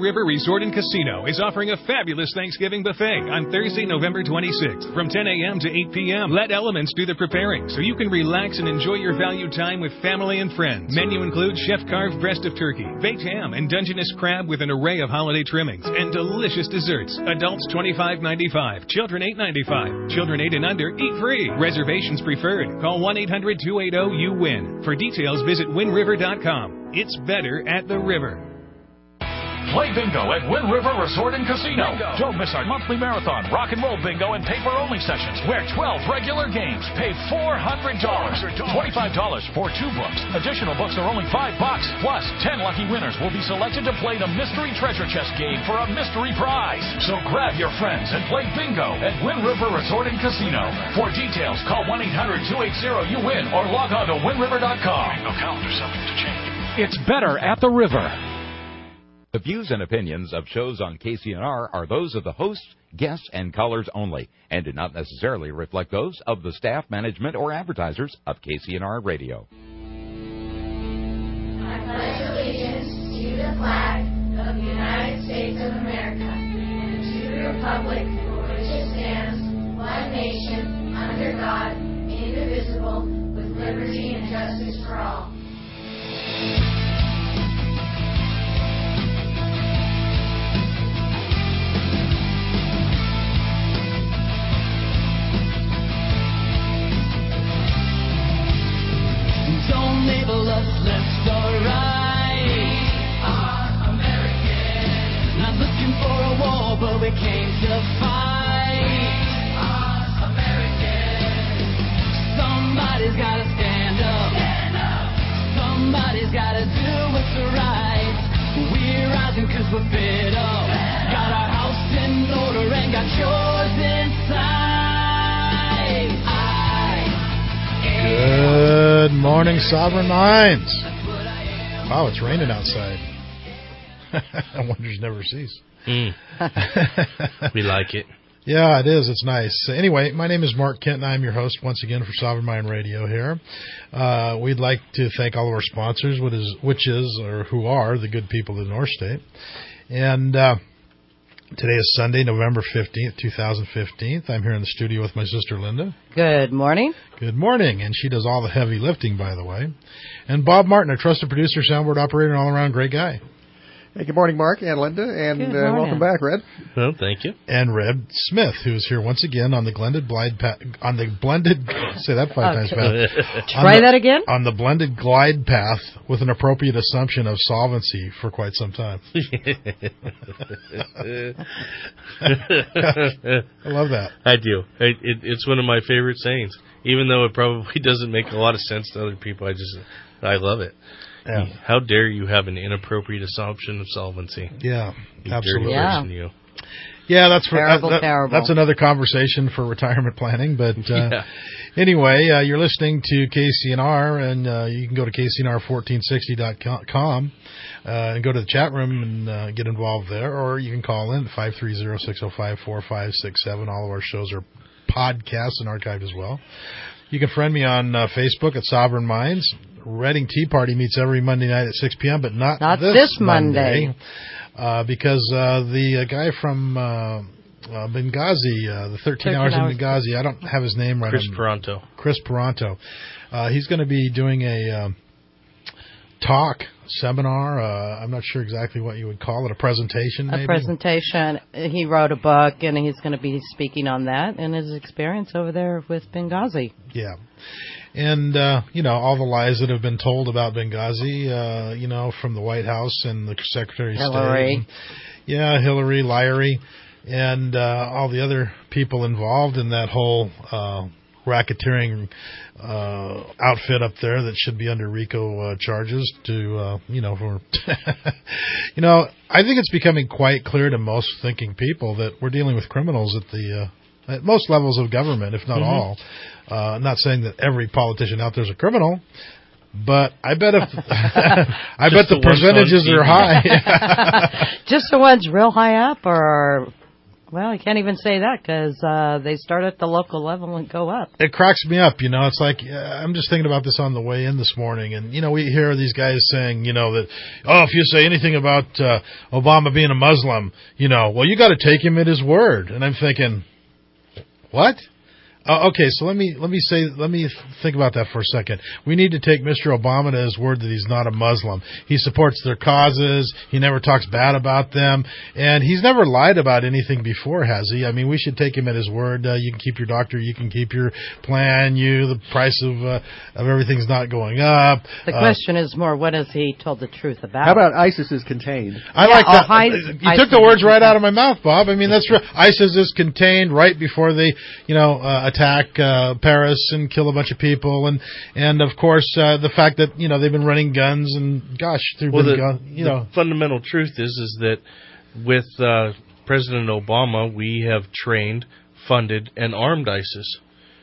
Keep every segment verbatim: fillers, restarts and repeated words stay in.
River Resort and Casino is offering a fabulous Thanksgiving buffet on Thursday, November twenty-sixth from ten a.m. to eight p.m. Let Elements do the preparing so you can relax and enjoy your value time with family and friends. Menu includes chef-carved breast of turkey, baked ham, and Dungeness crab with an array of holiday trimmings and delicious desserts. Adults twenty-five dollars and ninety-five cents, children eight dollars and ninety-five cents. Children eight and under, eat free. Reservations preferred. Call one eight hundred two eight zero U W I N. For details, visit win river dot com. It's better at the river. Play bingo at Wind River Resort and Casino. Bingo. Don't miss our monthly marathon, rock and roll bingo, and paper-only sessions where twelve regular games pay four hundred dollars. twenty-five dollars for two books. Additional books are only five bucks. Plus, ten lucky winners will be selected to play the Mystery Treasure Chest game for a mystery prize. So grab your friends and play bingo at Wind River Resort and Casino. For details, call one eight hundred two eight zero U W I N or log on to win river dot com. Bingo calendar subject to change. It's better at the river. The views and opinions of shows on K C N R are those of the hosts, guests, and callers only, and do not necessarily reflect those of the staff, management, or advertisers of K C N R Radio. I pledge allegiance to the flag of the United States of America and to the republic for which it stands, one nation, under God, indivisible, with liberty and justice for all. Don't label us left or right. We are American. Not looking for a war, but we came to fight. We are American. Somebody's gotta stand up. Stand up. Somebody's gotta do what's right. We're rising cause we're fed up. Got our house in order and got yours inside. Good morning, Sovereign Minds. Wow, it's raining outside. Wonders never cease. Mm. We like it. Yeah, it is. It's nice. Anyway, my name is Mark Kent, and I'm your host once again for Sovereign Mind Radio here. Uh, we'd like to thank all of our sponsors, which is, which is or who are the good people of the North State. And uh, today is Sunday, November fifteenth, twenty fifteen. I'm here in the studio with my sister, Linda. Good morning. Good morning. And she does all the heavy lifting, by the way. And Bob Martin, our trusted producer, soundboard operator, and all-around great guy. Hey, good morning, Mark and Linda, and uh, welcome back, Red. Well, thank you. And Red Smith, who's here once again on the blended glide path. On the blended, say that five okay. times fast. Try the, that again. On the blended glide path with an appropriate assumption of solvency for quite some time. I love that. I do. It, it, it's one of my favorite sayings, even though it probably doesn't make a lot of sense to other people. I just, I love it. Yeah. How dare you have an inappropriate assumption of solvency? Yeah, you absolutely. Dirty person, you. Yeah, that's for, terrible, that, that, terrible. That's another conversation for retirement planning. But uh, yeah. anyway, uh, you're listening to K C N R, and uh, you can go to K C N R fourteen sixty dot com uh, and go to the chat room and uh, get involved there, or you can call in five three zero, six zero five, four five six seven. All of our shows are podcasts and archived as well. You can friend me on uh, Facebook at Sovereign Minds. Reading Tea Party meets every Monday night at six p.m., but not, not this, this Monday, Monday. Uh, because uh, the uh, guy from uh, uh, Benghazi, uh, the thirteen, thirteen hours, hours in Benghazi, I don't have his name right. Chris Peranto. Chris Peranto. Uh, he's going to be doing a um, talk, seminar. Uh, I'm not sure exactly what you would call it, a presentation maybe? A presentation. He wrote a book, and he's going to be speaking on that and his experience over there with Benghazi. Yeah. And, uh, you know, all the lies that have been told about Benghazi, uh, you know, from the White House and the Secretary of Hillary. State. Yeah, Hillary, Lyrie, and uh, all the other people involved in that whole uh, racketeering uh, outfit up there that should be under RICO uh, charges to, uh, you know, for, you know, I think it's becoming quite clear to most thinking people that we're dealing with criminals at the, uh, at most levels of government, if not mm-hmm. all. Uh, I'm not saying that every politician out there is a criminal, but I bet if I bet the, the percentages are high. Just the ones real high up, or Well, I can't even say that because uh, they start at the local level and go up. It cracks me up, you know. It's like, uh, I'm just thinking about this on the way in this morning. And, you know, we hear these guys saying, you know, that, oh, if you say anything about uh, Obama being a Muslim, you know, well, you got to take him at his word. And I'm thinking, what? Uh, okay, so let me let me say let me think about that for a second. We need to take Mister Obama to his word that he's not a Muslim. He supports their causes. He never talks bad about them, and he's never lied about anything before, has he? I mean, we should take him at his word. Uh, you can keep your doctor. You can keep your plan. You the price of uh, of everything's not going up. The uh, question is more, what has he told the truth about? How about ISIS is contained? I Yeah, like oh, that. hi- you ISIS took the words is right contained. out of my mouth, Bob. I mean, that's right. ISIS is contained right before they, you know, uh, attack uh, Paris and kill a bunch of people, and and of course uh, the fact that you know they've been running guns and gosh, they've Well, been the, gun, you the know. fundamental truth is is that with uh, President Obama, we have trained, funded, and armed ISIS.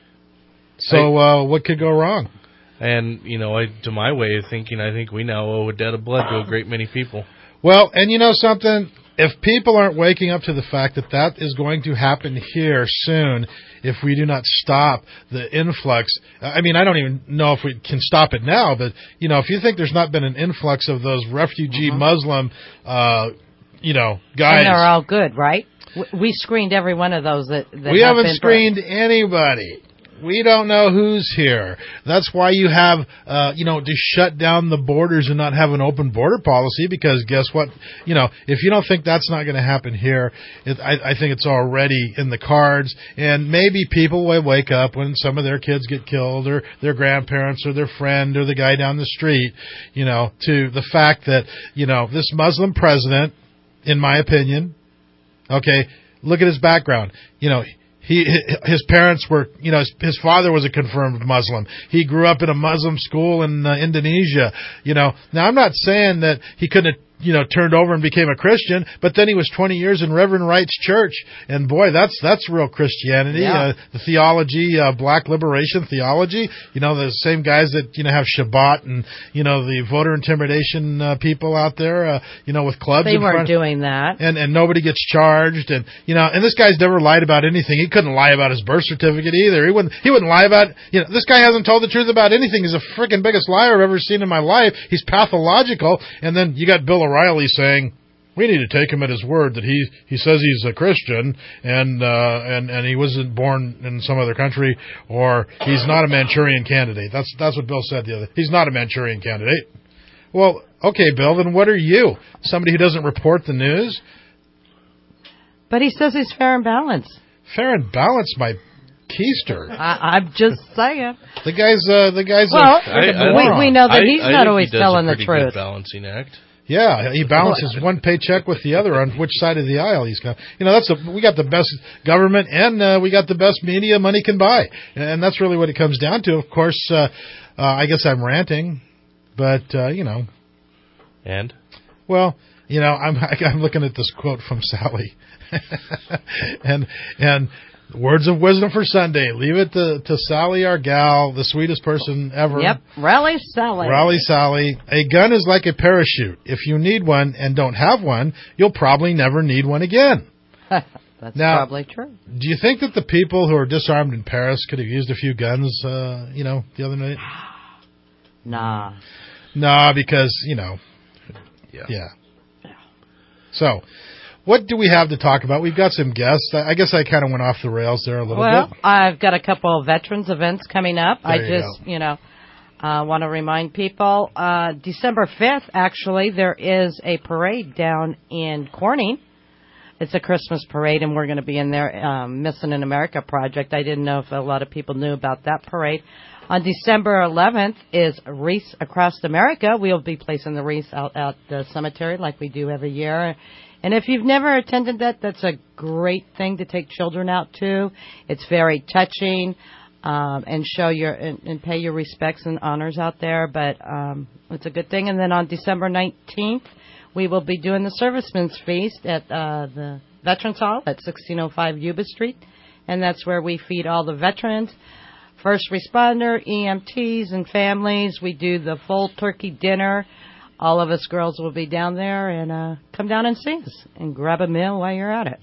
So uh, what could go wrong? And you know, I, to my way of thinking, I think we now owe a debt of blood to a great many people. Well, and you know something? If people aren't waking up to the fact that that is going to happen here soon, if we do not stop the influx, I mean, I don't even know if we can stop it now, but, you know, if you think there's not been an influx of those refugee Mm-hmm. Muslim, uh, you know, guys. And they're all good, right? W- We screened every one of those that, that we have haven't been screened anybody. We don't know who's here. That's why you have, uh, you know, to shut down the borders and not have an open border policy, because guess what? You know, if you don't think that's not going to happen here, it, I, I think it's already in the cards. And maybe people will wake up when some of their kids get killed, or their grandparents, or their friend, or the guy down the street, you know, to the fact that, you know, this Muslim president, in my opinion, okay, look at his background. You know, He, his parents were, you know, his, his father was a confirmed Muslim. He grew up in a Muslim school in uh, Indonesia. You know, now I'm not saying that he couldn't have, you know, turned over and became a Christian, but then he was twenty years in Reverend Wright's church, and boy, that's that's real Christianity. Yeah. Uh, the theology, uh, Black liberation theology. You know, the same guys that you know have Shabbat and you know the voter intimidation uh, people out there. Uh, you know, with clubs. They in weren't front, doing that. and and nobody gets charged, and you know, and this guy's never lied about anything. He couldn't lie about his birth certificate either. He wouldn't. He wouldn't lie about. You know, this guy hasn't told the truth about anything. He's the freaking biggest liar I've ever seen in my life. He's pathological. And then you got Bill O'Reilly saying, we need to take him at his word that he he says he's a Christian and uh, and and he wasn't born in some other country, or he's not a Manchurian candidate. That's that's what Bill said the other. He's not a Manchurian candidate. Well, okay, Bill. Then what are you? Somebody who doesn't report the news? But he says he's fair and balanced. Fair and balanced, my keister. I, I'm just saying. The guy's uh, the guy's. Well, a freaking I- I- moron. we, we know that I- he's I not think always he does telling a the pretty good truth. balancing act. Yeah, he balances one paycheck with the other on which side of the aisle he's got. You know, that's a, we got the best government and uh, we got the best media money can buy, and that's really what it comes down to. Of course, uh, uh, I guess I'm ranting, but uh, you know, And well, you know, I'm I'm looking at this quote from Sally, and and. Words of wisdom for Sunday. Leave it to, to Sally, our gal, the sweetest person ever. Yep, Raleigh Sally. Raleigh Sally. A gun is like a parachute. If you need one and don't have one, you'll probably never need one again. That's Now, probably true. Do you think that the people who are disarmed in Paris could have used a few guns, uh, you know, the other night? Nah. Nah, because, you know, yeah. yeah. So, what do we have to talk about? We've got some guests. I I guess I kind of went off the rails there a little Well, bit. I've got a couple of veterans events coming up. There I you just, you know, uh, want to remind people, uh, December fifth, actually, there is a parade down in Corning. It's a Christmas parade, and we're going to be in there, um, Missing in America project. I didn't know if a lot of people knew about that parade. On December eleventh is Wreaths Across America. We'll be placing the wreaths out at the cemetery like we do every year. And if you've never attended that, that's a great thing to take children out to. It's very touching, um, and show your and, and pay your respects and honors out there. But um, it's a good thing. And then on December nineteenth, we will be doing the Servicemen's Feast at uh, the Veterans Hall at sixteen oh five Yuba Street, and that's where we feed all the veterans, first responder, E M Ts, and families. We do the full turkey dinner. All of us girls will be down there, and uh, come down and see us and grab a meal while you're at it.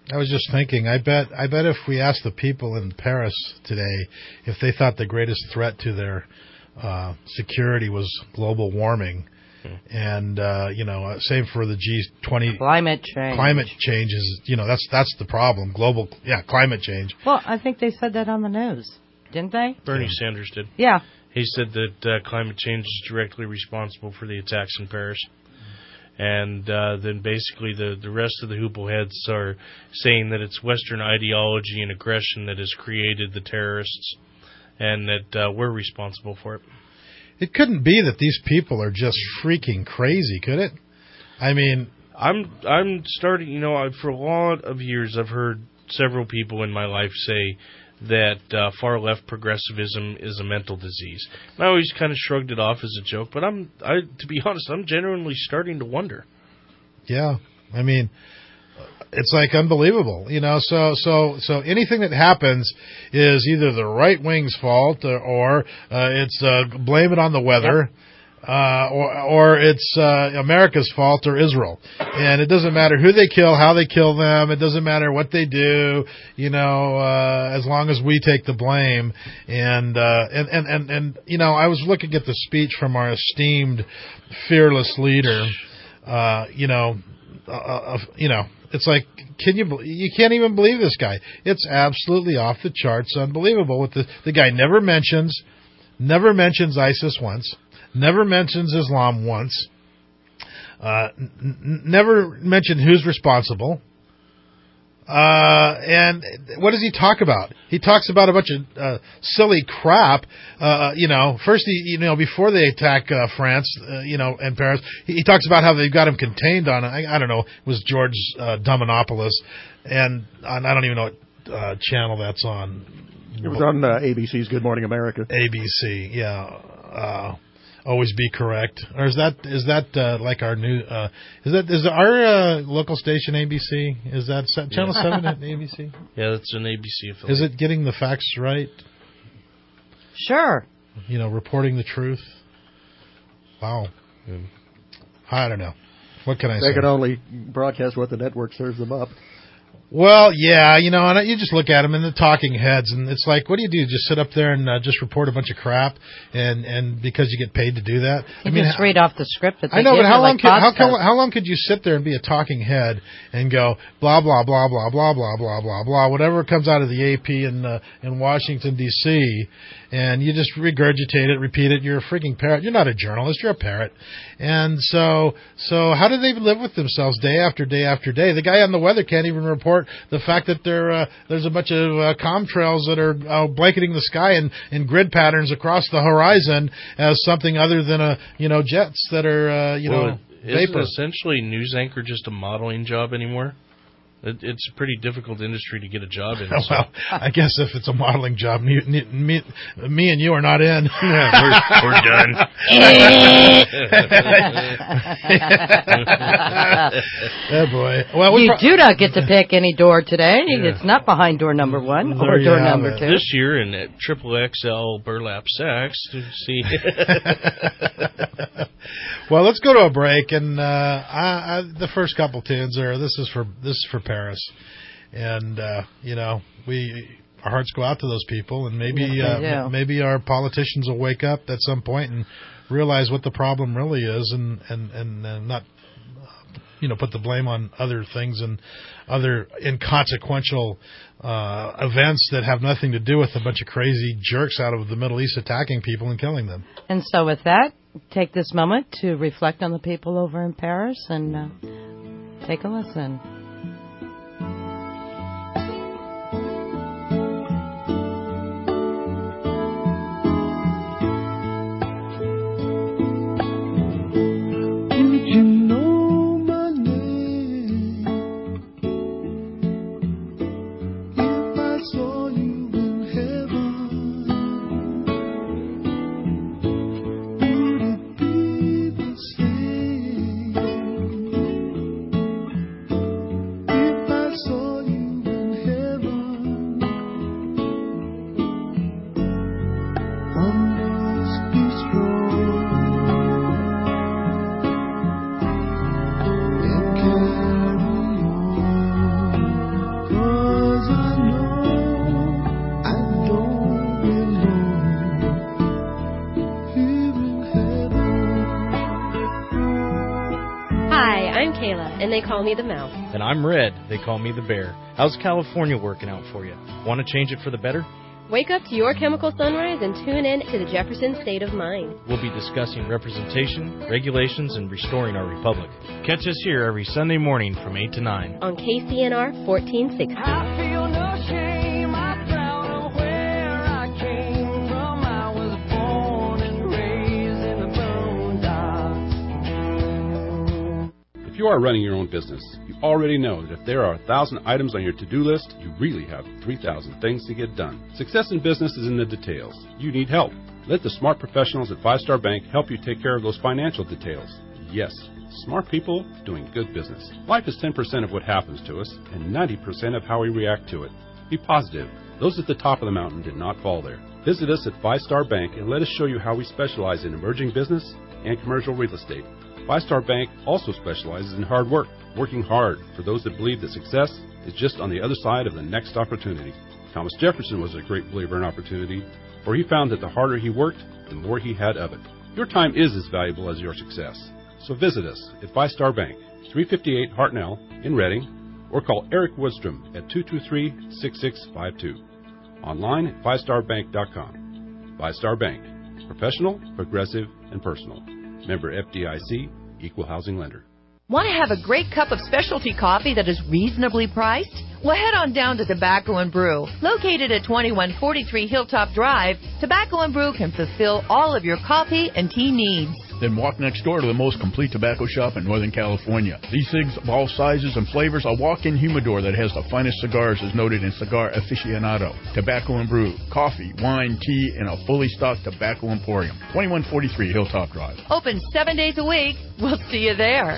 I was just thinking. I bet. I bet if we asked the people in Paris today if they thought the greatest threat to their uh, security was global warming, hmm. and uh, you know, same for the G twenty. Climate change. Climate change is, you know, that's that's the problem. Global, yeah, climate change. Well, I think they said that on the news, didn't they? Bernie yeah. Sanders did. Yeah. He said that uh, climate change is directly responsible for the attacks in Paris. And uh, then basically the, the rest of the hoople heads are saying that it's Western ideology and aggression that has created the terrorists and that uh, we're responsible for it. It couldn't be that these people are just freaking crazy, could it? I mean... I'm I'm starting, you know, I, for a lot of years I've heard several people in my life say that uh, far-left progressivism is a mental disease. And I always kind of shrugged it off as a joke, but I'm, I, to be honest, I'm genuinely starting to wonder. Yeah, I mean, it's like unbelievable, you know. So, so, so anything that happens is either the right wing's fault, or, or uh, it's uh, blame it on the weather. Yep. Uh, or, or it's uh, America's fault or Israel. And it doesn't matter who they kill, how they kill them. It doesn't matter what they do, you know, uh, as long as we take the blame. And, uh, and, and, and, and, you know, I was looking at the speech from our esteemed, fearless leader, uh, you know, uh, uh, you know, it's like, can you, you can't even believe this guy. It's absolutely off the charts, unbelievable. With the, the guy never mentions, never mentions ISIS once. Never mentions Islam once. Uh, n- never mentioned who's responsible. Uh, and what does he talk about? He talks about a bunch of uh, silly crap. Uh, you know, first, he, you know, before they attack uh, France, uh, you know, and Paris, he, he talks about how they've got him contained on, I, I don't know, it was George uh, Dominopoulos, and on, I don't even know what uh, channel that's on. It was on uh, A B C's Good Morning America. A B C, yeah. Uh, Always be correct, or is that is that uh, like our new? Uh, is that is our uh, local station A B C? Is that se- channel yeah. seven at A B C? Yeah, that's an A B C affiliate. Is it getting the facts right? Sure. You know, reporting the truth. Wow. Mm. I don't know. What can I they say? They can only broadcast what the network serves them up. Well, yeah, you know, and you just look at them and the talking heads, and it's like, what do you do? Just sit up there and uh, just report a bunch of crap, and, and because you get paid to do that? You I mean, just read off the script. That they I know, give but how you, long like could how, how, how long could you sit there and be a talking head and go blah blah blah blah blah blah blah blah blah whatever comes out of the A P in uh, in Washington D C, and you just regurgitate it, repeat it. You're a freaking parrot. You're not a journalist. You're a parrot. And so so how do they live with themselves day after day after day? The guy on the weather can't even report the fact that there uh, there's a bunch of uh, contrails that are uh, blanketing the sky in, in grid patterns across the horizon as something other than a you know jets that are uh, you well, know is vapor. Essentially news anchor just a modeling job anymore? It, it's a pretty difficult industry to get a job in. So. Well, I guess if it's a modeling job, me, me, me, me and you are not in. Yeah, we're, we're done. Oh, boy. Well, we you pro- do not get to pick any door today. Yeah. It's not behind door number one There or door have number it. two. This year in at triple X L burlap sacks to see. Well, let's go to a break, and uh, I, I, the first couple tunes are this is for this is for Paris, and uh, you know we our hearts go out to those people, and maybe yes, uh, m- maybe our politicians will wake up at some point and realize what the problem really is, and and and, and not you know put the blame on other things and other inconsequential uh, events that have nothing to do with a bunch of crazy jerks out of the Middle East attacking people and killing them. And so with that, take this moment to reflect on the people over in Paris and uh, take a listen. Thank you. and they call me the Mouse. And I'm Red. They call me the Bear. How's California working out for you? Want to change it for the better? Wake up to your chemical sunrise and tune in to the Jefferson State of Mind. We'll be discussing representation, regulations, and restoring our republic. Catch us here every Sunday morning from eight to nine. On K C N R fourteen sixty. I feel no shame. I'm proud of where I came from. I was born and raised in the boondocks. If you are running your own business, you already know that if there are a thousand items on your to-do list, you really have three thousand things to get done. Success in business is in the details. You need help. Let the smart professionals at Five Star Bank help you take care of those financial details. Yes, smart people doing good business. Life is ten percent of what happens to us and ninety percent of how we react to it. Be positive. Those at the top of the mountain did not fall there. Visit us at Five Star Bank and let us show you how we specialize in emerging business and commercial real estate. Five Star Bank also specializes in hard work, working hard for those that believe that success is just on the other side of the next opportunity. Thomas Jefferson was a great believer in opportunity, for he found that the harder he worked, the more he had of it. Your time is as valuable as your success. So visit us at Five Star Bank, three fifty-eight Hartnell in Reading, or call Eric Woodstrom at two two three, six six five two. Online at five star bank dot com. Five Star Bank, professional, progressive, and personal. Member F D I C, Equal Housing Lender. Want to have a great cup of specialty coffee that is reasonably priced? Well, head on down to Tobacco and Brew. Located at twenty-one forty-three Hilltop Drive, Tobacco and Brew can fulfill all of your coffee and tea needs. Then walk next door to the most complete tobacco shop in Northern California. These things of all sizes and flavors, a walk-in humidor that has the finest cigars as noted in Cigar Aficionado. Tobacco and Brew, coffee, wine, tea, and a fully stocked tobacco emporium. twenty-one forty-three Hilltop Drive. Open seven days a week. We'll see you there.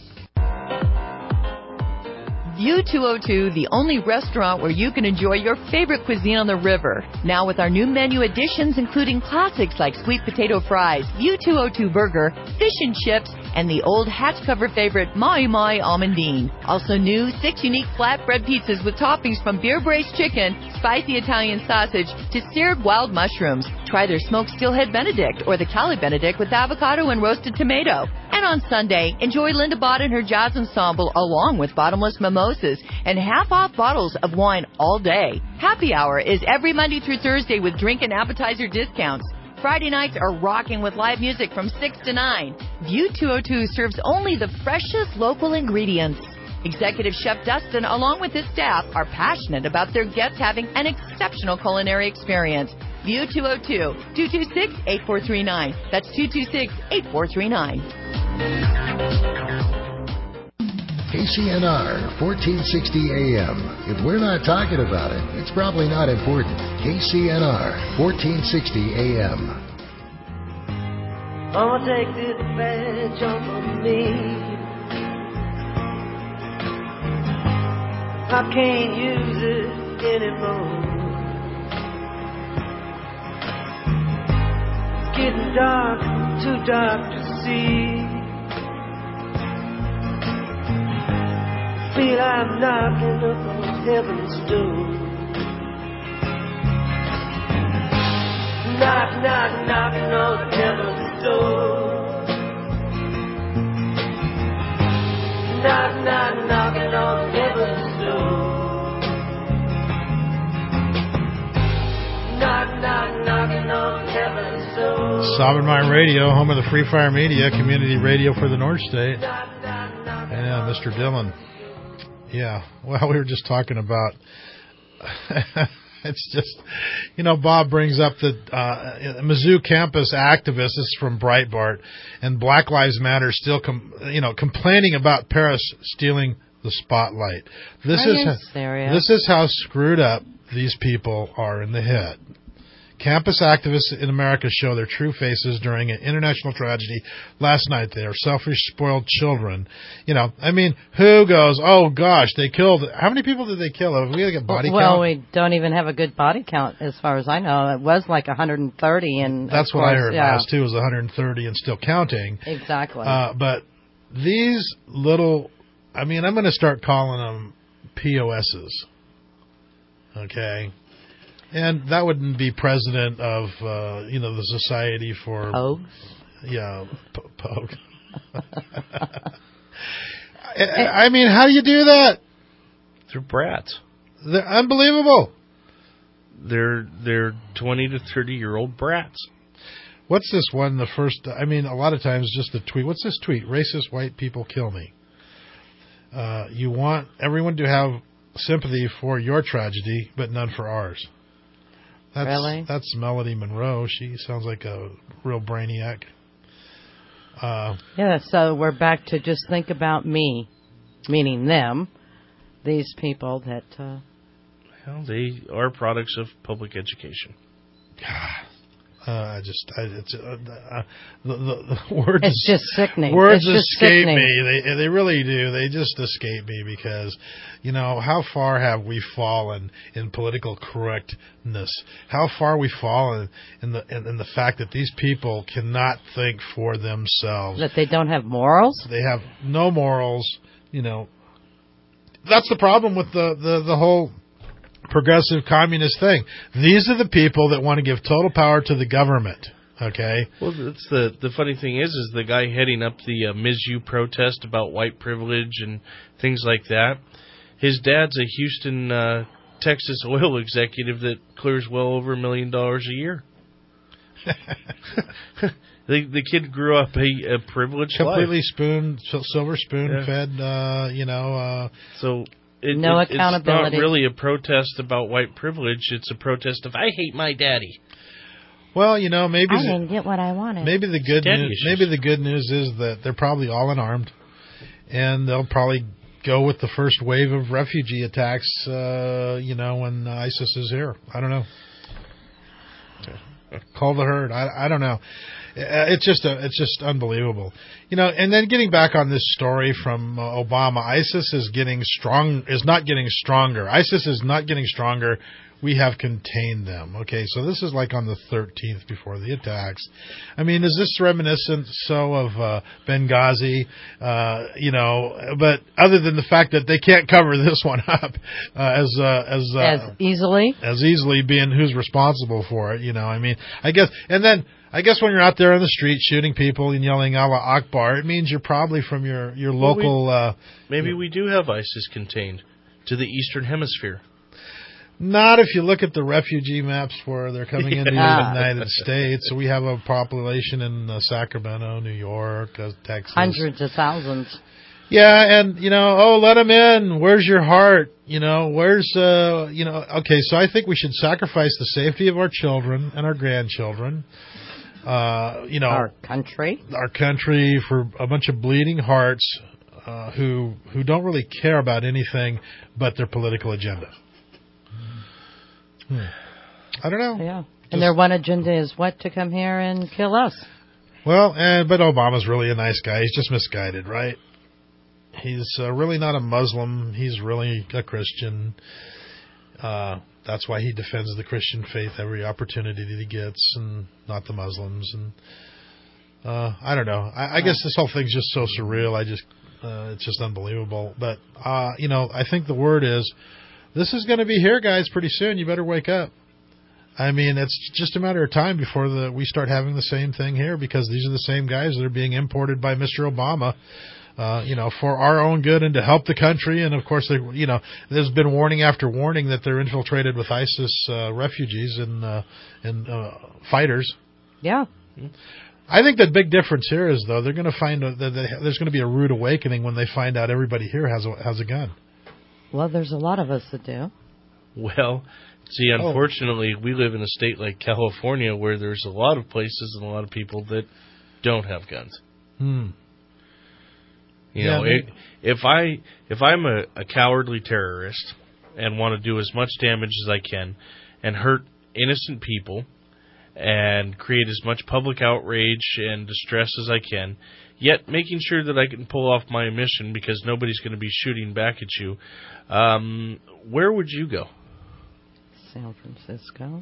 View two oh two, the only restaurant where you can enjoy your favorite cuisine on the river. Now with our new menu additions, including classics like sweet potato fries, View two oh two burger, fish and chips, and the old hatch cover favorite, Mai Mai Almondine. Also new, six unique flatbread pizzas with toppings from beer braised chicken, spicy Italian sausage, to seared wild mushrooms. Try their smoked steelhead Benedict or the Cali Benedict with avocado and roasted tomato. And on Sunday, enjoy Linda Bott and her jazz ensemble along with bottomless mimosas and half-off bottles of wine all day. Happy hour is every Monday through Thursday with drink and appetizer discounts. Friday nights are rocking with live music from six to nine. View two oh two serves only the freshest local ingredients. Executive Chef Dustin, along with his staff, are passionate about their guests having an exceptional culinary experience. View two oh two, two two six, eight four three nine. That's two two six, eight four three nine. K C N R, fourteen sixty A M. If we're not talking about it, it's probably not important. K C N R, fourteen sixty A M. Mama, take this badge off of me. I can't use it anymore. It's getting dark, too dark to see. Feel I'm knocking up on heaven's door. Knock, knock, knocking on heaven's door. Knock, knock, knocking on heaven's door. Knock, knock, knocking on heaven's door. Sovereign Mind Radio, home of the Free Fire Media, community radio for the North State. Yeah, Mister Dillon. Yeah, well, we were just talking about, it's just, you know, Bob brings up the uh, Mizzou campus activist, this is from Breitbart, and Black Lives Matter still, com- you know, complaining about Paris stealing the spotlight. This Are is you how, serious? This is how screwed up these people are in the head. Campus activists in America show their true faces during an international tragedy last night. They are selfish, spoiled children. You know, I mean, who goes, oh, gosh, they killed, how many people did they kill? Have we got a body well, count? Well, we don't even have a good body count as far as I know. It was like one hundred thirty. And that's what course, I heard yeah. last, too, was one hundred thirty and still counting. Exactly. Uh, but these little, I mean, I'm going to start calling them P O S's. Okay? And that wouldn't be president of, uh, you know, the Society for... Pogues? Yeah, p- Pogue. I mean, how do you do that? They're brats. They're unbelievable. They're they're twenty to thirty year old brats. What's this one? The first, I mean, a lot of times just the tweet. What's this tweet? Racist white people kill me. Uh, you want everyone to have sympathy for your tragedy, but none for ours. That's, really? That's Melody Monroe. She sounds like a real brainiac. Uh, yeah, so we're back to just think about me, meaning them, these people that... Uh, well, they are products of public education. Uh, I just, I, it's uh, uh, the, the, the words. It's just sickening. Words it's just escape sickening. me. They, they really do. They just escape me because, you know, how far have we fallen in political correctness? How far we fallen in the in, in the fact that these people cannot think for themselves. That they don't have morals. They have no morals. You know, that's the problem with the the, the whole progressive communist thing. These are the people that want to give total power to the government. Okay. Well, that's the the funny thing is, is the guy heading up the uh, Miz You protest about white privilege and things like that. His dad's a Houston, uh, Texas oil executive that clears well over a million dollars a year. the the kid grew up a, a privileged completely life. spoon, silver spoon yeah. fed. Uh, you know. Uh, so. It, no it, accountability. It's not really a protest about white privilege. It's a protest of I hate my daddy. Well, you know, maybe I didn't get what I wanted. Maybe the good Daddy news. issues. Maybe the good news is that they're probably all unarmed, and they'll probably go with the first wave of refugee attacks. Uh, you know, when ISIS is here. I don't know. Call the herd. I, I don't know. It's just a, it's just unbelievable, you know. And then getting back on this story from uh, Obama, ISIS is getting strong. Is not getting stronger. ISIS is not getting stronger. We have contained them. Okay, so this is like on the thirteenth before the attacks. I mean, is this reminiscent so of uh, Benghazi? Uh, you know, but other than the fact that they can't cover this one up uh, as uh, as uh, as easily as easily being who's responsible for it. You know, I mean, I guess, and then. I guess when you're out there on the street shooting people and yelling Allah Akbar, it means you're probably from your, your local... Well, we, uh, maybe we do have ISIS contained to the Eastern Hemisphere. Not if you look at the refugee maps where they're coming into Yeah. the United States. We have a population in uh, Sacramento, New York, uh, Texas. Hundreds of thousands. Yeah, and, you know, oh, let them in. Where's your heart? You know, where's, uh, you know, okay, so I think we should sacrifice the safety of our children and our grandchildren. Uh, you know, our country, our country for a bunch of bleeding hearts uh, who who don't really care about anything but their political agenda. Hmm. I don't know. Yeah, Just, and their one agenda is what? To come here and kill us. Well, and but Obama's really a nice guy. He's just misguided, right? He's uh, really not a Muslim. He's really a Christian. Uh, That's why he defends the Christian faith every opportunity that he gets, and not the Muslims. And uh, I don't know. I, I guess this whole thing's just so surreal. I just, uh, it's just unbelievable. But uh, you know, I think the word is, this is going to be here, guys, pretty soon. You better wake up. I mean, it's just a matter of time before the we start having the same thing here, because these are the same guys that are being imported by Mister Obama. Uh, you know, for our own good and to help the country. And, of course, they, you know, there's been warning after warning that they're infiltrated with ISIS uh, refugees and, uh, and uh, fighters. Yeah. I think the big difference here is, though, they're going to find a, that they, there's going to be a rude awakening when they find out everybody here has a, has a gun. Well, there's a lot of us that do. Well, see, unfortunately, oh. we live in a state like California where there's a lot of places and a lot of people that don't have guns. Hmm. You yeah, know, it, if I if I'm a, a cowardly terrorist and want to do as much damage as I can and hurt innocent people and create as much public outrage and distress as I can, yet making sure that I can pull off my mission because nobody's going to be shooting back at you, um, where would you go? San Francisco.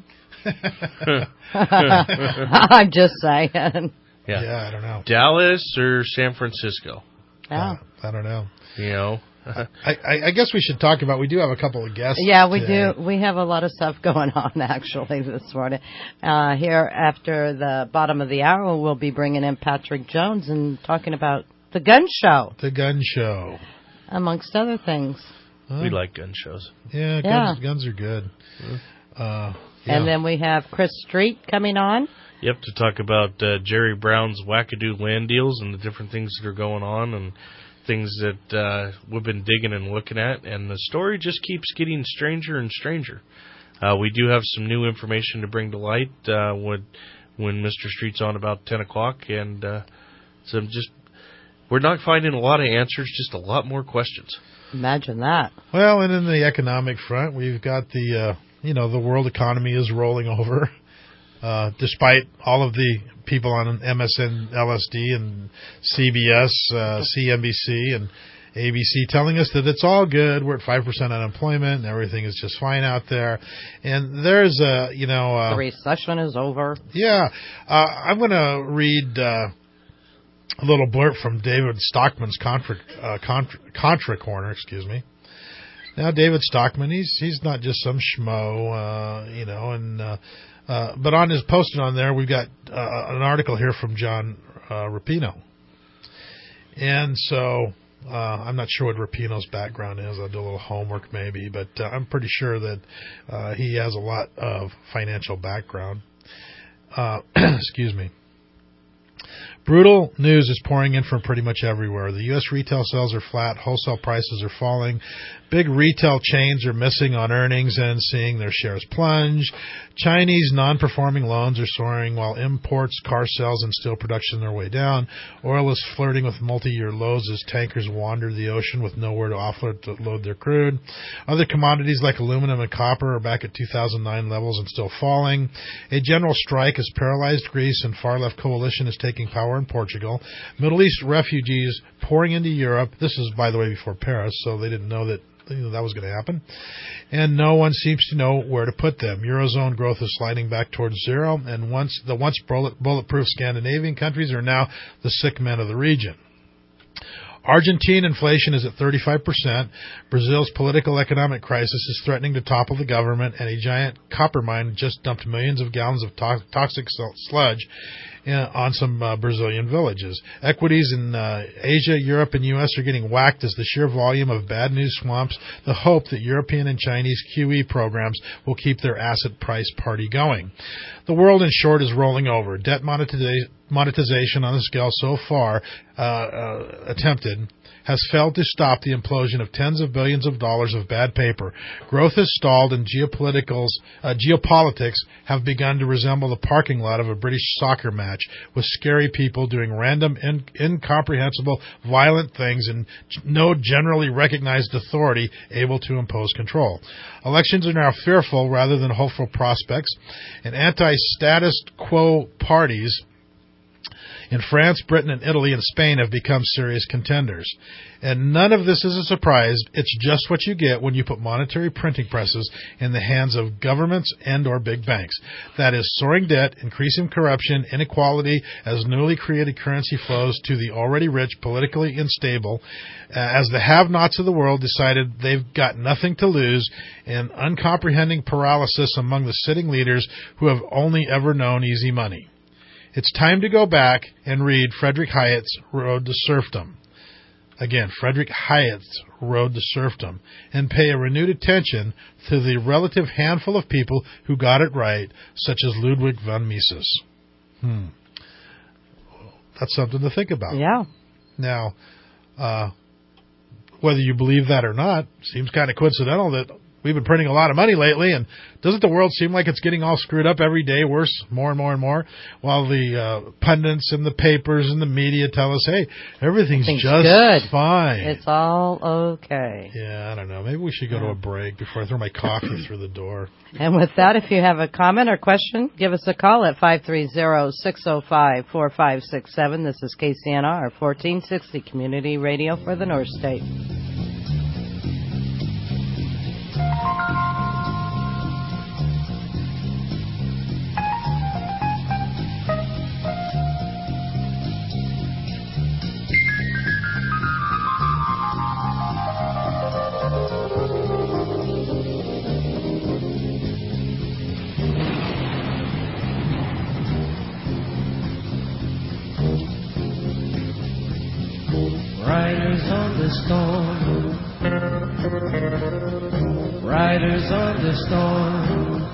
I'm just saying. Yeah. yeah, I don't know. Dallas or San Francisco? Yeah. Uh, I don't know. You know, I, I, I guess we should talk about. We do have a couple of guests. Yeah, we today. do. We have a lot of stuff going on actually this morning. Uh, here after the bottom of the hour, we'll be bringing in Patrick Jones and talking about the gun show. The gun show. amongst other things. Huh? We like gun shows. Yeah, guns, yeah. guns are good. Uh, yeah. And then we have Chris Street coming on. Yep, to talk about uh, Jerry Brown's wackadoo land deals and the different things that are going on and things that uh, we've been digging and looking at. And the story just keeps getting stranger and stranger. Uh, we do have some new information to bring to light uh, when, when Mister Street's on about ten o'clock. And uh, so just we're not finding a lot of answers, just a lot more questions. Imagine that. Well, and in the economic front, we've got the, uh, you know, the world economy is rolling over. Uh, despite all of the people on M S N L S D and C B S, uh, C N B C, and A B C telling us that it's all good. We're at five percent unemployment and everything is just fine out there. And there's a, you know... Uh, the recession is over. Yeah. Uh, I'm going to read uh, a little blurb from David Stockman's Contra, uh, Contra, Contra Corner, excuse me. Now, David Stockman, he's he's not just some schmo, uh, you know, and... Uh, Uh, but on his posted on there, we've got uh, an article here from John uh, Rapino. And so uh, I'm not sure what Rapino's background is. I'll do a little homework maybe, but uh, I'm pretty sure that uh, he has a lot of financial background. Uh, excuse me. Brutal news is pouring in from pretty much everywhere. The U S retail sales are flat. Wholesale prices are falling. Big retail chains are missing on earnings and seeing their shares plunge. Chinese non-performing loans are soaring while imports, car sales, and steel production are way down. Oil is flirting with multi-year lows as tankers wander the ocean with nowhere to offload to load their crude. Other commodities like aluminum and copper are back at two thousand nine levels and still falling. A general strike has paralyzed Greece and far-left coalition is taking power in Portugal. Middle East refugees pouring into Europe. This is, by the way, before Paris, so they didn't know that you know, that was going to happen. And no one seems to know where to put them. Eurozone growth is sliding back towards zero, and once the once bullet, bulletproof Scandinavian countries are now the sick men of the region. Argentine inflation is at thirty-five percent. Brazil's political economic crisis is threatening to topple the government, and a giant copper mine just dumped millions of gallons of to- toxic sludge uh, on some uh, Brazilian villages. Equities in uh, Asia, Europe, and U S are getting whacked as the sheer volume of bad news swamps the hope that European and Chinese Q E programs will keep their asset price party going. The world, in short, is rolling over. Debt monetization monetization on the scale so far uh, uh, attempted has failed to stop the implosion of tens of billions of dollars of bad paper. Growth has stalled, and geopoliticals, uh, geopolitics have begun to resemble the parking lot of a British soccer match, with scary people doing random, in, incomprehensible, violent things and no generally recognized authority able to impose control. Elections are now fearful rather than hopeful prospects, and anti-status quo parties in France, Britain, and Italy, and Spain have become serious contenders. And none of this is a surprise. It's just what you get when you put monetary printing presses in the hands of governments and or big banks. That is soaring debt, increasing corruption, inequality as newly created currency flows to the already rich, politically unstable, uh, as the have-nots of the world decided they've got nothing to lose, and uncomprehending paralysis among the sitting leaders who have only ever known easy money. It's time to go back and read Frederick Hyatt's Road to Serfdom. Again, Frederick Hyatt's Road to Serfdom, and pay a renewed attention to the relative handful of people who got it right, such as Ludwig von Mises. Hmm. That's something to think about. Yeah. Now, uh, whether you believe that or not, seems kind of coincidental that we've been printing a lot of money lately, and doesn't the world seem like it's getting all screwed up every day, worse, more and more and more, while the uh, pundits and the papers and the media tell us, hey, everything's Everything's just good. fine. It's all okay. Yeah, I don't know. Maybe we should go to a break before I throw my coffee through the door. And with that, if you have a comment or question, give us a call at five three zero, six zero five, four five six seven. This is K C N R, fourteen sixty Community Radio for the North State. Riders on the storm, Riders on the storm.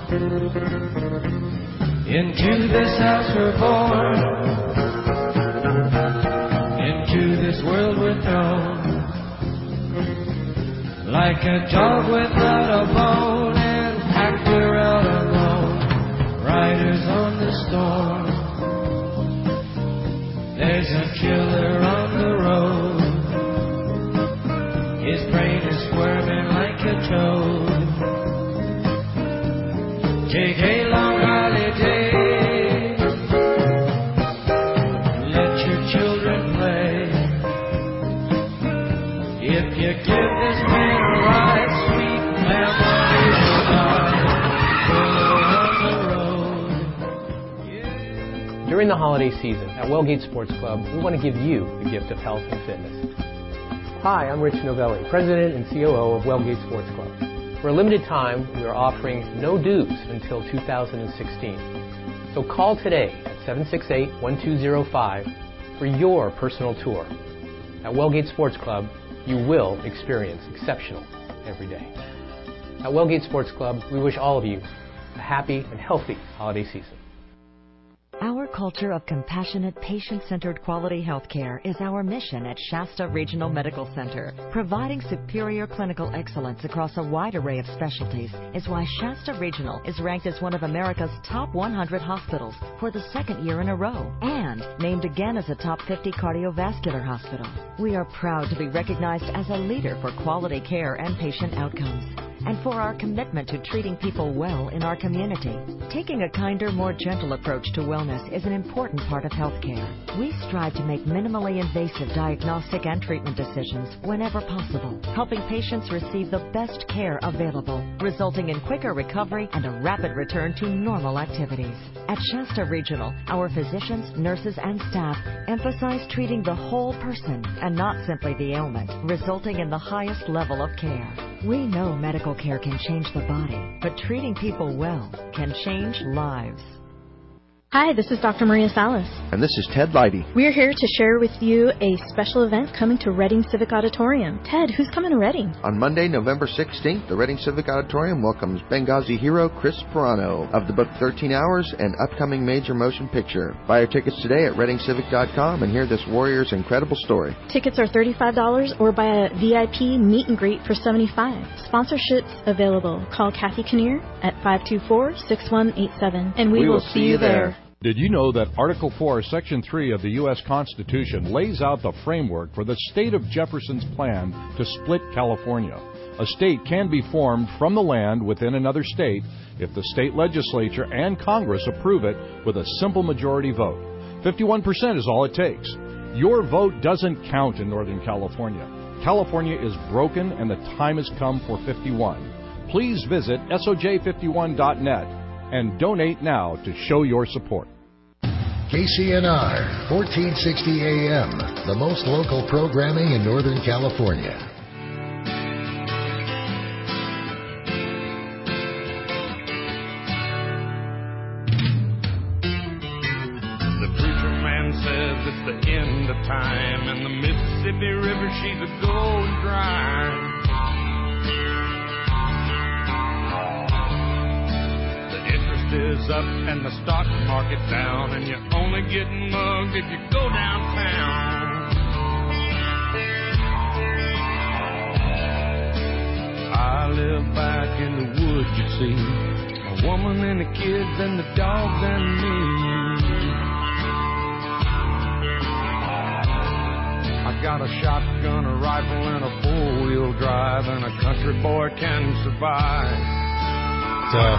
Into this house we're born. Into this world we're thrown. Like a dog without a bone, and packed we're out alone. Riders on the storm. There's a killer on the road. His brain is squirming like a toad. Take a long holiday. Let your children play. If you give this man a ride, sweet memories on the road. During the holiday season at Wellgate Sports Club, we want to give you the gift of health and fitness. Hi, I'm Rich Novelli, President and C O O of Wellgate Sports Club. For a limited time, we are offering no dues until two thousand sixteen. So call today at seven six eight, one two zero five for your personal tour. At Wellgate Sports Club, you will experience exceptional every day. At Wellgate Sports Club, we wish all of you a happy and healthy holiday season. Our culture of compassionate, patient-centered quality health care is our mission at Shasta Regional Medical Center. Providing superior clinical excellence across a wide array of specialties is why Shasta Regional is ranked as one of America's top one hundred hospitals for the second year in a row and named again as a top fifty cardiovascular hospital. We are proud to be recognized as a leader for quality care and patient outcomes, and for our commitment to treating people well in our community. Taking a kinder, more gentle approach to wellness is an important part of healthcare. We strive to make minimally invasive diagnostic and treatment decisions whenever possible, helping patients receive the best care available, resulting in quicker recovery and a rapid return to normal activities. At Shasta Regional, our physicians, nurses, and staff emphasize treating the whole person and not simply the ailment, resulting in the highest level of care. We know medical care can change the body, but treating people well can change lives. Hi, this is Doctor Maria Salas. And this is Ted Leidy. We're here to share with you a special event coming to Reading Civic Auditorium. Ted, who's coming to Reading? On Monday, November sixteenth, the Reading Civic Auditorium welcomes Benghazi hero Chris Pirano of the book thirteen hours and upcoming major motion picture. Buy your tickets today at reading civic dot com and hear this warrior's incredible story. Tickets are thirty-five dollars or buy a V I P meet and greet for seventy-five dollars. Sponsorships available. Call Kathy Kinnear at five two four, six one eight seven and we, we will, will see you there. Did you know that Article four, Section three of the U S Constitution lays out the framework for the state of Jefferson's plan to split California? A state can be formed from the land within another state if the state legislature and Congress approve it with a simple majority vote. fifty-one percent is all it takes. Your vote doesn't count in Northern California. California is broken and the time has come for fifty-one. Please visit S O J fifty-one dot net and donate now to show your support. K C N R, fourteen sixty A M, the most local programming in Northern California. The preacher man says it's the end of time, and the Mississippi River, she's a going dry. Is up and the stock market down, and you're only getting mugged if you go downtown. I live back in the woods, you see, a woman and the kids and the dogs and me. I got a shotgun, a rifle, and a four-wheel drive, and a country boy can survive. Uh,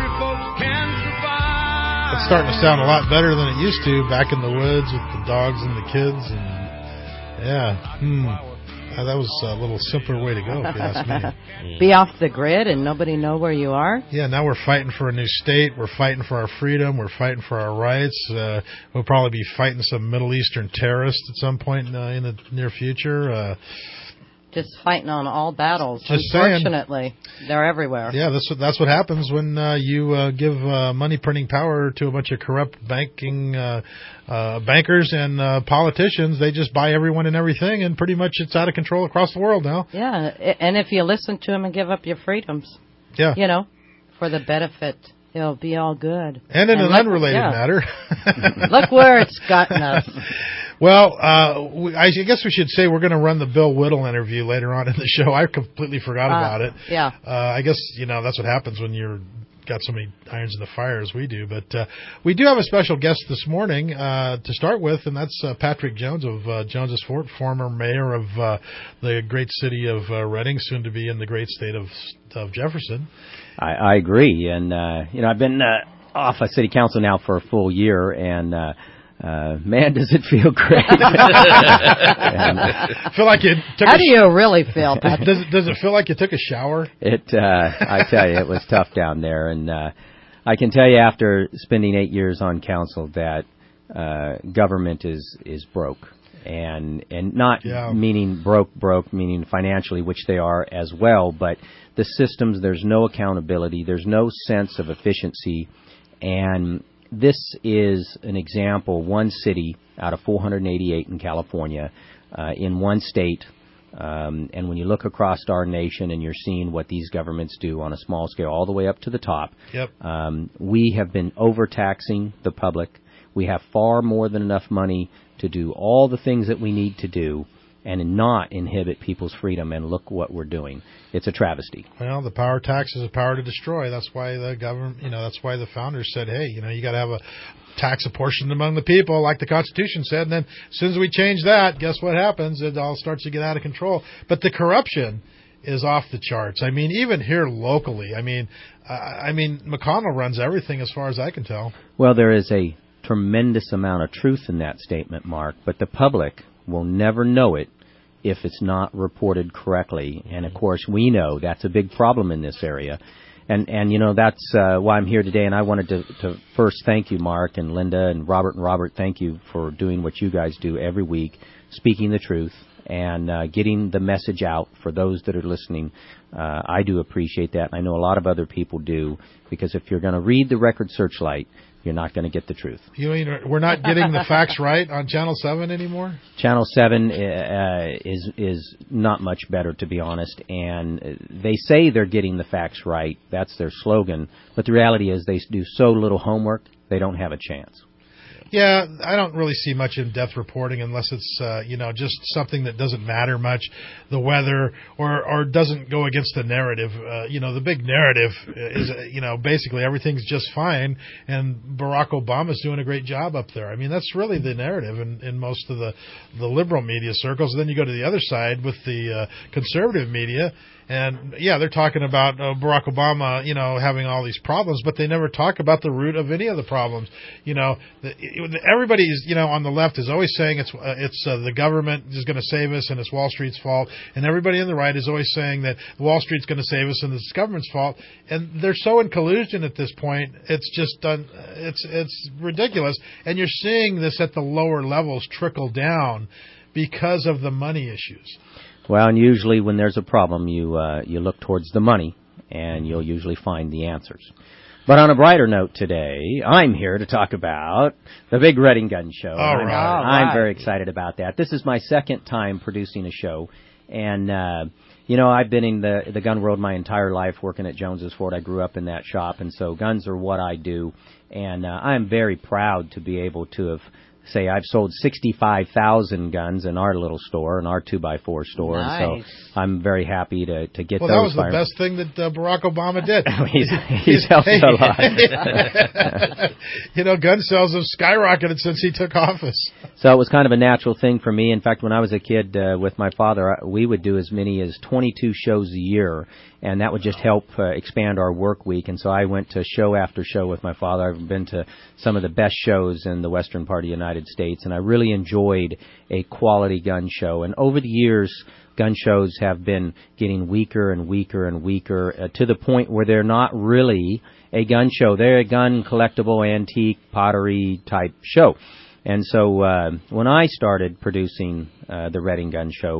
it's starting to sound a lot better than it used to back in the woods with the dogs and the kids. And yeah, hmm. Uh, that was a little simpler way to go, if you ask me. Be off the grid and nobody know where you are? Yeah, now we're fighting for a new state. We're fighting for our freedom. We're fighting for our rights. Uh, we'll probably be fighting some Middle Eastern terrorists at some point uh, in the near future. Uh, just fighting on all battles. Just saying. Unfortunately, they're everywhere. Yeah, that's what, that's what happens when uh, you uh, give uh, money printing power to a bunch of corrupt banking uh, uh, bankers and uh, politicians. They just buy everyone and everything, and pretty much it's out of control across the world now. Yeah, and if you listen to them and give up your freedoms, yeah, you know, for the benefit, it'll be all good. And in and an look, unrelated yeah. matter, look where it's gotten us. Well, uh, we, I guess we should say we're going to run the Bill Whittle interview later on in the show. I completely forgot Uh, about it. Yeah. Uh, I guess, you know, that's what happens when you're got so many irons in the fire as we do. But uh, we do have a special guest this morning uh, to start with, and that's uh, Patrick Jones of uh, Jones's Fort, former mayor of uh, the great city of uh, Reading, soon to be in the great state of, of Jefferson. I, I agree. And, uh, you know, I've been uh, off of city council now for a full year, and uh Uh, man, does it feel great. and, uh, feel like you took How a do you really feel, Patrick? Does it, does it feel like you took a shower? It, uh, I tell you, it was tough down there. And uh, I can tell you after spending eight years on council that uh, government is, is broke. And and not yeah. meaning broke, broke, meaning financially, which they are as well, but the systems, there's no accountability, there's no sense of efficiency, and this is an example, one city out of four hundred eighty-eight in California, uh, in one state, um, and when you look across our nation and you're seeing what these governments do on a small scale all the way up to the top, yep. um, we have been overtaxing the public. We have far more than enough money to do all the things that we need to do and not inhibit people's freedom, and look what we're doing. It's a travesty. Well, the power tax is a power to destroy. That's why the government, you know, that's why the founders said, hey, you know, you got to have a tax apportioned among the people, like the Constitution said. And then as soon as we change that, guess what happens? It all starts to get out of control. But the corruption is off the charts. I mean, even here locally, I mean, uh, I mean, McConnell runs everything as far as I can tell. Well, there is a tremendous amount of truth in that statement, Mark, but the public will never know it if it's not reported correctly. And, of course, we know that's a big problem in this area. And, and you know, that's uh, why I'm here today. And I wanted to, to first thank you, Mark and Linda and Robert and Robert. Thank you for doing what you guys do every week, speaking the truth and uh, getting the message out for those that are listening. Uh, I do appreciate that. And I know a lot of other people do, because if you're going to read the Record Searchlight, you're not going to get the truth. You mean we're not getting the facts right on Channel seven anymore? Channel seven uh, is is not much better, to be honest. And they say they're getting the facts right. That's their slogan. But the reality is they do so little homework, they don't have a chance. Yeah, I don't really see much in-depth reporting unless it's, uh, you know, just something that doesn't matter much, the weather, or, or doesn't go against the narrative. Uh, you know, the big narrative is, uh, you know, basically everything's just fine, and Barack Obama's doing a great job up there. I mean, that's really the narrative in, in most of the, the liberal media circles. And then you go to the other side with the uh, conservative media, and, yeah, they're talking about uh, Barack Obama, you know, having all these problems, but they never talk about the root of any of the problems. You know, the, everybody is, you know, on the left is always saying it's uh, it's uh, the government is going to save us and it's Wall Street's fault, and everybody on the right is always saying that Wall Street's going to save us and it's government's fault. And they're so in collusion at this point, it's just done. It's it's ridiculous, and you're seeing this at the lower levels trickle down because of the money issues. Well, and usually when there's a problem, you uh, you look towards the money, and you'll usually find the answers. But on a brighter note today, I'm here to talk about the Big Reading Gun Show. All I'm, right. I'm very excited about that. This is my second time producing a show, and uh, you know, I've been in the the gun world my entire life, working at Jones's Fort. I grew up in that shop, and so guns are what I do, and uh, I'm very proud to be able to have say I've sold sixty-five thousand guns in our little store, in our two by four store. Nice. And so I'm very happy to, to get well, those. Well, that was fired. the best thing that uh, Barack Obama did. he's he's helped hey, a lot. You know, gun sales have skyrocketed since he took office. So it was kind of a natural thing for me. In fact, when I was a kid uh, with my father, we would do as many as twenty-two shows a year, and that would just help uh, expand our work week. And so I went to show after show with my father. I've been to some of the best shows in the western part of the United States, and I really enjoyed a quality gun show. And over the years, gun shows have been getting weaker and weaker and weaker uh, to the point where they're not really a gun show. They're a gun collectible, antique, pottery type show. And so uh, when I started producing uh, the Reading Gun Show,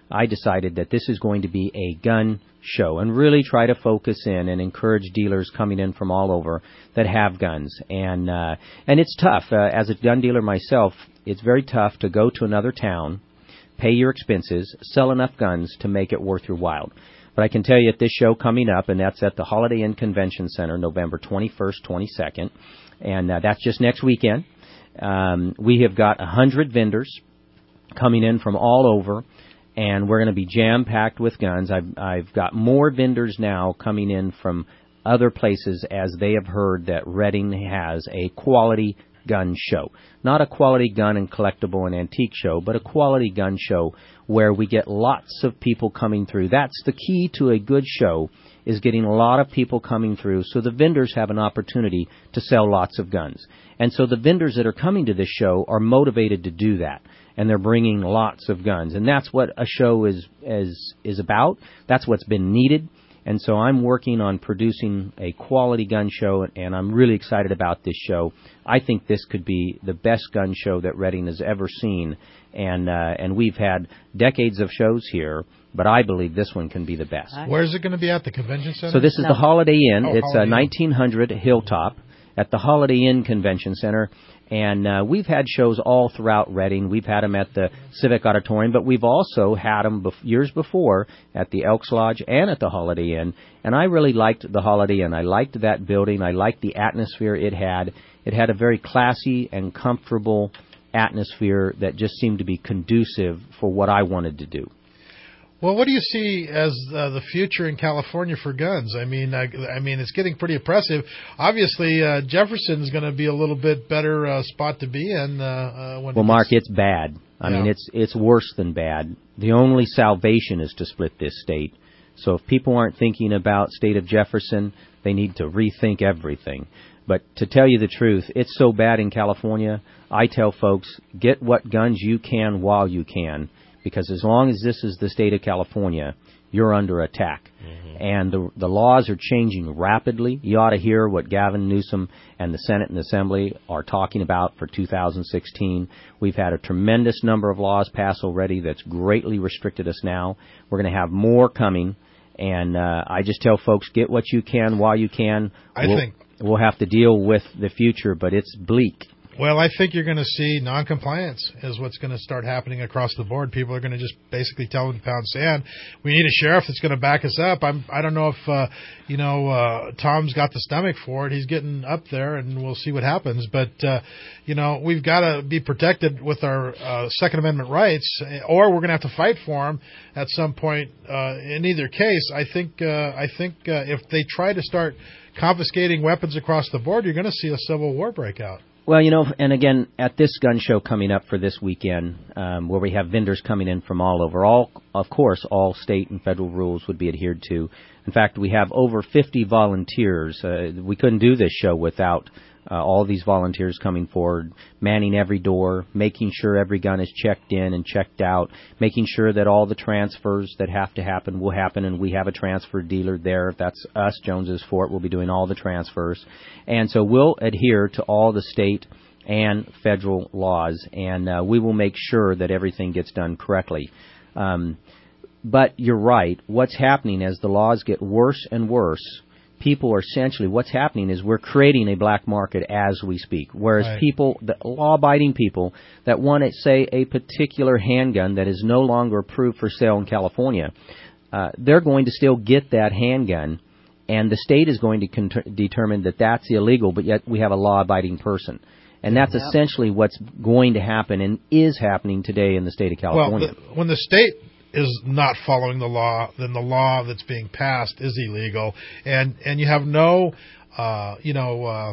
I decided that this is going to be a gun show and really try to focus in and encourage dealers coming in from all over that have guns. And uh, and it's tough. Uh, as a gun dealer myself, it's very tough to go to another town, pay your expenses, sell enough guns to make it worth your while. But I can tell you at this show coming up, and that's at the Holiday Inn Convention Center, November twenty-first, twenty-second, and uh, that's just next weekend. Um, we have got one hundred vendors coming in from all over, and we're going to be jam-packed with guns. I've, I've got more vendors now coming in from other places as they have heard that Reading has a quality gun show. Not a quality gun and collectible and antique show, but a quality gun show where we get lots of people coming through. That's the key to a good show, is getting a lot of people coming through so the vendors have an opportunity to sell lots of guns. And so the vendors that are coming to this show are motivated to do that, and they're bringing lots of guns. And that's what a show is is is about. That's what's been needed. And so I'm working on producing a quality gun show, and I'm really excited about this show. I think this could be the best gun show that Reading has ever seen, and uh, and we've had decades of shows here, but I believe this one can be the best. Where is it going to be at? The convention center? So this is no. the Holiday Inn. Oh, it's Holiday uh, nineteen hundred Hilltop at the Holiday Inn Convention Center. And uh, we've had shows all throughout Reading. We've had them at the Civic Auditorium, but we've also had them bef- years before at the Elks Lodge and at the Holiday Inn. And I really liked the Holiday Inn. I liked that building. I liked the atmosphere it had. It had a very classy and comfortable atmosphere that just seemed to be conducive for what I wanted to do. Well, what do you see as uh, the future in California for guns? I mean, I, I mean, it's getting pretty oppressive. Obviously, uh, Jefferson's going to be a little bit better uh, spot to be in. Uh, uh, when well, it Mark, gets... it's bad. I yeah. mean, it's it's worse than bad. The only salvation is to split this state. So if people aren't thinking about state of Jefferson, they need to rethink everything. But to tell you the truth, it's so bad in California, I tell folks, get what guns you can while you can. Because as long as this is the state of California, you're under attack. Mm-hmm. And the the laws are changing rapidly. You ought to hear what Gavin Newsom and the Senate and Assembly are talking about for two thousand sixteen. We've had a tremendous number of laws passed already that's greatly restricted us now. We're going to have more coming. And uh, I just tell folks, get what you can while you can. I we'll, think we'll have to deal with the future, but it's bleak. Well, I think you're going to see noncompliance is what's going to start happening across the board. People are going to just basically tell them to pound sand. We need a sheriff that's going to back us up. I'm, I don't know if, uh, you know, uh, Tom's got the stomach for it. He's getting up there, and we'll see what happens. But, uh, you know, we've got to be protected with our uh, Second Amendment rights, or we're going to have to fight for them at some point. Uh, in either case, I think, uh, I think uh, if they try to start confiscating weapons across the board, you're going to see a civil war break out. Well, you know, and again, at this gun show coming up for this weekend, um, where we have vendors coming in from all over, all, of course, all state and federal rules would be adhered to. In fact, we have over fifty volunteers. Uh, we couldn't do this show without uh, all these volunteers coming forward, manning every door, making sure every gun is checked in and checked out, making sure that all the transfers that have to happen will happen, and we have a transfer dealer there. That's us, Jones's Fort. We'll be doing all the transfers. And so we'll adhere to all the state and federal laws, and uh, we will make sure that everything gets done correctly. Um, but you're right. What's happening as the laws get worse and worse, people are essentially, what's happening is we're creating a black market as we speak. Whereas right. people, the law-abiding people that want, to, say, a particular handgun that is no longer approved for sale in California, uh, they're going to still get that handgun, and the state is going to con- determine that that's illegal, but yet we have a law-abiding person. And that's yep. essentially what's going to happen and is happening today in the state of California. Well, the, when the state is not following the law, then the law that's being passed is illegal, and and you have no, uh, you know, uh,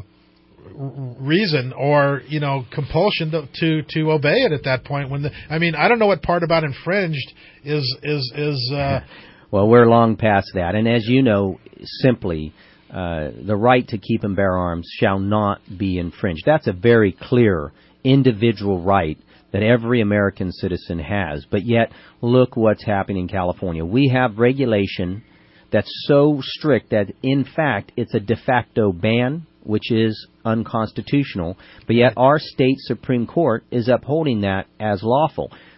reason or you know compulsion to, to to obey it at that point. When the, I mean, I don't know what part about infringed is is is. Uh, well, we're long past that, and as you know, simply. Uh, the right to keep and bear arms shall not be infringed. That's a very clear individual right that every American citizen has. But yet, look what's happening in California. We have regulation that's so strict that, in fact, it's a de facto ban, which is unconstitutional. But yet, our state Supreme Court is upholding that as lawful.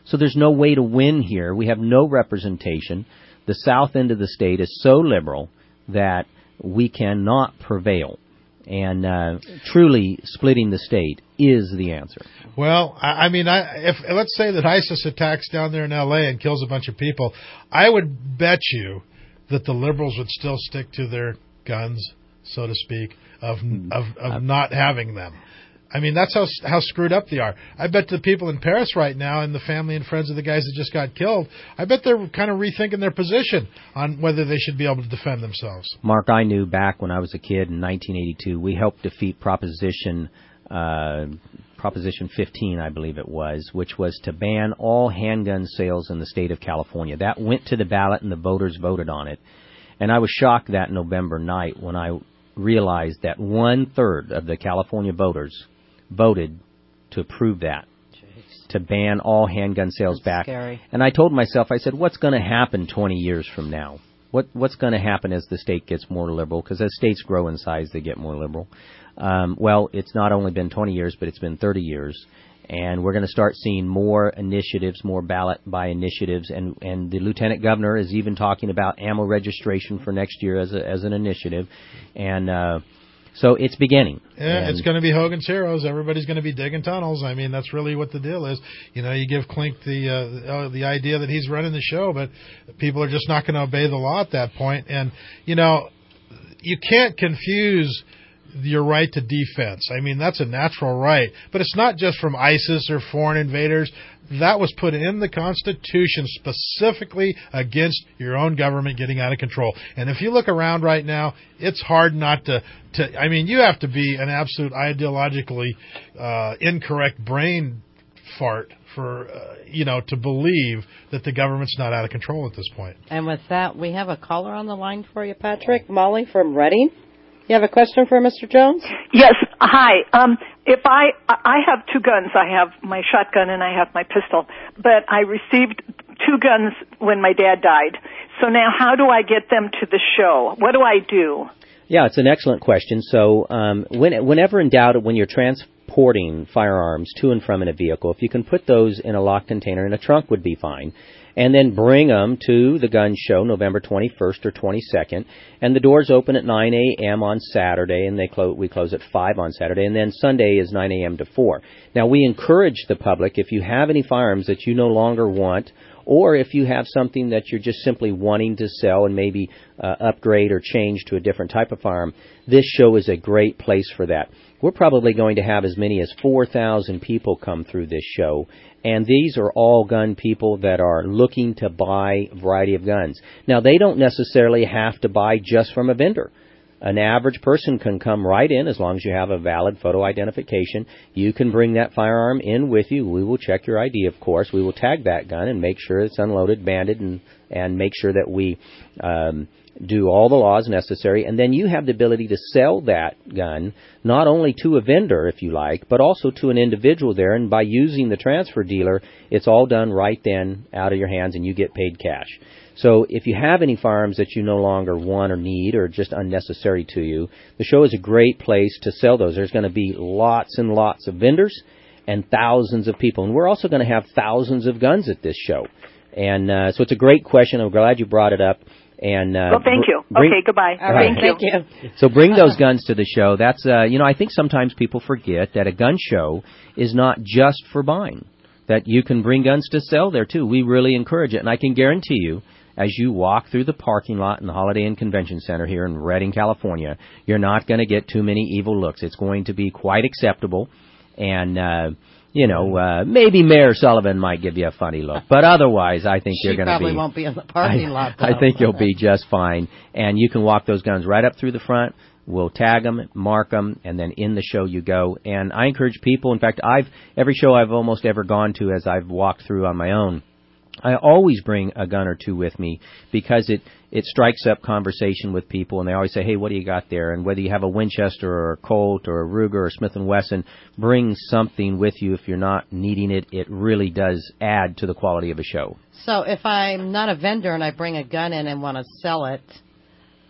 So there's no way to win here. We have no representation. The south end of the state is so liberal that we cannot prevail. And uh, truly splitting the state is the answer. Well, I, I mean, I, if let's say that ISIS attacks down there in L A and kills a bunch of people, I would bet you that the liberals would still stick to their guns, so to speak, of of, of not having them. I mean, that's how how screwed up they are. I bet the people in Paris right now and the family and friends of the guys that just got killed, I bet they're kind of rethinking their position on whether they should be able to defend themselves. Mark, I knew back when I was a kid in nineteen eighty-two, we helped defeat Proposition uh, Proposition fifteen, I believe it was, which was to ban all handgun sales in the state of California. That went to the ballot and the voters voted on it. And I was shocked that November night when I realized that one-third of the California voters voted to approve that, Jeez. to ban all handgun sales That's back. Scary. And I told myself, I said, what's going to happen twenty years from now? What What's going to happen as the state gets more liberal? Because as states grow in size, they get more liberal. Um, well, it's not only been twenty years, but it's been thirty years. And we're going to start seeing more initiatives, more ballot by initiatives. And, and the lieutenant governor is even talking about ammo registration for next year as a, as an initiative. And uh So it's beginning. Yeah, and it's going to be Hogan's Heroes. Everybody's going to be digging tunnels. I mean, that's really what the deal is. You know, you give Klink the uh, the idea that he's running the show, but people are just not going to obey the law at that point. And, you know, you can't confuse your right to defense. I mean, that's a natural right. But it's not just from ISIS or foreign invaders. That was put in the Constitution specifically against your own government getting out of control. And if you look around right now, it's hard not to, to I mean, you have to be an absolute ideologically uh, incorrect brain fart for, uh, you know, to believe that the government's not out of control at this point. And with that, we have a caller on the line for you, Patrick. Molly from Reading. You have a question for Mister Jones? Yes. Hi. Um, if I I have two guns. I have my shotgun and I have my pistol. But I received two guns when my dad died. So now, how do I get them to the show? What do I do? Yeah, it's an excellent question. So, um, when, whenever in doubt, when you're transporting firearms to and from in a vehicle, if you can put those in a locked container in a trunk, would be fine. And then bring them to the gun show November twenty-first or twenty-second. And the doors open at nine a.m. on Saturday, and they clo- we close at five on Saturday. And then Sunday is nine a.m. to four. Now, we encourage the public, if you have any firearms that you no longer want, or if you have something that you're just simply wanting to sell and maybe uh, upgrade or change to a different type of firearm, this show is a great place for that. We're probably going to have as many as four thousand people come through this show, and these are all gun people that are looking to buy a variety of guns. Now, they don't necessarily have to buy just from a vendor. An average person can come right in as long as you have a valid photo identification. You can bring that firearm in with you. We will check your I D, of course. We will tag that gun and make sure it's unloaded, banded, and, and make sure that we um, do all the laws necessary. And then you have the ability to sell that gun not only to a vendor, if you like, but also to an individual there. And by using the transfer dealer, it's all done right then out of your hands, and you get paid cash. So if you have any firearms that you no longer want or need or just unnecessary to you, the show is a great place to sell those. There's going to be lots and lots of vendors and thousands of people. And we're also going to have thousands of guns at this show. And uh, so it's a great question. I'm glad you brought it up. And uh, well, thank you. Bring, okay, goodbye. All right, thank, you. thank you. So bring those guns to the show. That's uh, you know, I think sometimes people forget that a gun show is not just for buying, that you can bring guns to sell there, too. We really encourage it. And I can guarantee you, as you walk through the parking lot in the Holiday Inn Convention Center here in Redding, California, you're not going to get too many evil looks. It's going to be quite acceptable. And, uh, you know, uh, maybe Mayor Sullivan might give you a funny look. But otherwise, I think she you're going to be... probably won't be in the parking I, lot, though. I think you'll be just fine. And you can walk those guns right up through the front. We'll tag them, mark them, and then in the show you go. And I encourage people, in fact, I've every show I've almost ever gone to as I've walked through on my own, I always bring a gun or two with me because it, it strikes up conversation with people, and they always say, hey, what do you got there? And whether you have a Winchester or a Colt or a Ruger or Smith and Wesson, bring something with you. If you're not needing it, it really does add to the quality of a show. So if I'm not a vendor and I bring a gun in and want to sell it,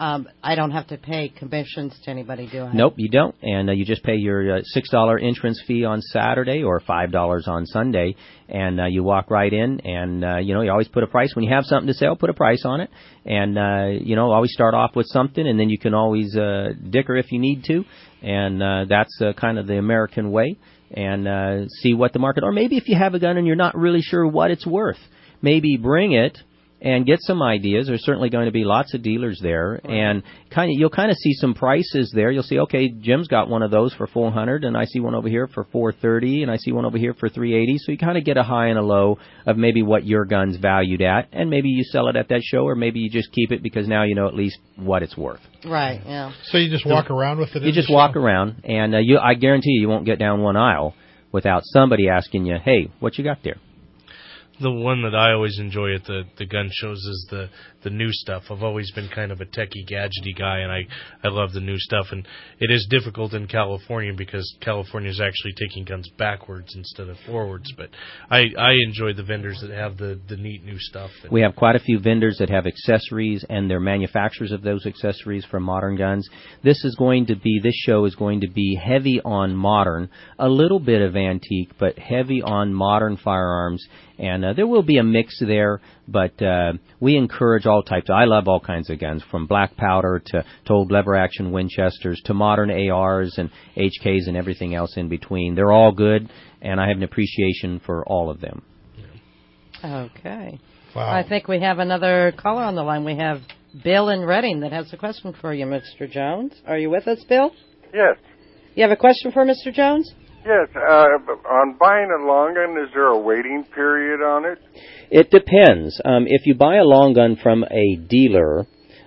Um, I don't have to pay commissions to anybody, do I? Nope, you don't. And uh, you just pay your uh, six dollars entrance fee on Saturday or five dollars on Sunday, and uh, you walk right in, and, uh, you know, you always put a price. When you have something to sell, put a price on it. And, uh, you know, always start off with something, and then you can always uh, dicker if you need to. And uh, that's uh, kind of the American way. And uh, see what the market, or maybe if you have a gun and you're not really sure what it's worth, maybe bring it and get some ideas. There's certainly going to be lots of dealers there, right. and kind of you'll kind of see some prices there. You'll see, okay, Jim's got one of those for four hundred, and I see one over here for four thirty, and I see one over here for three eighty. So you kind of get a high and a low of maybe what your gun's valued at, and maybe you sell it at that show, or maybe you just keep it because now you know at least what it's worth. Right. Yeah. So you just walk so around with it. You in just the walk show? around, and uh, you, I guarantee you, you won't get down one aisle without somebody asking you, "Hey, what you got there?" The one that I always enjoy at the, the gun shows is the, the new stuff. I've always been kind of a techie, gadgety guy, and I, I love the new stuff. And it is difficult in California because California is actually taking guns backwards instead of forwards. But I, I enjoy the vendors that have the, the neat new stuff. We have quite a few vendors that have accessories, and they're manufacturers of those accessories for modern guns. This is going to be, this show is going to be heavy on modern, a little bit of antique, but heavy on modern firearms. And uh, there will be a mix there, but uh, we encourage all types. I love all kinds of guns, from black powder to, to old lever-action Winchesters to modern A Rs and H Ks and everything else in between. They're all good, and I have an appreciation for all of them. Okay. Wow. I think we have another caller on the line. We have Bill in Reading that has a question for you, Mister Jones. Are you with us, Bill? Yes. You have a question for Mister Jones? Yes. Uh, on buying a long gun, is there a waiting period on it? It depends. Um, if you buy a long gun from a dealer,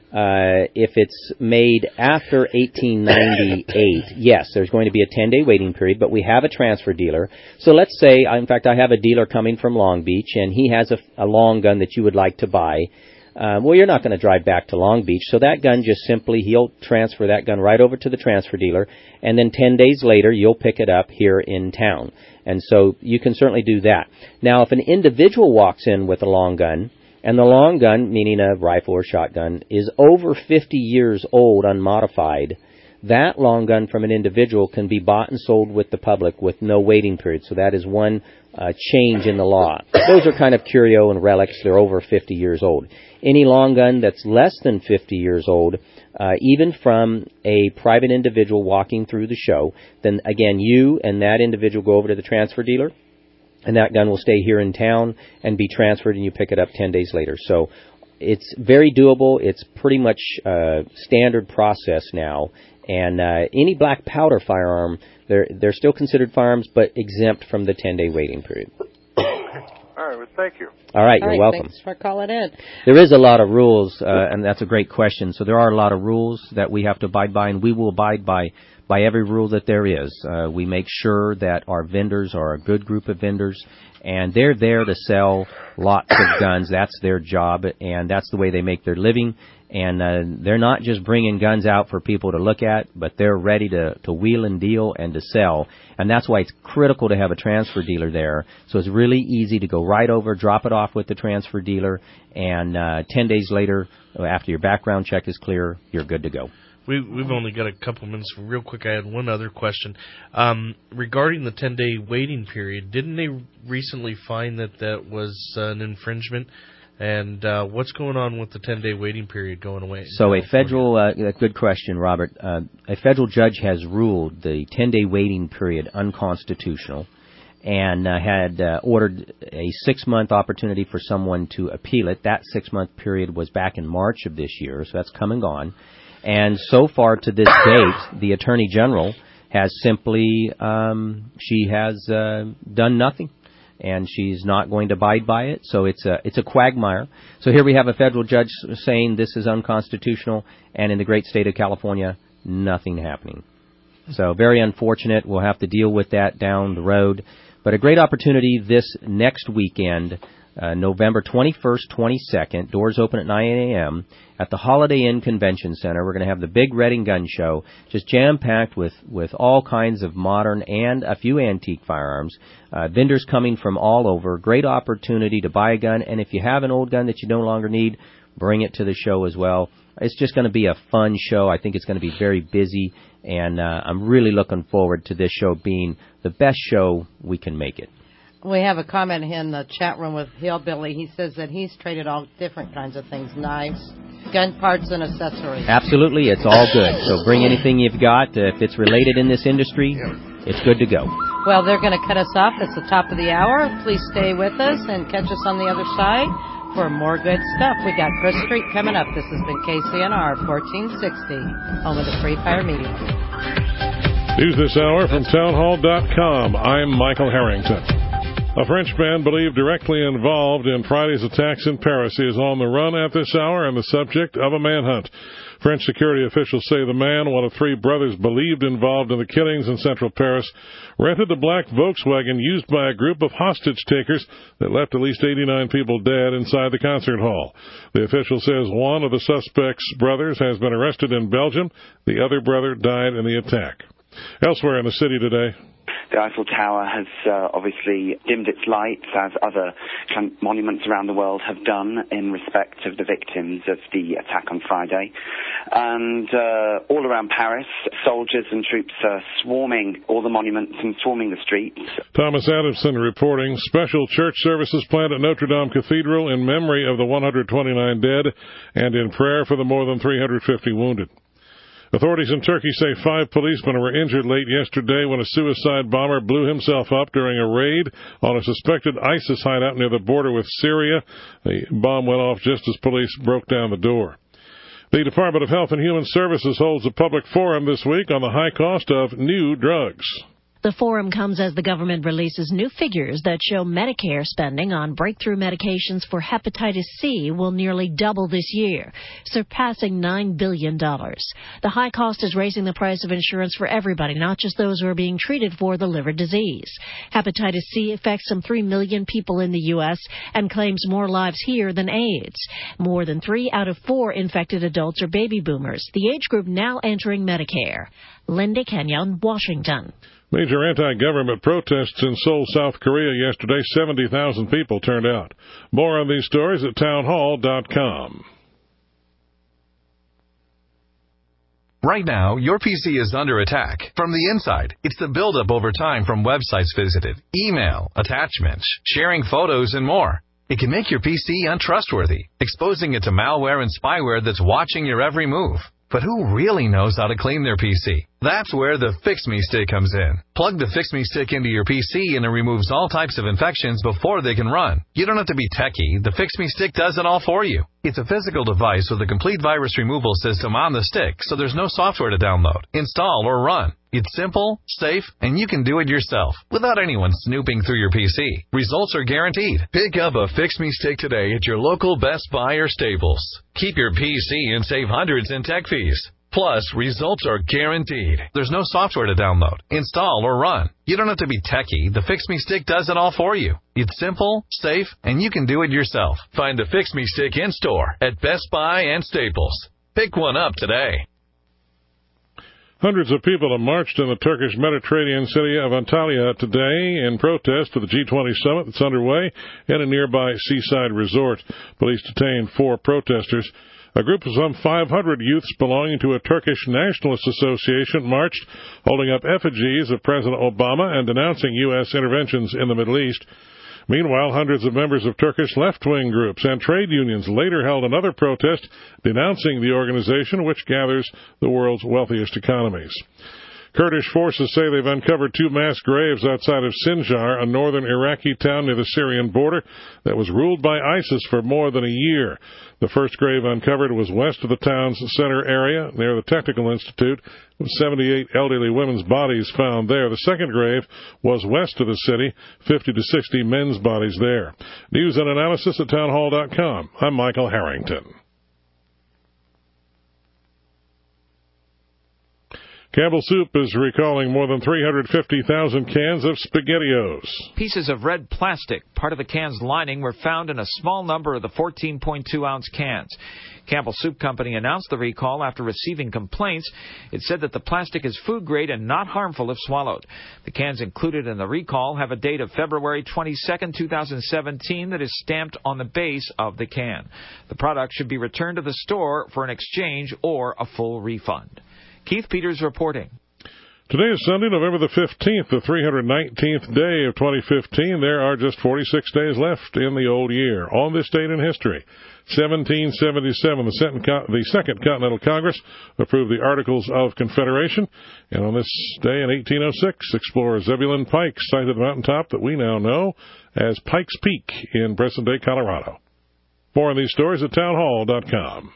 uh, if it's made after eighteen ninety-eight, yes, there's going to be a ten-day waiting period, but we have a transfer dealer. So let's say, in fact, I have a dealer coming from Long Beach, and he has a, a long gun that you would like to buy. Um, well, you're not going to drive back to Long Beach, so that gun just simply, he'll transfer that gun right over to the transfer dealer, and then ten days later, you'll pick it up here in town. And so you can certainly do that. Now, if an individual walks in with a long gun, and the long gun, meaning a rifle or shotgun, is over fifty years old, unmodified, that long gun from an individual can be bought and sold with the public with no waiting period. So that is one uh, change in the law. Those are kind of curio and relics. They're over fifty years old. Any long gun that's less than fifty years old, uh, even from a private individual walking through the show, then again, you and that individual go over to the transfer dealer, and that gun will stay here in town and be transferred, and you pick it up ten days later. So it's very doable. It's pretty much uh, standard process now. And uh, any black powder firearm, they're they're still considered firearms, but exempt from the ten-day waiting period. All right, well, thank you. All right, All you're right, welcome. Thanks for calling in. There is a lot of rules, uh, and that's a great question. So there are a lot of rules that we have to abide by, and we will abide by by every rule that there is. Uh, we make sure that our vendors are a good group of vendors, and they're there to sell lots of guns. That's their job, and that's the way they make their living. And uh, they're not just bringing guns out for people to look at, but they're ready to, to wheel and deal and to sell. And that's why it's critical to have a transfer dealer there. So it's really easy to go right over, drop it off with the transfer dealer, and uh, ten days later, after your background check is clear, you're good to go. We, we've only got a couple minutes. Real quick, I had one other question. Um, regarding the ten-day waiting period, didn't they recently find that that was uh, an infringement? And uh, what's going on with the ten-day waiting period going away? So a federal, uh, good question, Robert. Uh, a federal judge has ruled the ten-day waiting period unconstitutional and uh, had uh, ordered a six-month opportunity for someone to appeal it. That six-month period was back in March of this year, so that's come and gone. And so far to this date, the Attorney General has simply, um, she has uh, done nothing. And she's not going to abide by it, so it's a it's a quagmire. So here we have a federal judge saying this is unconstitutional, and in the great state of California, nothing happening. So very unfortunate. We'll have to deal with that down the road. But a great opportunity this next weekend, uh, November twenty-first, twenty-second. Doors open at nine a.m. at the Holiday Inn Convention Center. We're going to have the big Reading Gun Show, just jam-packed with, with all kinds of modern and a few antique firearms. Uh, vendors coming from all over. Great opportunity to buy a gun. And if you have an old gun that you no longer need, bring it to the show as well. It's just going to be a fun show. I think it's going to be very busy, and uh, I'm really looking forward to this show being the best show we can make it. We have a comment in the chat room with Hillbilly. He says that he's traded all different kinds of things, knives, gun parts, and accessories. Absolutely, it's all good. So bring anything you've got. Uh, if it's related in this industry, it's good to go. Well, they're going to cut us off. It's the top of the hour. Please stay with us and catch us on the other side for more good stuff. We got Chris Street coming up. This has been K C N R fourteen sixty, home of the Free Fire Media. News this hour from townhall dot com. I'm Michael Harrington. A French man believed directly involved in Friday's attacks in Paris is on the run at this hour and the subject of a manhunt. French security officials say the man, one of three brothers believed involved in the killings in central Paris, rented a black Volkswagen used by a group of hostage takers that left at least eighty-nine people dead inside the concert hall. The official says one of the suspect's brothers has been arrested in Belgium. The other brother died in the attack. Elsewhere in the city today, the Eiffel Tower has uh, obviously dimmed its lights, as other monuments around the world have done in respect of the victims of the attack on Friday. And uh, all around Paris, soldiers and troops are swarming all the monuments and swarming the streets. Thomas Adamson reporting special church services planned at Notre Dame Cathedral in memory of the one hundred twenty-nine dead and in prayer for the more than three hundred fifty wounded. Authorities in Turkey say five policemen were injured late yesterday when a suicide bomber blew himself up during a raid on a suspected ISIS hideout near the border with Syria. The bomb went off just as police broke down the door. The Department of Health and Human Services holds a public forum this week on the high cost of new drugs. The forum comes as the government releases new figures that show Medicare spending on breakthrough medications for hepatitis C will nearly double this year, surpassing nine billion dollars. The high cost is raising the price of insurance for everybody, not just those who are being treated for the liver disease. Hepatitis C affects some three million people in the U S and claims more lives here than AIDS. More than three out of four infected adults are baby boomers, the age group now entering Medicare. Linda Kenyon, Washington. Major anti-government protests in Seoul, South Korea yesterday. seventy thousand people turned out. More on these stories at townhall dot com. Right now, your P C is under attack from the inside. It's the buildup over time from websites visited, email, attachments, sharing photos, and more. It can make your P C untrustworthy, exposing it to malware and spyware that's watching your every move. But who really knows how to clean their P C? That's where the Fix Me Stick comes in. Plug the Fix Me Stick into your P C and it removes all types of infections before they can run. You don't have to be techie. The Fix Me Stick does it all for you. It's a physical device with a complete virus removal system on the stick, so there's no software to download, install, or run. It's simple, safe, and you can do it yourself without anyone snooping through your P C. Results are guaranteed. Pick up a Fix Me Stick today at your local Best Buy or Staples. Keep your P C and save hundreds in tech fees. Plus, results are guaranteed. There's no software to download, install, or run. You don't have to be techie. The Fix Me Stick does it all for you. It's simple, safe, and you can do it yourself. Find the Fix Me Stick in store at Best Buy and Staples. Pick one up today. Hundreds of people have marched in the Turkish Mediterranean city of Antalya today in protest to the G twenty summit that's underway in a nearby seaside resort. Police detained four protesters. A group of some five hundred youths belonging to a Turkish nationalist association marched, holding up effigies of President Obama and denouncing U S interventions in the Middle East. Meanwhile, hundreds of members of Turkish left-wing groups and trade unions later held another protest denouncing the organization, which gathers the world's wealthiest economies. Kurdish forces say they've uncovered two mass graves outside of Sinjar, a northern Iraqi town near the Syrian border that was ruled by ISIS for more than a year. The first grave uncovered was west of the town's center area, near the Technical Institute, with seventy-eight elderly women's bodies found there. The second grave was west of the city, fifty to sixty men's bodies there. News and analysis at townhall dot com. I'm Michael Harrington. Campbell Soup is recalling more than three hundred fifty thousand cans of SpaghettiOs. Pieces of red plastic, part of the can's lining, were found in a small number of the fourteen point two ounce cans. Campbell Soup Company announced the recall after receiving complaints. It said that the plastic is food grade and not harmful if swallowed. The cans included in the recall have a date of February twenty-second, two thousand seventeen that is stamped on the base of the can. The product should be returned to the store for an exchange or a full refund. Keith Peters reporting. Today is Sunday, November the fifteenth, the three hundred nineteenth day of twenty fifteen. There are just forty-six days left in the old year. On this date in history, seventeen seventy-seven, the Second, the Second Continental Congress approved the Articles of Confederation. And on this day in eighteen oh six, explorer Zebulon Pike sighted the mountaintop that we now know as Pikes Peak in present-day Colorado. More on these stories at townhall dot com.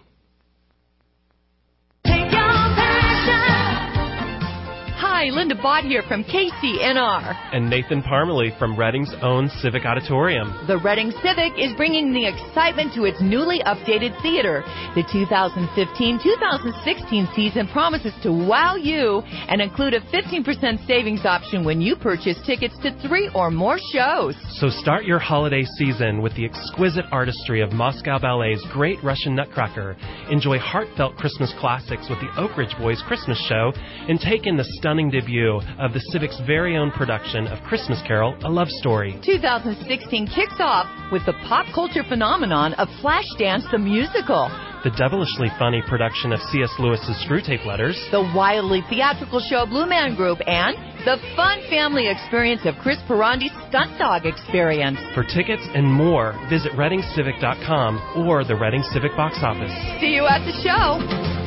Hi, Linda Bott here from K C N R. And Nathan Parmalee from Redding's own Civic Auditorium. The Redding Civic is bringing the excitement to its newly updated theater. The two thousand fifteen two thousand sixteen season promises to wow you and include a fifteen percent savings option when you purchase tickets to three or more shows. So start your holiday season with the exquisite artistry of Moscow Ballet's Great Russian Nutcracker. Enjoy heartfelt Christmas classics with the Oak Ridge Boys Christmas Show, and take in the stunning debut of the Civic's very own production of Christmas Carol, A Love Story. two thousand sixteen kicks off with the pop culture phenomenon of Flashdance the Musical. The devilishly funny production of C S Lewis's Screwtape Letters. The wildly theatrical show Blue Man Group, and the fun family experience of Chris Perandi's Stunt Dog Experience. For tickets and more, visit reading civic dot com or the Reading Civic box office. See you at the show.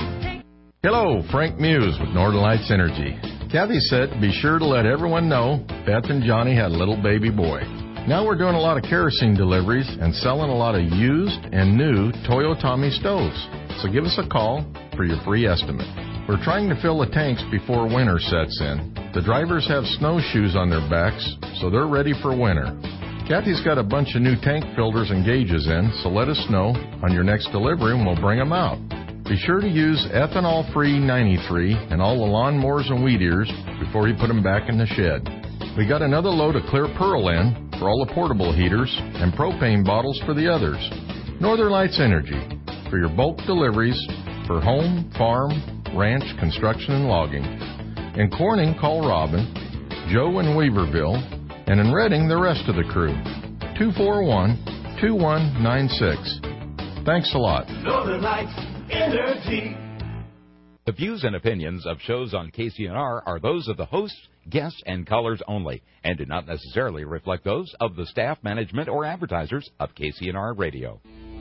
Hello, Frank Muse with Northern Lights Energy. Kathy said, be sure to let everyone know Beth and Johnny had a little baby boy. Now we're doing a lot of kerosene deliveries and selling a lot of used and new Toyotomi stoves. So give us a call for your free estimate. We're trying to fill the tanks before winter sets in. The drivers have snowshoes on their backs, so they're ready for winter. Kathy's got a bunch of new tank filters and gauges in, so let us know on your next delivery and we'll bring them out. Be sure to use ethanol-free ninety-three and all the lawnmowers and weed eaters before you put them back in the shed. We got another load of Clear Pearl in for all the portable heaters and propane bottles for the others. Northern Lights Energy for your bulk deliveries for home, farm, ranch, construction, and logging. In Corning, call Robin, Joe in Weaverville, and in Redding, the rest of the crew. two four one, two one nine six. Thanks a lot. Northern Lights Energy. The views and opinions of shows on K C N R are those of the hosts, guests, and callers only, and do not necessarily reflect those of the staff, management, or advertisers of K C N R Radio.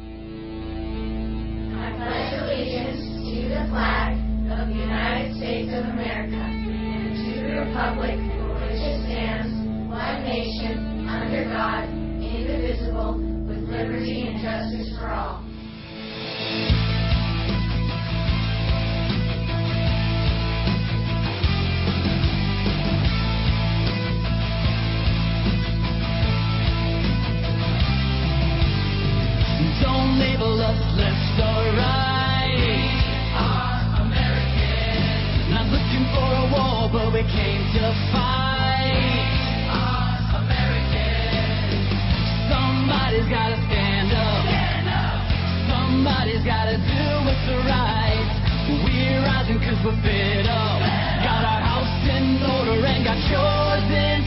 I pledge allegiance to the flag of the United States of America and to the republic for which it stands, one nation, under God, indivisible, with liberty and justice for all. Don't label us left or right. We are American. Not looking for a war, but we came to fight. We are American. Somebody's gotta stand up. Stand up. Somebody's gotta do what's right. We're rising cause we're fed up. Got our house in order and got yours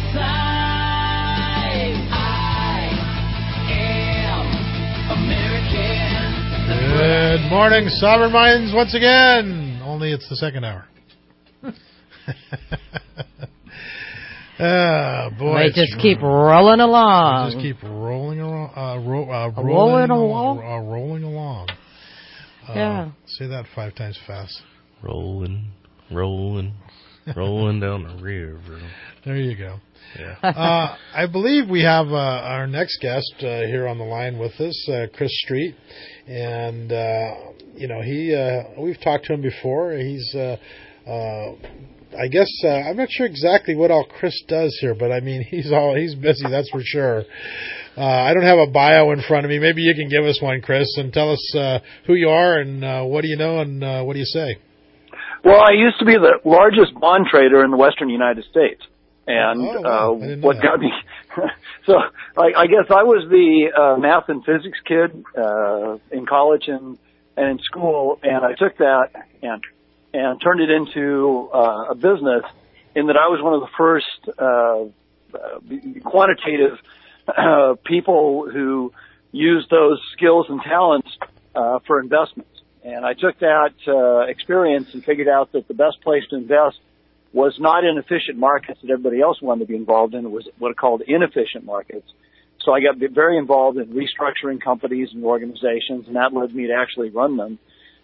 inside. I am American. Good morning, Sovereign Minds, once again. Only it's the second hour. Ah, boy. They just keep rolling along. They just keep rolling along. Uh, ro- uh, rolling, rolling along. along. Uh, rolling along. Uh, Yeah. Say that five times fast. Rolling, rolling, rolling down the river. There you go. Yeah. uh, I believe we have uh, our next guest uh, here on the line with us, uh, Chris Street, and uh, you know he. Uh, we've talked to him before. He's, uh, uh, I guess, uh, I'm not sure exactly what all Chris does here, but I mean he's all he's busy. That's for sure. Uh, I don't have a bio in front of me. Maybe you can give us one, Chris, and tell us uh, who you are and uh, what do you know and uh, what do you say. Well, I used to be the largest bond trader in the western United States. And oh, wow. uh, what got me... so I, I guess I was the uh, math and physics kid uh, in college and, and in school, and I took that and and turned it into uh, a business in that I was one of the first uh, uh, quantitative uh, people who used those skills and talents uh, for investments. And I took that uh, experience and figured out that the best place to invest was not in efficient markets that everybody else wanted to be involved in. It was what are called inefficient markets. So I got very involved in restructuring companies and organizations, and that led me to actually run them.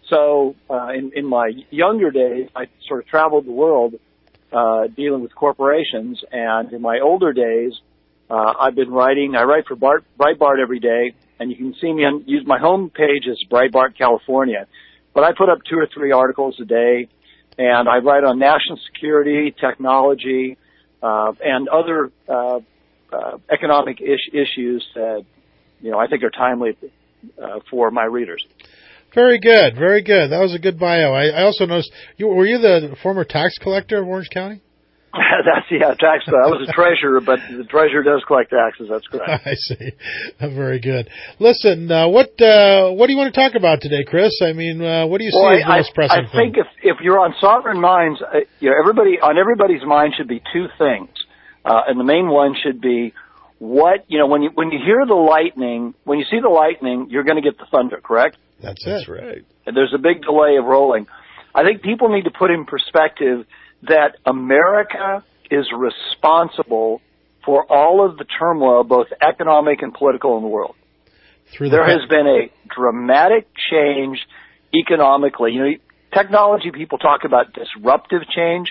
So uh, in, in my younger days, I sort of traveled the world uh, dealing with corporations, and in my older days, uh, I've been writing. I write for Bart, Breitbart every day, and you can see me on, use my home page as Breitbart, California. But I put up two or three articles a day, and I write on national security, technology, uh, and other uh, uh, economic ish- issues that, you know, I think are timely uh, for my readers. Very good, very good. That was a good bio. I, I also noticed, you, were you the former tax collector of Orange County? That's, yeah, tax. I was a treasurer, but the treasurer does collect taxes. That's correct. I see. Very good. Listen, uh, what uh, what do you want to talk about today, Chris? I mean, uh, what do you see well, as the I, most pressing I think thing? if if you're on Sovereign Minds, uh, you know, everybody on everybody's mind should be two things, uh, and the main one should be what you know when you when you hear the lightning, when you see the lightning, you're going to get the thunder. Correct? That's, That's it. right. And there's a big delay of rolling. I think people need to put in perspective that America is responsible for all of the turmoil, both economic and political, in the world. Through the there has been a dramatic change economically. You know, technology people talk about disruptive change,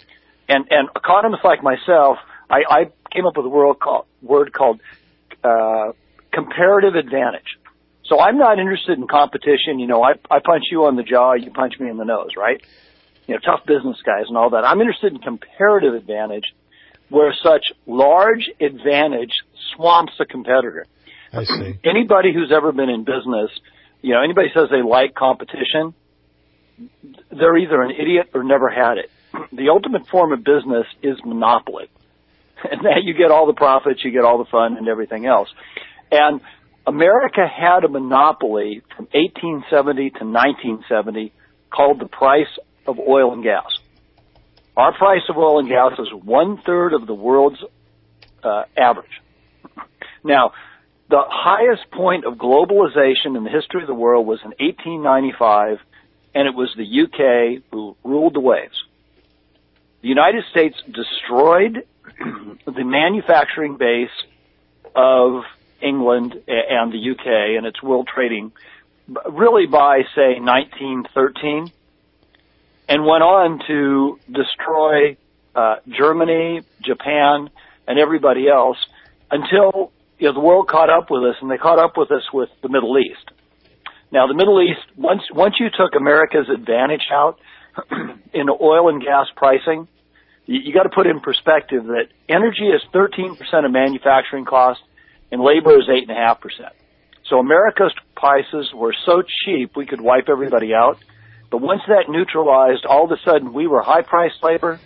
and and economists like myself, I, I came up with a word called, word called uh, comparative advantage. So I'm not interested in competition. You know, I, I punch you on the jaw, you punch me in the nose, right? You know, tough business guys and all that. I'm interested in comparative advantage, where such large advantage swamps a competitor. I see. Anybody who's ever been in business, you know, anybody says they like competition, they're either an idiot or never had it. The ultimate form of business is monopoly. And that you get all the profits, you get all the fun and everything else. And America had a monopoly from eighteen seventy to nineteen seventy called the price of oil and gas. Our price of oil and gas is one third of the world's uh, average. Now, the highest point of globalization in the history of the world was in eighteen ninety-five, and it was the U K who ruled the waves. The United States destroyed the manufacturing base of England and the U K and its world trading really by, say, nineteen thirteen, and went on to destroy uh, Germany, Japan, and everybody else until you know the world caught up with us, and they caught up with us with the Middle East. Now, the Middle East, once once you took America's advantage out in oil and gas pricing, you, you got to put in perspective that energy is thirteen percent of manufacturing cost, and labor is eight point five percent. So America's prices were so cheap we could wipe everybody out. But once that neutralized, all of a sudden we were high-priced labor,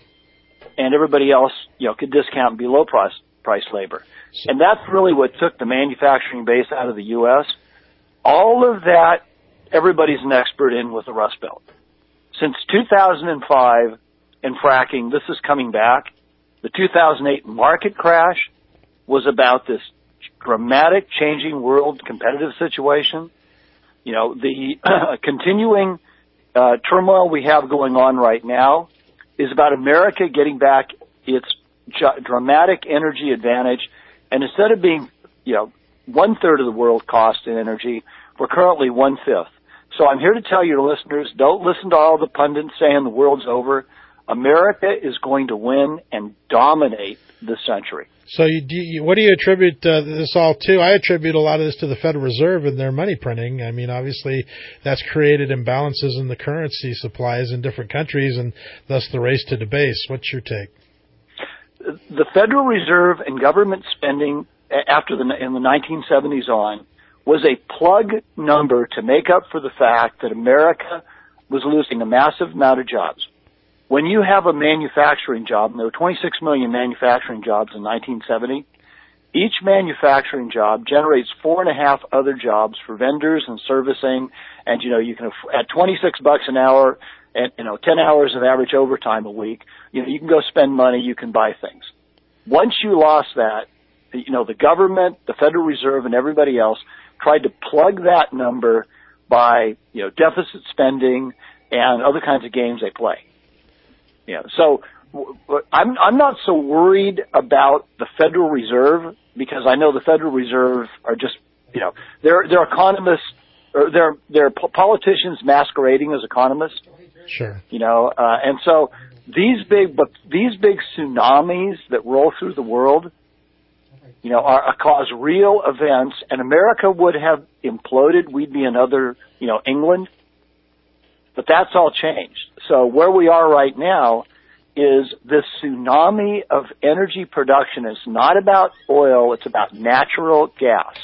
and everybody else, you know, could discount and be low-priced price labor. And that's really what took the manufacturing base out of the U S. All of that, everybody's an expert in with the Rust Belt. Since two thousand five in fracking, this is coming back. The two thousand eight market crash was about this dramatic changing world competitive situation. You know, the uh, continuing uh, turmoil we have going on right now is about America getting back its j- dramatic energy advantage. And instead of being, you know, one third of the world cost in energy, we're currently one fifth. So I'm here to tell your listeners, don't listen to all the pundits saying the world's over. America is going to win and dominate this century. So you, do you, what do you attribute uh, this all to? I attribute a lot of this to the Federal Reserve and their money printing. I mean, obviously, that's created imbalances in the currency supplies in different countries, and thus the race to debase. What's your take? The Federal Reserve and government spending after the in the nineteen seventies on was a plug number to make up for the fact that America was losing a massive amount of jobs. When you have a manufacturing job, and there were twenty-six million manufacturing jobs in nineteen seventy, each manufacturing job generates four and a half other jobs for vendors and servicing, and, you know, you can, at twenty-six bucks an hour, and, you know, ten hours of average overtime a week, you know, you can go spend money, you can buy things. Once you lost that, you know, the government, the Federal Reserve, and everybody else tried to plug that number by, you know, deficit spending and other kinds of games they play. Yeah, so I'm I'm not so worried about the Federal Reserve, because I know the Federal Reserve are just, you know, they're they're economists, or they're they're politicians masquerading as economists. Sure. You know, uh, and so these big but these big tsunamis that roll through the world, you know, are, are cause real events, and America would have imploded. We'd be another, you know, England. But that's all changed. So where we are right now is this tsunami of energy production. It's not about oil, it's about natural gas.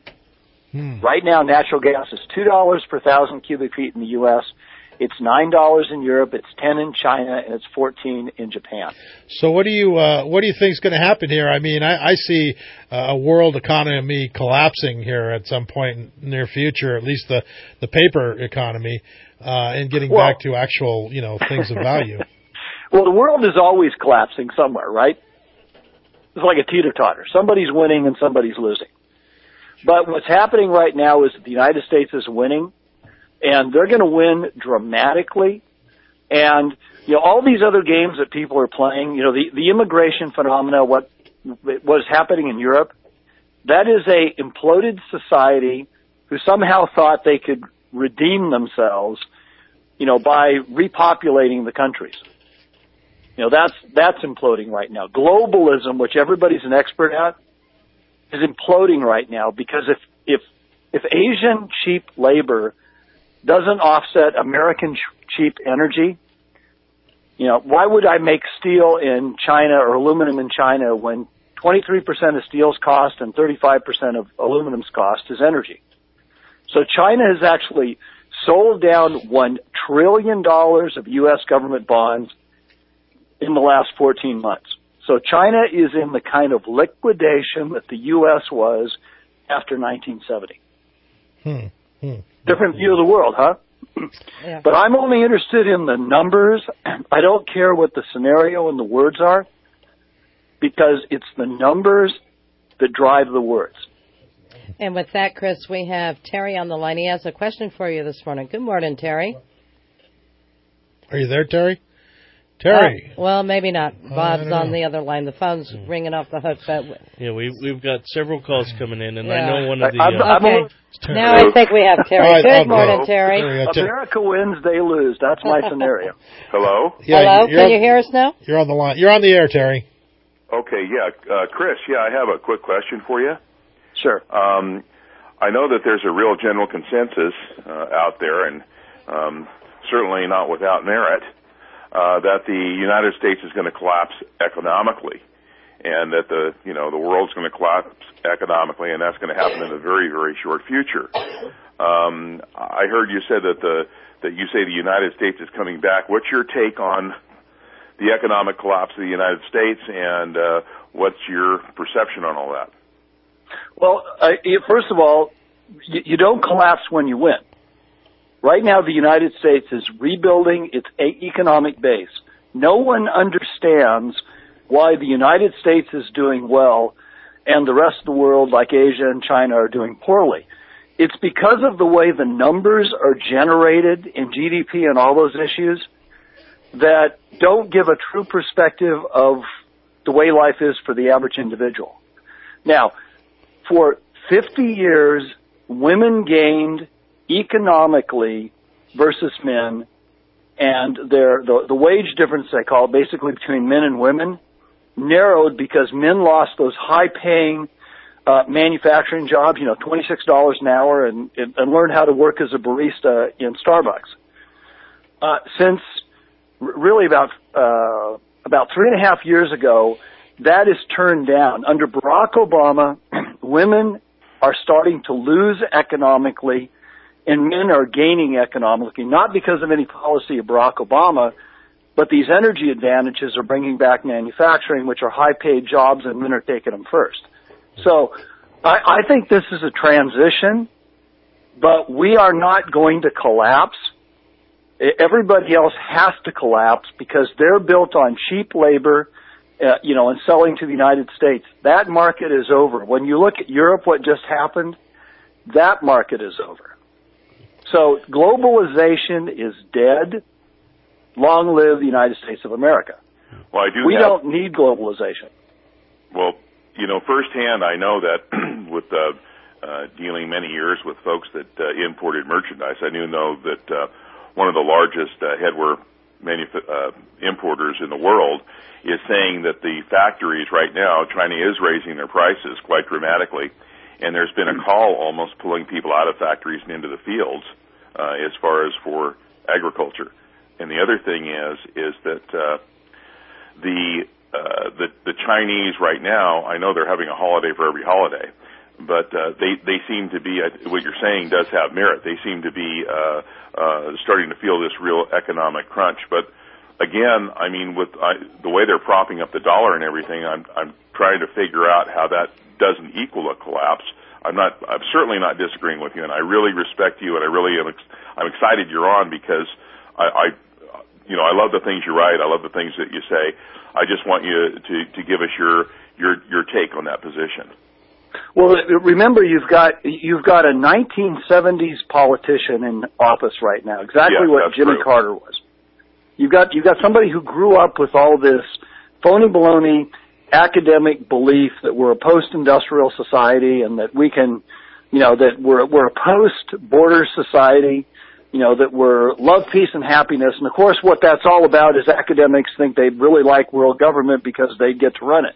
Hmm. Right now, natural gas is two dollars per thousand cubic feet in the U S It's nine dollars in Europe, it's ten in China, and it's fourteen in Japan. So what do you uh, what do you think is going to happen here? I mean, I, I see uh, a world economy collapsing here at some point in the near future, at least the, the paper economy, uh, and getting well, back to actual, you know, things of value. Well, the world is always collapsing somewhere, right? It's like a teeter-totter. Somebody's winning and somebody's losing. But what's happening right now is that the United States is winning, and they're going to win dramatically. And, you know, all these other games that people are playing, you know, the, the immigration phenomena, what was happening in Europe, that is a imploded society who somehow thought they could redeem themselves, you know, by repopulating the countries. You know, that's, that's imploding right now. Globalism, which everybody's an expert at, is imploding right now, because if, if, if Asian cheap labor doesn't offset American ch- cheap energy, you know, why would I make steel in China or aluminum in China when twenty-three percent of steel's cost and thirty-five percent of aluminum's cost is energy? So China has actually sold down one trillion dollars of U S government bonds in the last fourteen months. So China is in the kind of liquidation that the U S was after nineteen seventy. Hmm. Hmm. Different view of the world, huh? Yeah. But I'm only interested in the numbers. I don't care what the scenario and the words are, because it's the numbers that drive the words. And with that, Chris, we have Terry on the line. He has a question for you this morning. Good morning, Terry. Are you there, Terry? Terry. Uh, well, maybe not. Bob's uh, on the other line. The phone's ringing off the hook. But yeah, we we've got several calls coming in, and yeah. I know one of the. I'm, Uh, I'm okay. a, now I think we have Terry. Right, Good I'll morning, go. Terry. America wins, they lose. That's my scenario. Hello? Yeah, Hello? you're Can on, you hear us now? You're on the line. You're on the air, Terry. Okay, yeah. Uh, Chris, yeah, I have a quick question for you. Sure. Um, I know that there's a real general consensus uh, out there, and um, certainly not without merit, uh, that the United States is going to collapse economically, and that the you know the world's going to collapse economically, and that's going to happen in the very very short future. Um, I heard you said that the that you say the United States is coming back. What's your take on the economic collapse of the United States, and uh, what's your perception on all that? Well, uh, first of all, you, you don't collapse when you win. Right now, the United States is rebuilding its economic base. No one understands why the United States is doing well and the rest of the world, like Asia and China, are doing poorly. It's because of the way the numbers are generated in G D P and all those issues that don't give a true perspective of the way life is for the average individual. Now, for fifty years, women gained economically versus men, and their the, the wage difference, they call it, basically between men and women, narrowed because men lost those high-paying uh, manufacturing jobs, you know, twenty-six dollars an hour, and, and, and learned how to work as a barista in Starbucks. Uh, since really about uh, about three and a half years ago, that is turned down. Under Barack Obama, women are starting to lose economically, and men are gaining economically, not because of any policy of Barack Obama, but these energy advantages are bringing back manufacturing, which are high-paid jobs, and men are taking them first. So I, I think this is a transition, but we are not going to collapse. Everybody else has to collapse because they're built on cheap labor, uh, you know, and selling to the United States. That market is over. When you look at Europe, what just happened, that market is over. So globalization is dead. Long live the United States of America. Well, I do we have, don't need globalization. Well, you know, firsthand, I know that with uh, uh, dealing many years with folks that uh, imported merchandise, I do know that uh, one of the largest uh, headwear manuf- uh, importers in the world is saying that the factories right now, China is raising their prices quite dramatically, and there's been a call almost pulling people out of factories and into the fields uh, as far as for agriculture. And the other thing is, is that uh, the, uh, the the Chinese right now, I know they're having a holiday for every holiday, but uh, they they seem to be, what you're saying does have merit. They seem to be uh, uh, starting to feel this real economic crunch. But again, I mean, with I, the way they're propping up the dollar and everything, I'm I'm trying to figure out how that doesn't equal a collapse. I'm not. I'm certainly not disagreeing with you, and I really respect you, and I really am. Ex- I'm excited you're on because I. I You know, I love the things you write. I love the things that you say. I just want you to, to give us your, your, your take on that position. Well, remember, you've got, you've got a nineteen seventies politician in office right now, exactly yes, what Jimmy true. Carter was. You've got, you've got somebody who grew up with all this phony baloney academic belief that we're a post-industrial society and that we can, you know, that we're, we're a post-border society. You know, that we're love, peace, and happiness. And, of course, what that's all about is academics think they really like world government because they get to run it.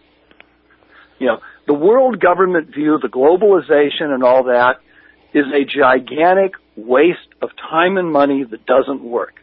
You know, the world government view, the globalization and all that is a gigantic waste of time and money that doesn't work.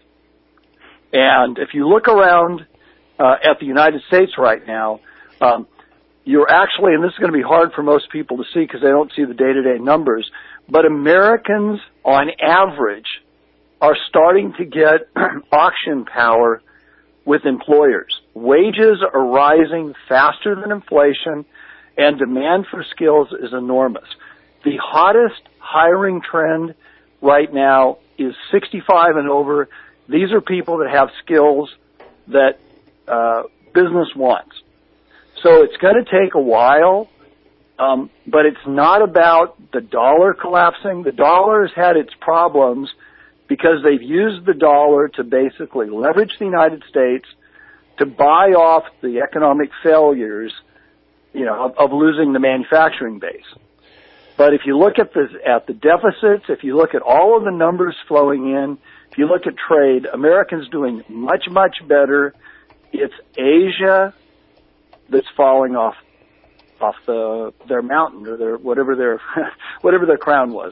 And if you look around uh, at the United States right now, um, you're actually, and this is going to be hard for most people to see because they don't see the day-to-day numbers, but Americans, on average, are starting to get auction power with employers. Wages are rising faster than inflation, and demand for skills is enormous. The hottest hiring trend right now is sixty-five and over. These are people that have skills that uh, business wants. So it's going to take a while, um, but it's not about the dollar collapsing. The dollar has had its problems because they've used the dollar to basically leverage the United States to buy off the economic failures, you know, of, of losing the manufacturing base. But if you look at the, at the deficits, if you look at all of the numbers flowing in, if you look at trade, Americans doing much, much better. It's Asia that's falling off, off the, their mountain or their, whatever their, whatever their crown was.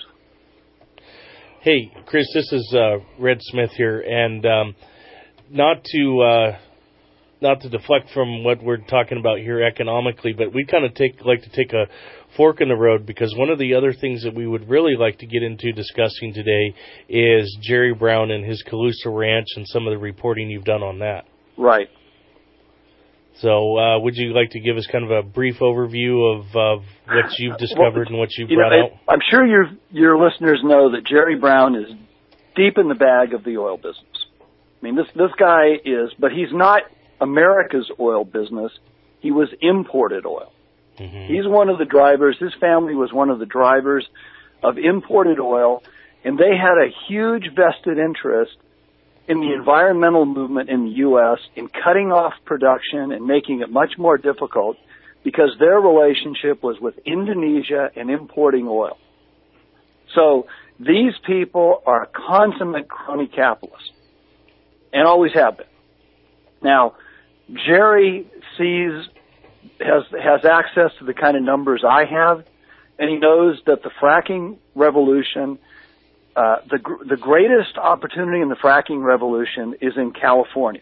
Hey, Chris, this is uh, Red Smith here, and um, not to uh, not to deflect from what we're talking about here economically, but we kind of take like to take a fork in the road because one of the other things that we would really like to get into discussing today is Jerry Brown and his Calusa Ranch and some of the reporting you've done on that. Right. So uh, would you like to give us kind of a brief overview of uh, what you've discovered well, and what you've you brought know, out? I'm sure your your listeners know that Jerry Brown is deep in the bag of the oil business. I mean, this this guy is, but he's not America's oil business. He was imported oil. Mm-hmm. He's one of the drivers. His family was one of the drivers of imported oil, and they had a huge vested interest in the environmental movement in the U S in cutting off production and making it much more difficult because their relationship was with Indonesia and importing oil. So these people are consummate crony capitalists and always have been. Now, Jerry sees, has, has access to the kind of numbers I have, and he knows that the fracking revolution Uh, the the greatest opportunity in the fracking revolution is in California.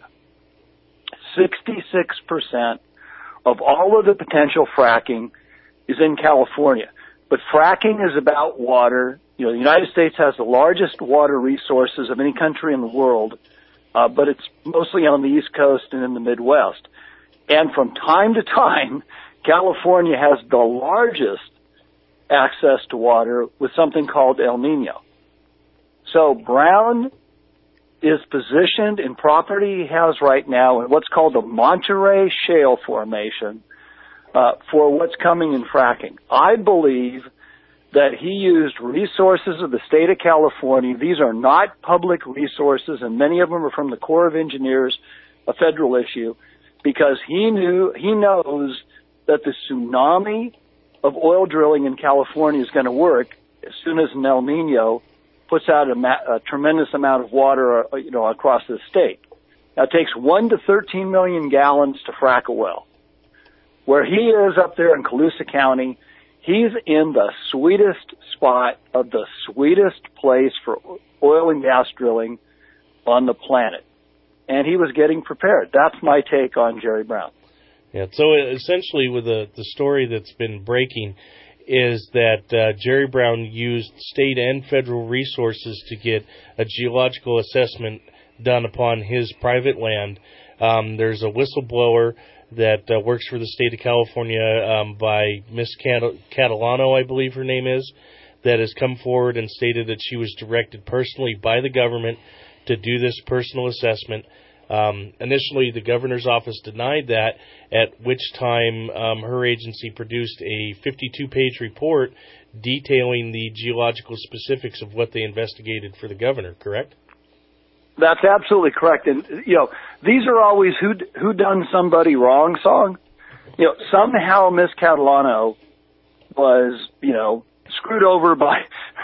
sixty-six percent of all of the potential fracking is in California. But fracking is about water, You know, the United States has the largest water resources of any country in the world, uh, but it's mostly on the East Coast and in the Midwest. And from time to time, California has the largest access to water with something called El Nino. So Brown is positioned in property he has right now in what's called the Monterey Shale Formation uh, for what's coming in fracking. I believe that he used resources of the state of California. These are not public resources, and many of them are from the Corps of Engineers, a federal issue, because he knew, he knows that the tsunami of oil drilling in California is going to work as soon as an El Nino puts out a, ma- a tremendous amount of water, uh, you know, across the state. Now, it takes one to thirteen million gallons to frack a well. Where he is up there in Colusa County, he's in the sweetest spot of the sweetest place for oil and gas drilling on the planet. And he was getting prepared. That's my take on Jerry Brown. Yeah, so essentially with the, the story that's been breaking is that uh, Jerry Brown used state and federal resources to get a geological assessment done upon his private land. Um, there's a whistleblower that uh, works for the state of California um, by Miss Cat- Catalano, I believe her name is, that has come forward and stated that she was directed personally by the government to do this personal assessment. Um, initially, the governor's office denied that, at which time um, her agency produced a fifty-two page report detailing the geological specifics of what they investigated for the governor, correct? That's absolutely correct. And, you know, these are always who who done somebody wrong song. You know, somehow Miss Catalano was, you know, screwed over by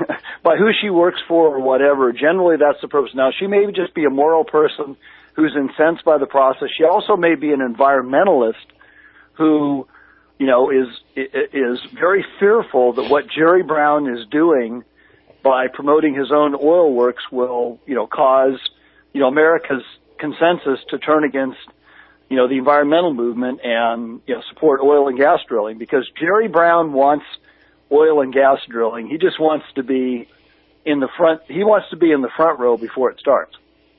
by who she works for or whatever. Generally, that's the purpose. Now, she may just be a moral person who's incensed by the process. She also may be an environmentalist who, you know, is is very fearful that what Jerry Brown is doing by promoting his own oil works will, you know, cause, you know, America's consensus to turn against, you know, the environmental movement and, you know, support oil and gas drilling, because Jerry Brown wants oil and gas drilling. He just wants to be in the front. He wants to be in the front row before it starts.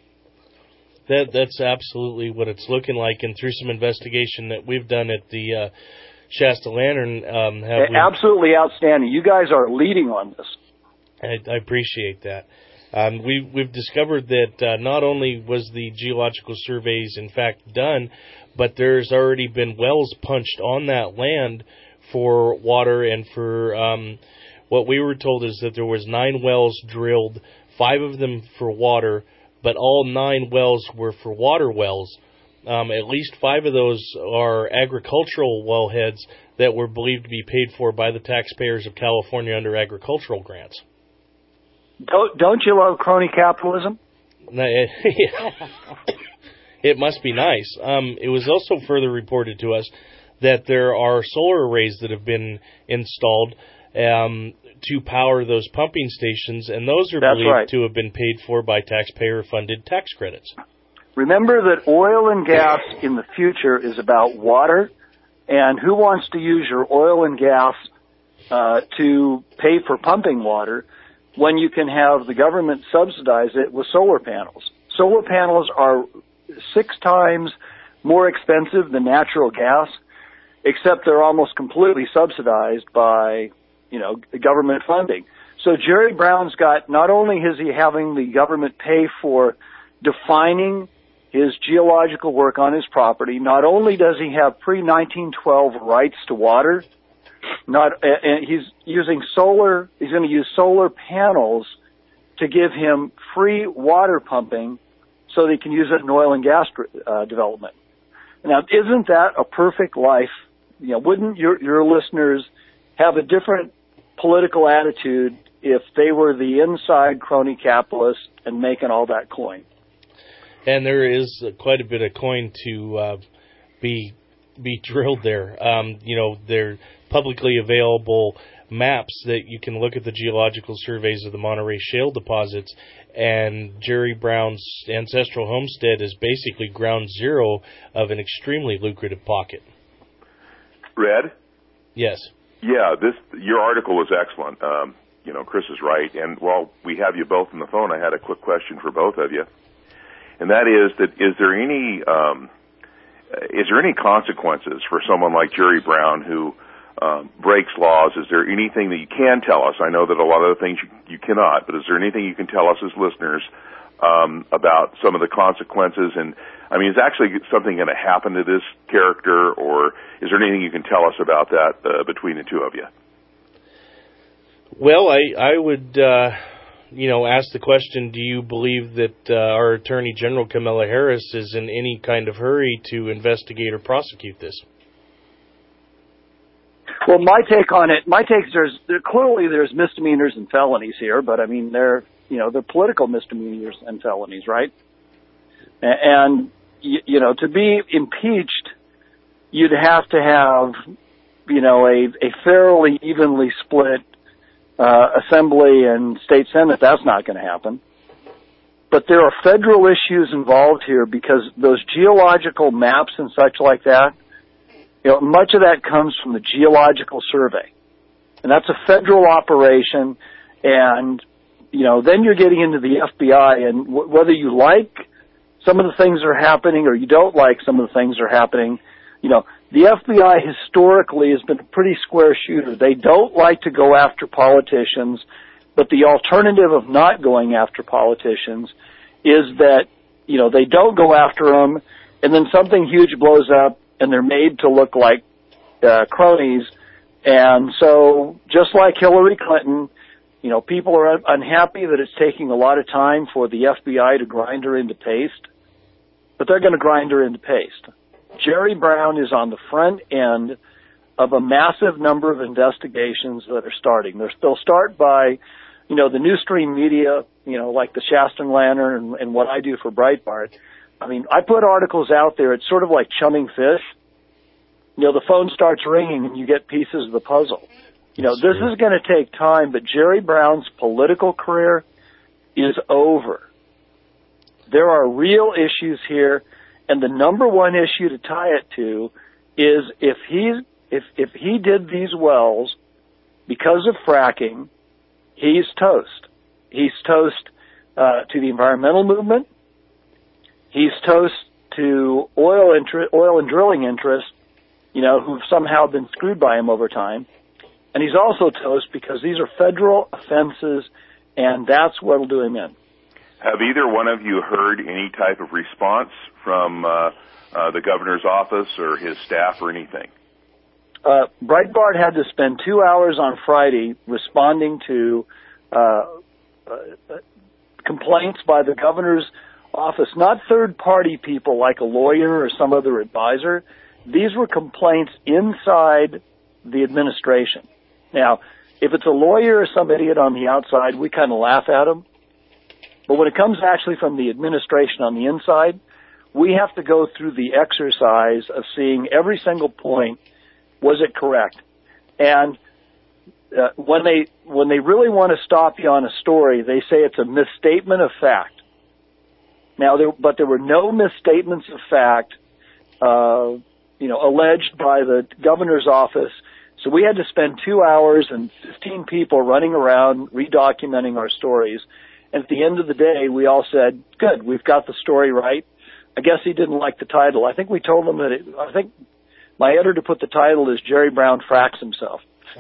That that's absolutely what it's looking like, and through some investigation that we've done at the uh, Shasta Lantern, um, have we... absolutely outstanding. You guys are leading on this. I, I appreciate that. Um, we, we've discovered that uh, not only was the geological surveys in fact done, but there's already been wells punched on that land for water, and for um, what we were told is that there was nine wells drilled, five of them for water, but all nine wells were for water wells. Um, at least five of those are agricultural wellheads that were believed to be paid for by the taxpayers of California under agricultural grants. Don't, don't you love crony capitalism? It must be nice. Um, it was also further reported to us that there are solar arrays that have been installed um, to power those pumping stations, and those are That's believed right. to have been paid for by taxpayer-funded tax credits. Remember that oil and gas in the future is about water, and who wants to use your oil and gas uh, to pay for pumping water when you can have the government subsidize it with solar panels? Solar panels are six times more expensive than natural gas, except they're almost completely subsidized by, you know, government funding. So Jerry Brown's got, not only is he having the government pay for defining his geological work on his property, not only does he have pre nineteen twelve rights to water, not, and he's using solar, he's going to use solar panels to give him free water pumping so that he can use it in oil and gas uh, development. Now, isn't that a perfect life? You know, wouldn't your, your listeners have a different political attitude if they were the inside crony capitalists and making all that coin? And there is quite a bit of coin to uh, be be drilled there. Um, you know, they're publicly available maps that you can look at the geological surveys of the Monterey Shale deposits, and Jerry Brown's ancestral homestead is basically ground zero of an extremely lucrative pocket. Red? Yes. Yeah, this your article was excellent. Um, you know, Chris is right. And while we have you both on the phone, I had a quick question for both of you. And that is that is there any um, is there any consequences for someone like Jerry Brown who um, breaks laws? Is there anything that you can tell us? I know that a lot of the things you, you cannot, but is there anything you can tell us as listeners um, about some of the consequences? And I mean, is actually something going to happen to this character, or is there anything you can tell us about that uh, between the two of you? Well, I I would. Uh You know, ask the question, do you believe that uh, our Attorney General, Kamala Harris, is in any kind of hurry to investigate or prosecute this? Well, my take on it, my take is there's there, clearly there's misdemeanors and felonies here, but I mean they're you know they're political misdemeanors and felonies, right? And, and you, you know to be impeached, you'd have to have you know a a fairly evenly split Uh, Assembly and State Senate. That's not going to happen. But there are federal issues involved here because those geological maps and such like that, you know, much of that comes from the Geological Survey. And that's a federal operation. And, you know, then you're getting into the F B I, and w- whether you like some of the things that are happening or you don't like some of the things that are happening, you know, the F B I historically has been a pretty square shooter. They don't like to go after politicians, but the alternative of not going after politicians is that, you know, they don't go after them, and then something huge blows up, and they're made to look like uh, cronies. And so, just like Hillary Clinton, you know, people are un- unhappy that it's taking a lot of time for the F B I to grind her into paste, but they're going to grind her into paste. Jerry Brown is on the front end of a massive number of investigations that are starting. They're, they'll start by, you know, the new stream media, you know, like the Shaston Lantern and, and what I do for Breitbart. I mean, I put articles out there. It's sort of like chumming fish. You know, the phone starts ringing and you get pieces of the puzzle. You know, this is going to take time, but Jerry Brown's political career is over. There are real issues here. And the number one issue to tie it to is if he's if if he did these wells because of fracking, he's toast. He's toast uh, to the environmental movement. He's toast to oil inter- oil and drilling interests, you know, who've somehow been screwed by him over time. And he's also toast because these are federal offenses, and that's what'll do him in. Have either one of you heard any type of response from uh, uh, the governor's office or his staff or anything? Uh, Breitbart had to spend two hours on Friday responding to uh, uh, complaints by the governor's office, not third-party people like a lawyer or some other advisor. These were complaints inside the administration. Now, if it's a lawyer or some idiot on the outside, we kind of laugh at them. But when it comes actually from the administration on the inside, we have to go through the exercise of seeing every single point, was it correct? And uh, when they when they really want to stop you on a story, they say it's a misstatement of fact. Now, there, but there were no misstatements of fact, uh, you know, alleged by the governor's office. So we had to spend two hours and fifteen people running around redocumenting our stories. And at the end of the day, we all said, good, we've got the story right. I guess he didn't like the title. I think we told him that it, I think my editor put the title as Jerry Brown Fracks Himself.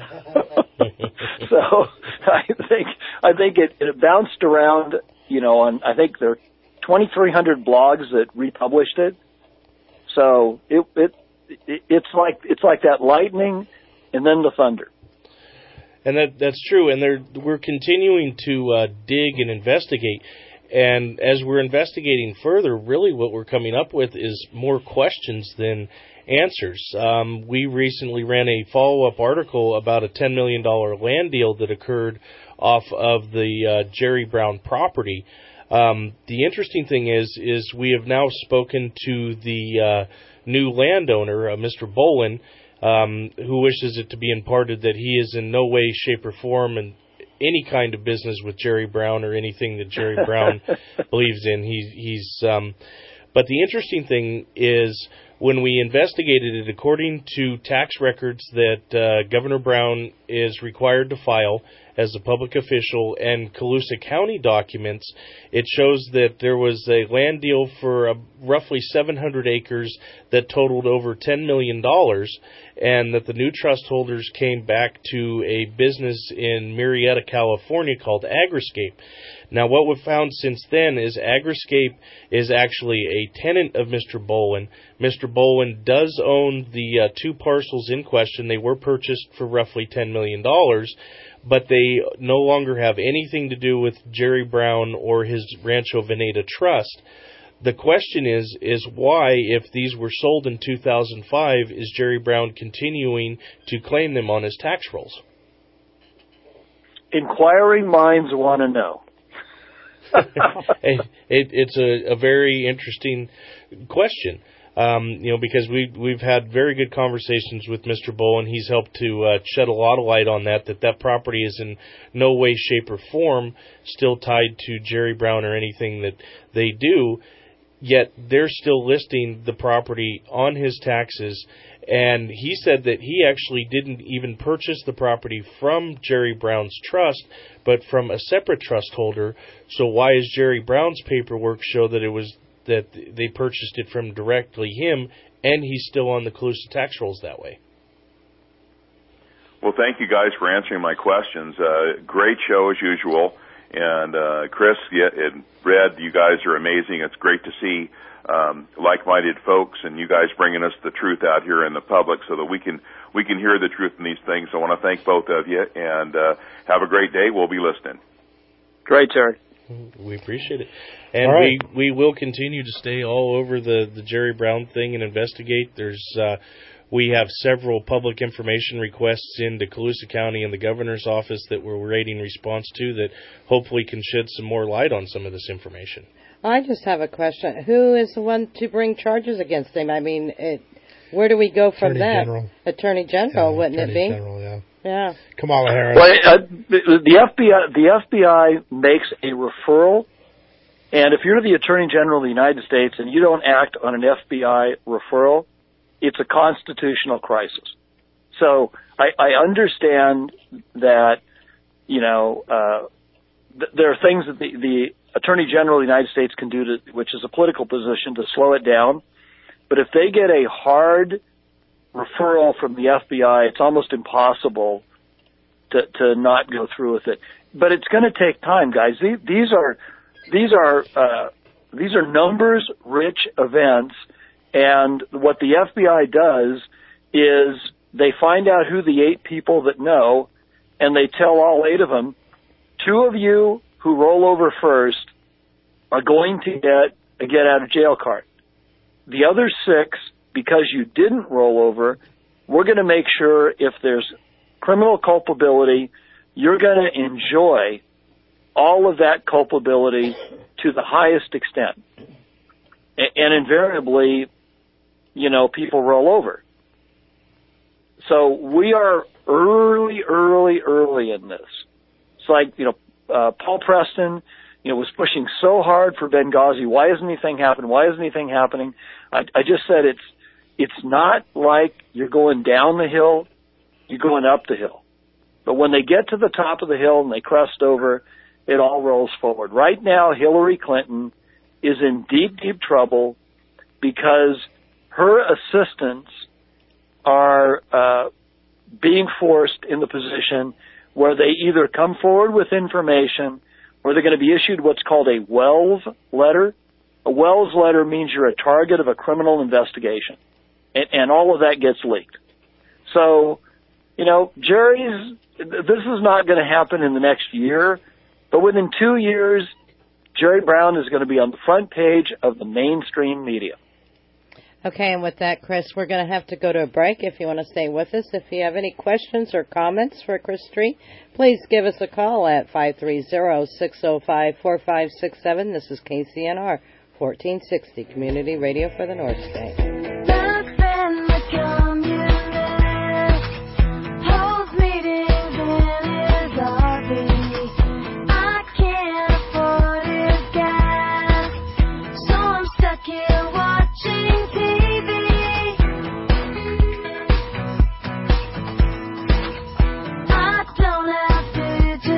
So I think, I think it, it bounced around, you know, on, I think there are twenty-three hundred blogs that republished it. So it, it, it it's like, it's like that lightning and then the thunder. And that that's true, and they're, we're continuing to uh, dig and investigate. And as we're investigating further, really what we're coming up with is more questions than answers. Um, we recently ran a follow-up article about a ten million dollars land deal that occurred off of the uh, Jerry Brown property. Um, the interesting thing is, is we have now spoken to the uh, new landowner, uh, Mister Bolin, Um, who wishes it to be imparted that he is in no way, shape, or form in any kind of business with Jerry Brown or anything that Jerry Brown believes in. He, he's, um, but the interesting thing is when we investigated it, according to tax records that uh, Governor Brown is required to file as a public official, and Colusa County documents, it shows that there was a land deal for uh, roughly seven hundred acres that totaled over ten million dollars, and that the new trust holders came back to a business in Murrieta, California called Agriscape. Now, what we've found since then is Agriscape is actually a tenant of Mister Bowen. Mister Bowen does own the uh, two parcels in question. They were purchased for roughly ten million dollars, but they no longer have anything to do with Jerry Brown or his Rancho Veneta Trust. The question is, is why, if these were sold in two thousand five, is Jerry Brown continuing to claim them on his tax rolls? Inquiring minds want to know. it, it, it's a, a very interesting question, um, you know, because we we've had very good conversations with Mister Bowen. He's helped to uh, shed a lot of light on that. That that property is in no way, shape, or form still tied to Jerry Brown or anything that they do. Yet they're still listing the property on his taxes. And he said that he actually didn't even purchase the property from Jerry Brown's trust, but from a separate trust holder. So why is Jerry Brown's paperwork show that it was that they purchased it from directly him, and he's still on the Colusa tax rolls that way? Well, thank you guys for answering my questions. Uh, great show as usual. And uh, Chris yeah, and Red, you guys are amazing. It's great to see um, like-minded folks, and you guys bringing us the truth out here in the public so that we can we can hear the truth in these things. I want to thank both of you, and uh, have a great day. We'll be listening. Great, Terry. We appreciate it. And right. we, we will continue to stay all over the, the Jerry Brown thing and investigate. There's uh, we have several public information requests into Colusa County and the governor's office that we're waiting response to that hopefully can shed some more light on some of this information. I just have a question. Who is the one to bring charges against him? I mean, it, where do we go from Attorney that? General. Attorney General, Yeah, wouldn't Attorney it be? General, yeah. Yeah. Kamala Harris. Well, uh, the, the F B I, the F B I makes a referral, and if you're the Attorney General of the United States and you don't act on an F B I referral, it's a constitutional crisis. So I, I understand that, you know, uh, th- there are things that the, the Attorney General of the United States can do, to, which is a political position, to slow it down. But if they get a hard referral from the F B I, it's almost impossible to, to not go through with it. But it's going to take time, guys. These, these are these are uh, these are numbers-rich events, and what the F B I does is they find out who the eight people that know, and they tell all eight of them, two of you who roll over first are going to get a get-out-of-jail card. The other six, because you didn't roll over, we're going to make sure if there's criminal culpability, you're going to enjoy all of that culpability to the highest extent. And invariably, you know, people roll over. So we are early, early, early in this. It's like, you know, uh, Paul Preston, you know, was pushing so hard for Benghazi. Why isn't anything happening? Why isn't anything happening? I, I just said it's it's not like you're going down the hill, you're going up the hill. But when they get to the top of the hill and they crest over, it all rolls forward. Right now, Hillary Clinton is in deep, deep trouble because her assistants are uh, being forced in the position where they either come forward with information or they're going to be issued what's called a Wells letter. A Wells letter means you're a target of a criminal investigation, and, and all of that gets leaked. So, you know, Jerry's, this is not going to happen in the next year, but within two years, Jerry Brown is going to be on the front page of the mainstream media. Okay, and with that, Chris, we're going to have to go to a break. If you want to stay with us, if you have any questions or comments for Chris Street, please give us a call at five three zero, six zero five, four five six seven. This is K C N R, fourteen sixty, Community Radio for the North State. I don't have to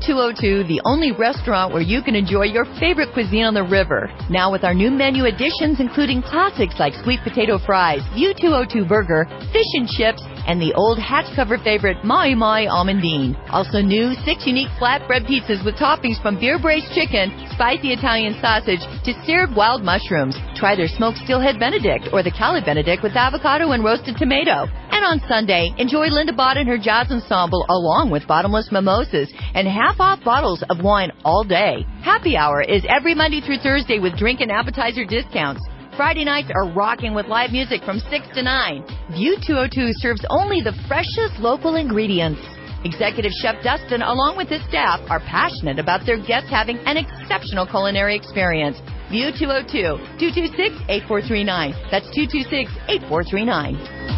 two oh two, the only restaurant where you can enjoy your favorite cuisine on the river. Now with our new menu additions, including classics like sweet potato fries, View two oh two burger, fish and chips, and the old hatch cover favorite, Mai Mai Almondine. Also new, six unique flatbread pizzas with toppings from beer braised chicken, spicy Italian sausage, to seared wild mushrooms. Try their smoked steelhead Benedict or the Cali Benedict with avocado and roasted tomato. And on Sunday, enjoy Linda Bott and her jazz ensemble along with bottomless mimosas and half-off bottles of wine all day. Happy Hour is every Monday through Thursday with drink and appetizer discounts. Friday nights are rocking with live music from six to nine. View two oh two serves only the freshest local ingredients. Executive Chef Dustin, along with his staff, are passionate about their guests having an exceptional culinary experience. View two oh two, two two six, eight four three nine. That's two two six, eight four three nine.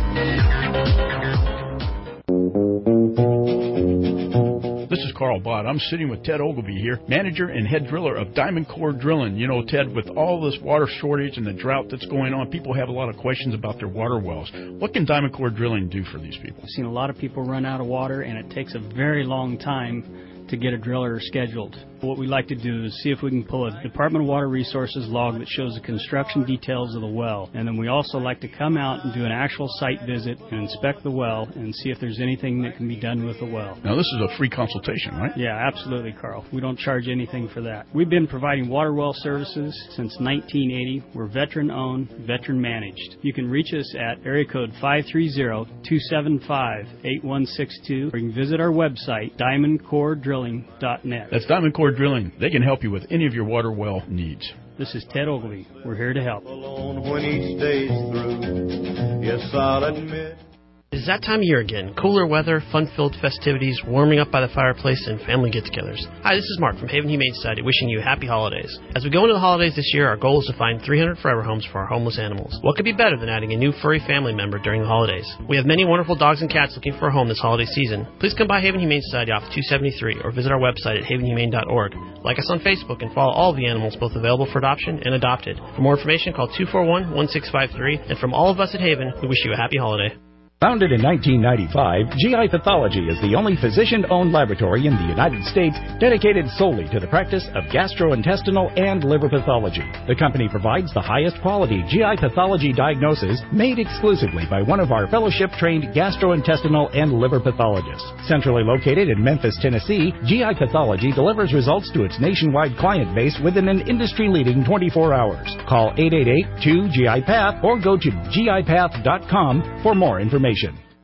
This is Carl Bott. I'm sitting with Ted Ogilvie here, manager and head driller of Diamond Core Drilling. You know, Ted, with all this water shortage and the drought that's going on, people have a lot of questions about their water wells. What can Diamond Core Drilling do for these people? I've seen a lot of people run out of water, and it takes a very long time to get a driller scheduled. What we like to do is see if we can pull a Department of Water Resources log that shows the construction details of the well. And then we also like to come out and do an actual site visit and inspect the well and see if there's anything that can be done with the well. Now, this is a free consultation, right? Yeah, absolutely, Carl. We don't charge anything for that. We've been providing water well services since nineteen eighty. We're veteran-owned, veteran-managed. You can reach us at area code five three zero, two seven five, eight one six two, or you can visit our website, diamond core drilling dot net. That's Diamond Core Drilling. They can help you with any of your water well needs. This is Ted Ogilvie. We're here to help. When each day's through, yes, I'll admit. It's that time of year again. Cooler weather, fun-filled festivities, warming up by the fireplace, and family get-togethers. Hi, this is Mark from Haven Humane Society wishing you happy holidays. As we go into the holidays this year, our goal is to find three hundred forever homes for our homeless animals. What could be better than adding a new furry family member during the holidays? We have many wonderful dogs and cats looking for a home this holiday season. Please come by Haven Humane Society off two seventy-three or visit our website at haven humane dot org. Like us on Facebook and follow all of the animals both available for adoption and adopted. For more information, call two four one, one six five three. And from all of us at Haven, we wish you a happy holiday. Founded in nineteen ninety-five, G I Pathology is the only physician-owned laboratory in the United States dedicated solely to the practice of gastrointestinal and liver pathology. The company provides the highest quality G I pathology diagnosis made exclusively by one of our fellowship-trained gastrointestinal and liver pathologists. Centrally located in Memphis, Tennessee, G I Pathology delivers results to its nationwide client base within an industry-leading twenty-four hours. Call eight eight eight, two, G I path or go to G I path dot com for more information.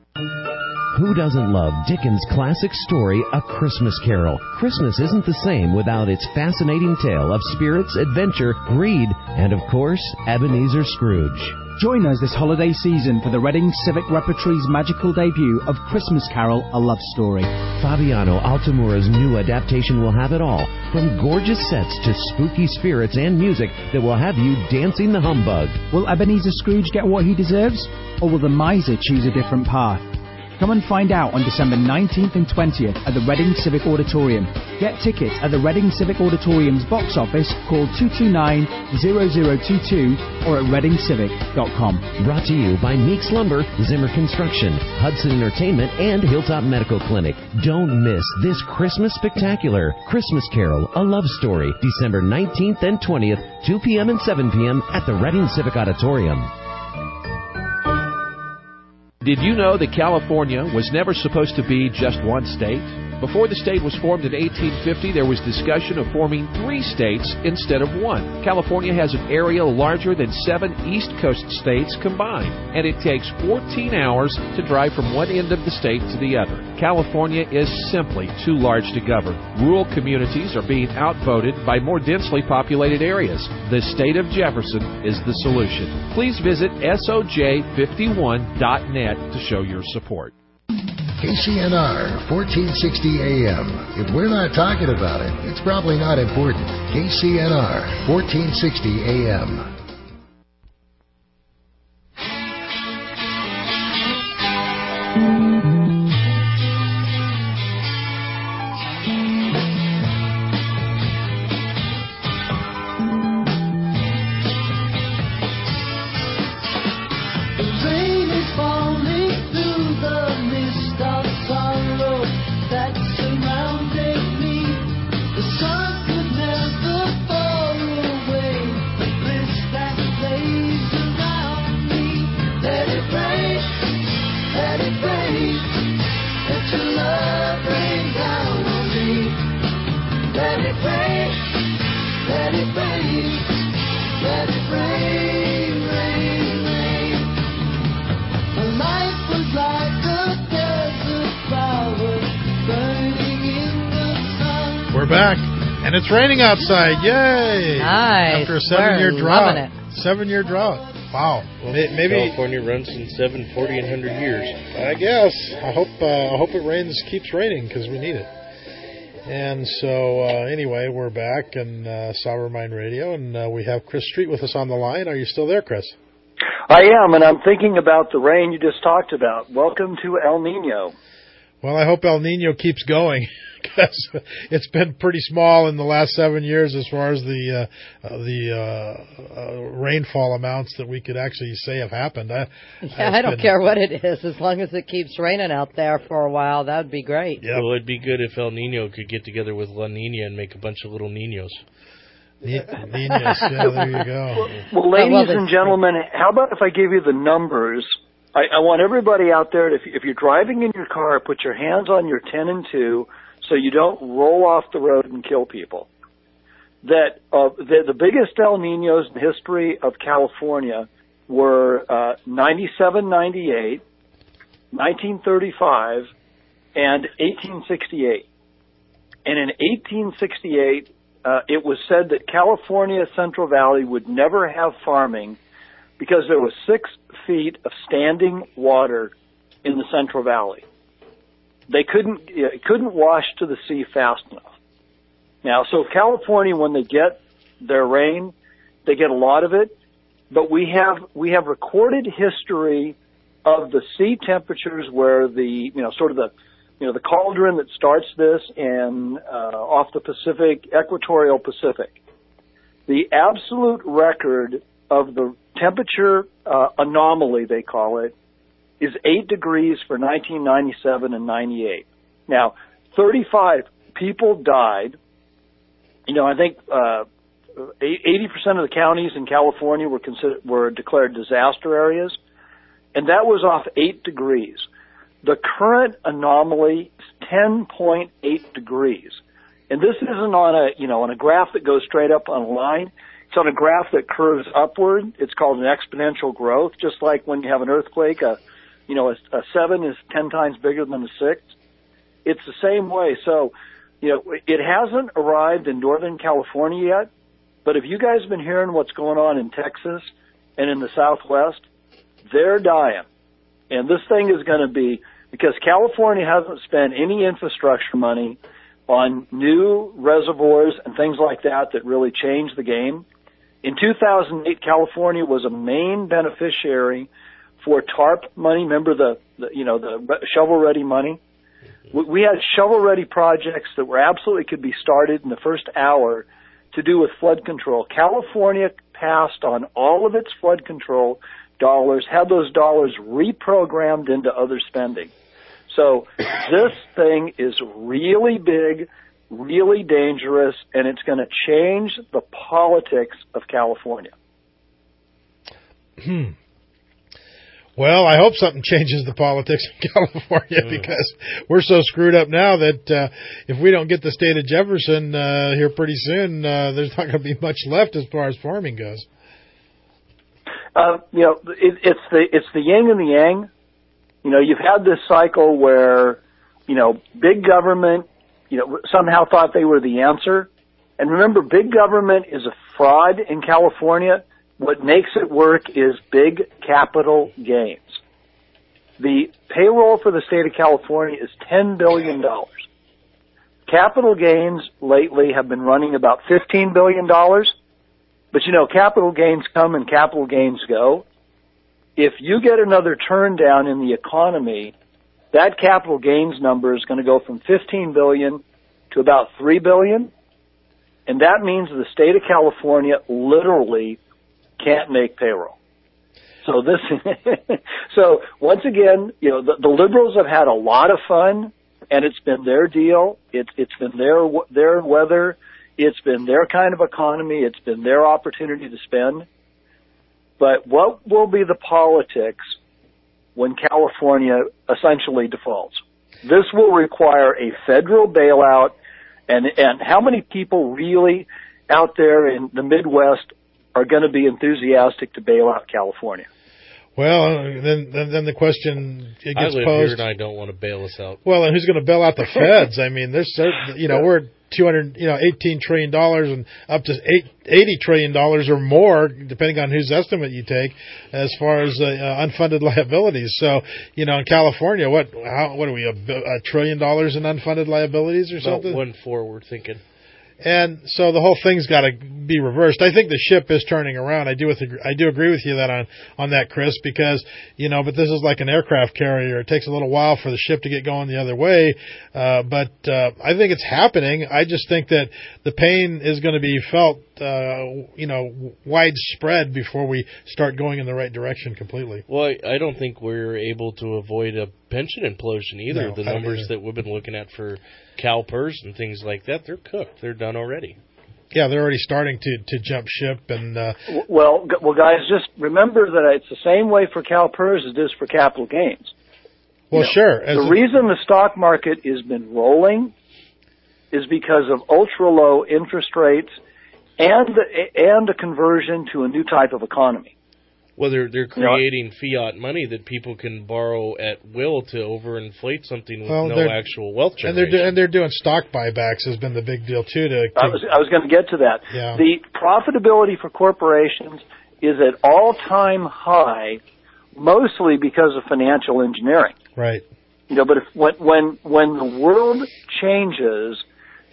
Who doesn't love Dickens' classic story, A Christmas Carol? Christmas isn't the same without its fascinating tale of spirits, adventure, greed, and, of course, Ebenezer Scrooge. Join us this holiday season for the Reading Civic Repertory's magical debut of Christmas Carol, A Love Story. Fabiano Altamura's new adaptation will have it all, from gorgeous sets to spooky spirits and music that will have you dancing the humbug. Will Ebenezer Scrooge get what he deserves? Or will the miser choose a different path? Come and find out on December nineteenth and twentieth at the Reading Civic Auditorium. Get tickets at the Reading Civic Auditorium's box office, call two two nine, zero zero two two or at reading civic dot com. Brought to you by Meeks Lumber, Zimmer Construction, Hudson Entertainment, and Hilltop Medical Clinic. Don't miss this Christmas spectacular, Christmas Carol, A Love Story, December nineteenth and twentieth, two p.m. and seven p.m. at the Reading Civic Auditorium. Did you know that California was never supposed to be just one state? Before the state was formed in eighteen fifty, there was discussion of forming three states instead of one. California has an area larger than seven East Coast states combined, and it takes fourteen hours to drive from one end of the state to the other. California is simply too large to govern. Rural communities are being outvoted by more densely populated areas. The state of Jefferson is the solution. Please visit S O J fifty-one dot net to show your support. K C N R, fourteen sixty A M. If we're not talking about it, it's probably not important. K C N R, fourteen sixty A M. That surrounded me. back, and it's raining outside. Yay! Nice. After a seven-year We're drought. loving it. Seven-year drought. Wow. Well, May- Maybe California runs in seven, forty, and one hundred years. I guess. I hope. Uh, I hope it rains. Keeps raining because we need it. And so, uh, anyway, we're back in uh, Sour Mind Radio, and uh, we have Chris Street with us on the line. Are you still there, Chris? I am, and I'm thinking about the rain you just talked about. Welcome to El Nino. Well, I hope El Nino keeps going, because it's been pretty small in the last seven years as far as the uh, uh, the uh, uh, rainfall amounts that we could actually say have happened. I, Yeah, I don't been, care what it is, as long as it keeps raining out there for a while. That would be great. Yep. Well, it'd be good if El Nino could get together with La Nina and make a bunch of little Ninos. Ninos, yeah, there you go. Well, ladies and gentlemen, how about if I give you the numbers? I, I want everybody out there, to, if, if you're driving in your car, put your hands on your ten and two so you don't roll off the road and kill people. That uh, the, the biggest El Ninos in the history of California were uh, ninety-seven ninety-eight, nineteen thirty-five, and eighteen sixty-eight. And in eighteen sixty-eight, uh, it was said that California Central Valley would never have farming because there was six feet of standing water in the Central Valley. They couldn't, it couldn't wash to the sea fast enough. Now, so California, when they get their rain, they get a lot of it, but we have, we have recorded history of the sea temperatures where the, you know, sort of the, you know, the cauldron that starts this and, uh, off the Pacific, equatorial Pacific. The absolute record of the temperature uh, anomaly, they call it, is eight degrees for nineteen ninety-seven and ninety-eight. Now, thirty-five people died. You know, I think uh, eighty percent of the counties in California were considered, were declared disaster areas, and that was off eight degrees. The current anomaly is ten point eight degrees, and this isn't on a you know on a graph that goes straight up on a line. It's on a graph that curves upward. It's called an exponential growth, just like when you have an earthquake, a, you know, a, a seven is ten times bigger than a six. It's the same way. So, you know, it hasn't arrived in Northern California yet, but if you guys have been hearing what's going on in Texas and in the Southwest, they're dying. And this thing is going to be, because California hasn't spent any infrastructure money on new reservoirs and things like that that really change the game. In two thousand eight, California was a main beneficiary for TARP money. Remember the, the you know, the shovel-ready money? We had shovel-ready projects that were absolutely could be started in the first hour to do with flood control. California passed on all of its flood control dollars, had those dollars reprogrammed into other spending. So this thing is really big, really dangerous, and it's going to change the politics of California. Hmm. Well, I hope something changes the politics of California, because we're so screwed up now that uh, if we don't get the state of Jefferson uh, here pretty soon, uh, there's not going to be much left as far as farming goes. Uh, you know, it, it's the it's the yin and the yang. You know, you've had this cycle where, you know, big government, you know, somehow thought they were the answer. And remember, big government is a fraud in California. What makes it work is big capital gains. The payroll for the state of California is ten billion dollars. Capital gains lately have been running about fifteen billion dollars. But, you know, capital gains come and capital gains go. If you get another turn down in the economy, that capital gains number is going to go from fifteen billion dollars to about three billion dollars. And that means the state of California literally can't make payroll. So this, so once again, you know, the, the liberals have had a lot of fun, and it's been their deal. It's it's been their their weather. It's been their kind of economy. It's been their opportunity to spend. But what will be the politics when California essentially defaults? This will require a federal bailout, and and how many people really out there in the Midwest are going to be enthusiastic to bail out California? Well, then, then, then the question it I gets live posed. here and I don't want to bail us out. Well, and who's going to bail out the feds? I mean, there's, you know, we're two hundred, you know, eighteen trillion dollars and up to eight, eighty trillion dollars or more, depending on whose estimate you take, as far as uh, uh, unfunded liabilities. So, you know, in California, what, how, what are we, a, a trillion dollars in unfunded liabilities or About something? one four, we're thinking. And so the whole thing's got to be reversed. I think the ship is turning around. I do with I do agree with you that on on that, Chris, because you know, but this is like an aircraft carrier. It takes a little while for the ship to get going the other way. Uh, but uh, I think it's happening. I just think that the pain is going to be felt, uh, you know, widespread before we start going in the right direction completely. Well, I, I don't think we're able to avoid a pension implosion either. No, the I don't numbers either. that we've been looking at for CalPERS and things like that, they're cooked. They're done already. Yeah, they're already starting to, to jump ship. And uh, Well, g- well, guys, just remember that it's the same way for CalPERS as it is for capital gains. well, You know, sure. As the a- reason the stock market has been rolling is because of ultra low interest rates and and a conversion to a new type of economy. Well, they're, they're You know, creating fiat money that people can borrow at will to overinflate something with Well, no they're- actual wealth and they're generation. do, and they're doing stock buybacks has been the big deal too. To, to I was I was going to get to that. Yeah. The profitability for corporations is at all-time high, mostly because of financial engineering. right. You know, but if when when when the world changes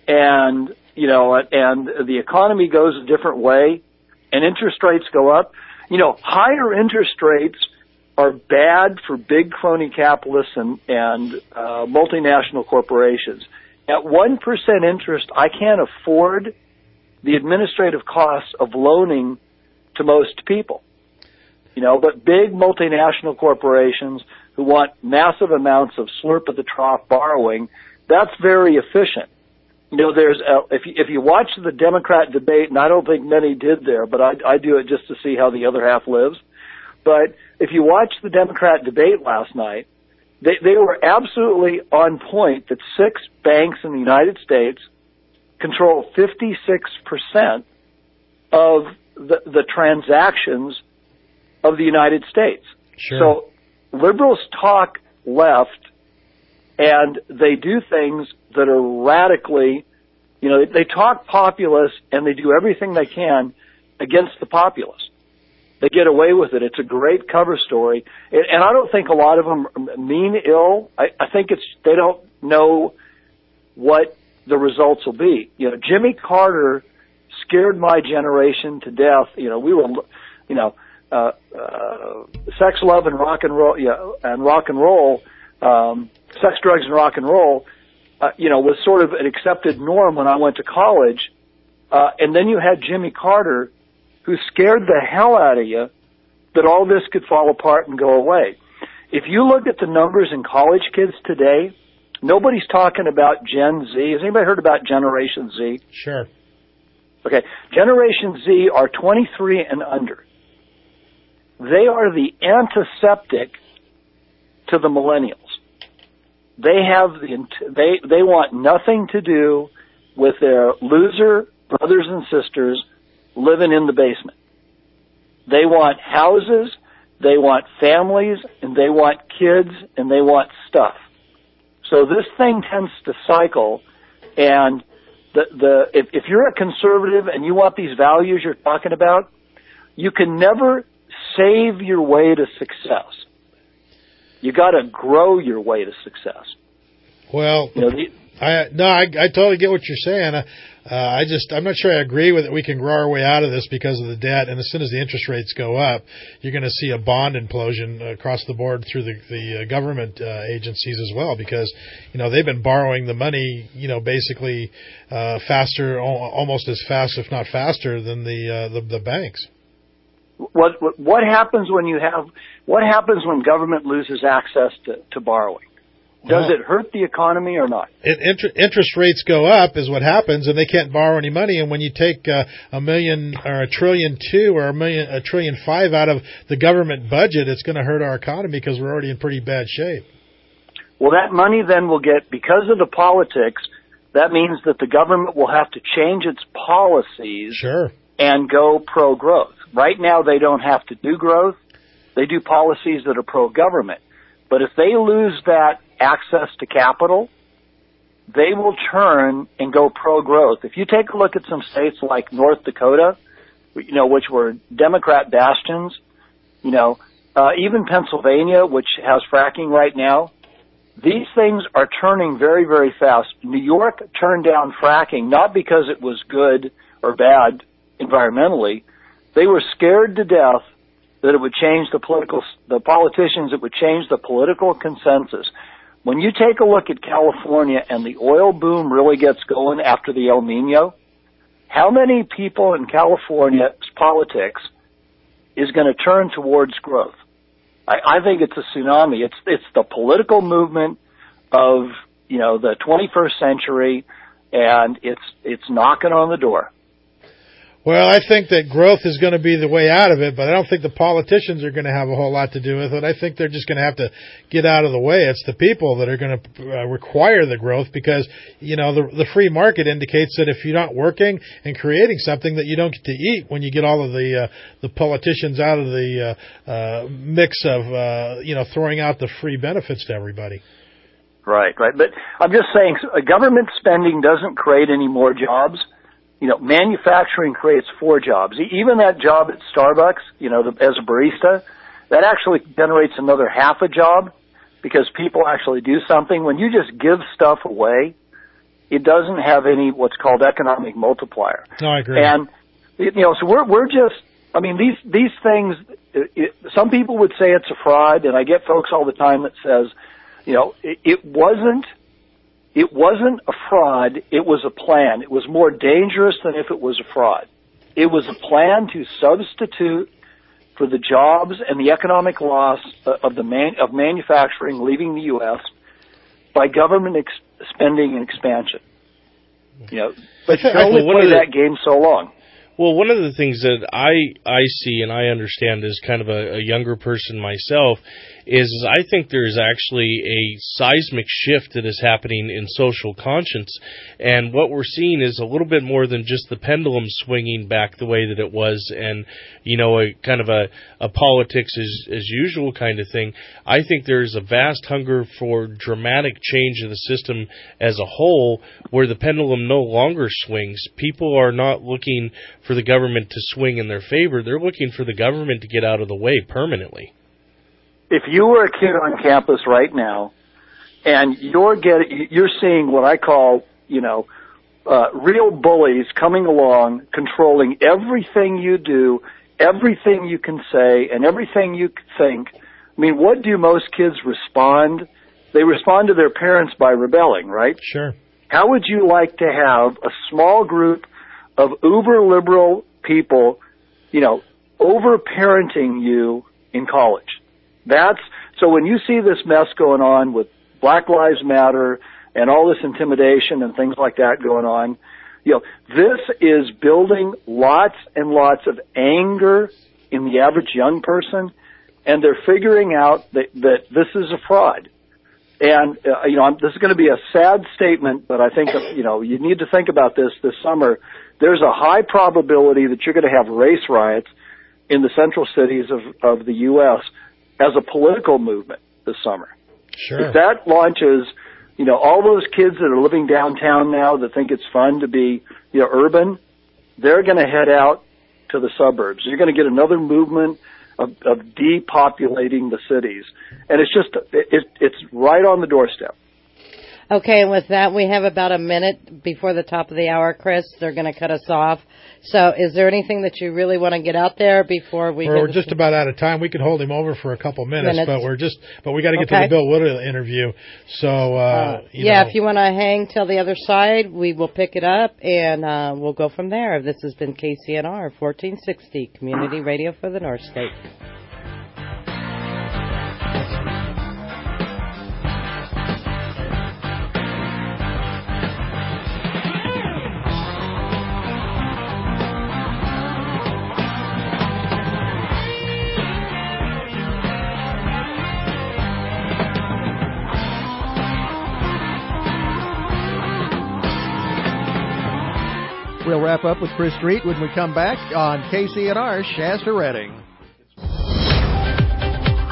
and you know and the economy goes a different way and interest rates go up, you know, higher interest rates are bad for big crony capitalists and and uh, multinational corporations. At one percent interest, I can't afford the administrative costs of loaning to most people. You know, but big multinational corporations who want massive amounts of slurp at the trough borrowing, that's very efficient. You know, there's a, if you, if you watch the Democrat debate, and I don't think many did there, but I, I do it just to see how the other half lives. But if you watch the Democrat debate last night, they, they were absolutely on point that six banks in the United States control fifty-six percent of the, the transactions of the United States. Sure. So liberals talk left, and they do things that are radically, you know, they talk populist and they do everything they can against the populace. They get away with it. It's a great cover story. And, and I don't think a lot of them mean ill. I, I think it's, they don't know what the results will be. You know, Jimmy Carter scared my generation to death. You know, we were, you know, uh, uh, sex, love, and rock and roll, yeah, and rock and roll, um, sex, drugs, and rock and roll, uh, you know, was sort of an accepted norm when I went to college. Uh, and then you had Jimmy Carter, who scared the hell out of you that all this could fall apart and go away. If you look at the numbers in college kids today, nobody's talking about Gen Z. Has anybody heard about Generation Z? Sure. Okay. Generation Z are twenty-three and under. They are the antiseptic to the millennials. They have the, they, they want nothing to do with their loser brothers and sisters living in the basement. They want houses, they want families, and they want kids, and they want stuff. So this thing tends to cycle, and the the if, if you're a conservative and you want these values you're talking about, you can never save your way to success. You got to grow your way to success. Well, you know, the, I no, I, I totally get what you're saying. Uh, uh, I just, I'm not sure I agree with it. We can grow our way out of this because of the debt, and as soon as the interest rates go up, you're going to see a bond implosion across the board through the the uh, government uh, agencies as well, because you know they've been borrowing the money, you know, basically uh, faster, almost as fast, if not faster, than the uh, the, the banks. What, what what happens when you have what happens when government loses access to, to borrowing? Does Well, it hurt the economy or not? It, inter, interest rates go up is what happens, and they can't borrow any money. And when you take uh, a million or a trillion two or a million a trillion five out of the government budget, it's going to hurt our economy because we're already in pretty bad shape. Well, that money then will get, because of the politics, that means that the government will have to change its policies sure. and go pro-growth. Right now, they don't have to do growth. They do policies that are pro-government. But if they lose that access to capital, they will turn and go pro-growth. If you take a look at some states like North Dakota, you know, which were Democrat bastions, you know, uh, even Pennsylvania, which has fracking right now, these things are turning very, very fast. New York turned down fracking, not because it was good or bad environmentally. They were scared to death that it would change the political, the politicians, it would change the political consensus. When you take a look at California and the oil boom really gets going after the El Nino, how many people in California's politics is going to turn towards growth? I, I think it's a tsunami. It's it's the political movement of, you know, the twenty-first century, and it's it's knocking on the door. Well, I think that growth is going to be the way out of it, but I don't think the politicians are going to have a whole lot to do with it. I think they're just going to have to get out of the way. It's the people that are going to uh, require the growth because, you know, the, the free market indicates that if you're not working and creating something that you don't get to eat when you get all of the uh, the politicians out of the uh, uh, mix of, uh, you know, throwing out the free benefits to everybody. Right, right. But I'm just saying, government spending doesn't create any more jobs. You know, manufacturing creates four jobs. Even that job at Starbucks, you know, the, as a barista, that actually generates another half a job because people actually do something. When you just give stuff away, it doesn't have any what's called economic multiplier. No, I agree. And, you know, so we're, we're just, I mean, these, these things, it, it, some people would say it's a fraud, and I get folks all the time that says, you know, it, it wasn't, It wasn't a fraud, it was a plan. It was more dangerous than if it was a fraud. It was a plan to substitute for the jobs and the economic loss of the man, of manufacturing leaving the U S by government ex- spending and expansion. You know, but you can only play that game so long. Well, one of the things that I I see and I understand as kind of a, a younger person myself is, is I think there's actually a seismic shift that is happening in social conscience. And what we're seeing is a little bit more than just the pendulum swinging back the way that it was and, you know, a kind of a, a politics as, as usual kind of thing. I think there's a vast hunger for dramatic change of the system as a whole where the pendulum no longer swings. People are not looking for the government to swing in their favor. They're looking for the government to get out of the way permanently. If you were a kid on campus right now, and you're getting, you're seeing what I call, you know, uh, real bullies coming along, controlling everything you do, everything you can say, and everything you think. I mean, what do most kids respond? They respond to their parents by rebelling, right? Sure. How would you like to have a small group of uber liberal people, you know, over parenting you in college? That's, so when you see this mess going on with Black Lives Matter and all this intimidation and things like that going on, you know, this is building lots and lots of anger in the average young person, and they're figuring out that, that this is a fraud. And, uh, you know, I'm, this is going to be a sad statement, but I think, you know, you need to think about this this summer. There's a high probability that you're going to have race riots in the central cities of, of the U S as a political movement this summer. Sure. If that launches, you know, all those kids that are living downtown now that think it's fun to be, you know, urban, they're going to head out to the suburbs. You're going to get another movement of, of depopulating the cities. And it's just, it, it's right on the doorstep. Okay, and with that, we have about a minute before the top of the hour, Chris. They're going to cut us off. So is there anything that you really want to get out there before we We're get just about out of time. We could hold him over for a couple minutes, minutes. but we're just, but we got to get Okay. to the Bill Wood interview. So, uh, Uh, you yeah, know. if you want to hang till the other side, we will pick it up, and uh, we'll go from there. This has been K C N R, fourteen sixty, Community Radio for the North State. We'll wrap up with Chris Street when we come back on K C N R Shasta Redding.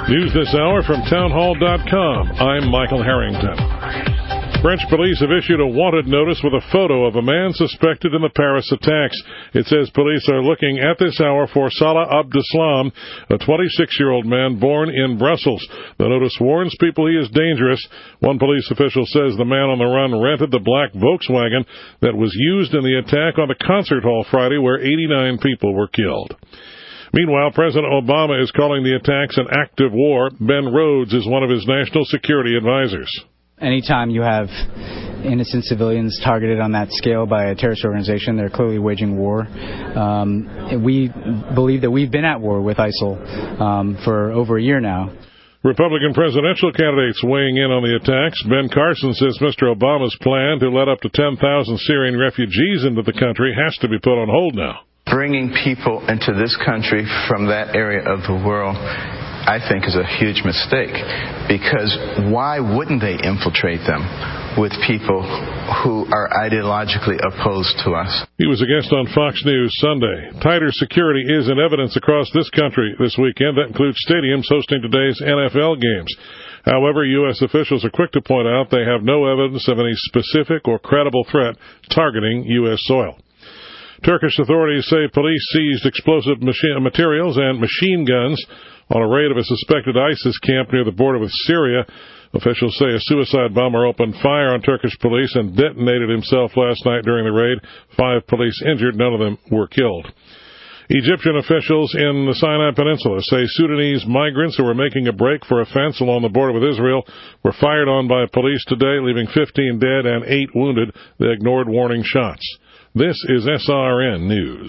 News this hour from townhall dot com. I'm Michael Harrington. French police have issued a wanted notice with a photo of a man suspected in the Paris attacks. It says police are looking at this hour for Salah Abdeslam, a twenty-six-year-old man born in Brussels. The notice warns people he is dangerous. One police official says the man on the run rented the black Volkswagen that was used in the attack on the concert hall Friday, where eighty-nine people were killed. Meanwhile, President Obama is calling the attacks an act of war. Ben Rhodes is one of his national security advisors. Anytime you have innocent civilians targeted on that scale by a terrorist organization, they're clearly waging war. Um, we believe that we've been at war with ISIL um, for over a year now. Republican presidential candidates weighing in on the attacks. Ben Carson says Mister Obama's plan to let up to ten thousand Syrian refugees into the country has to be put on hold now. Bringing people into this country from that area of the world, I think, is a huge mistake, because why wouldn't they infiltrate them with people who are ideologically opposed to us? He was a guest on Fox News Sunday. Tighter security is in evidence across this country this weekend. That includes stadiums hosting today's N F L games. However, U S officials are quick to point out they have no evidence of any specific or credible threat targeting U S soil. Turkish authorities say police seized explosive machine materials and machine guns on a raid of a suspected ISIS camp near the border with Syria. Officials say a suicide bomber opened fire on Turkish police and detonated himself last night during the raid. Five police injured. None of them were killed. Egyptian officials in the Sinai Peninsula say Sudanese migrants who were making a break for a fence along the border with Israel were fired on by police today, leaving fifteen dead and eight wounded. They ignored warning shots. This is S R N News.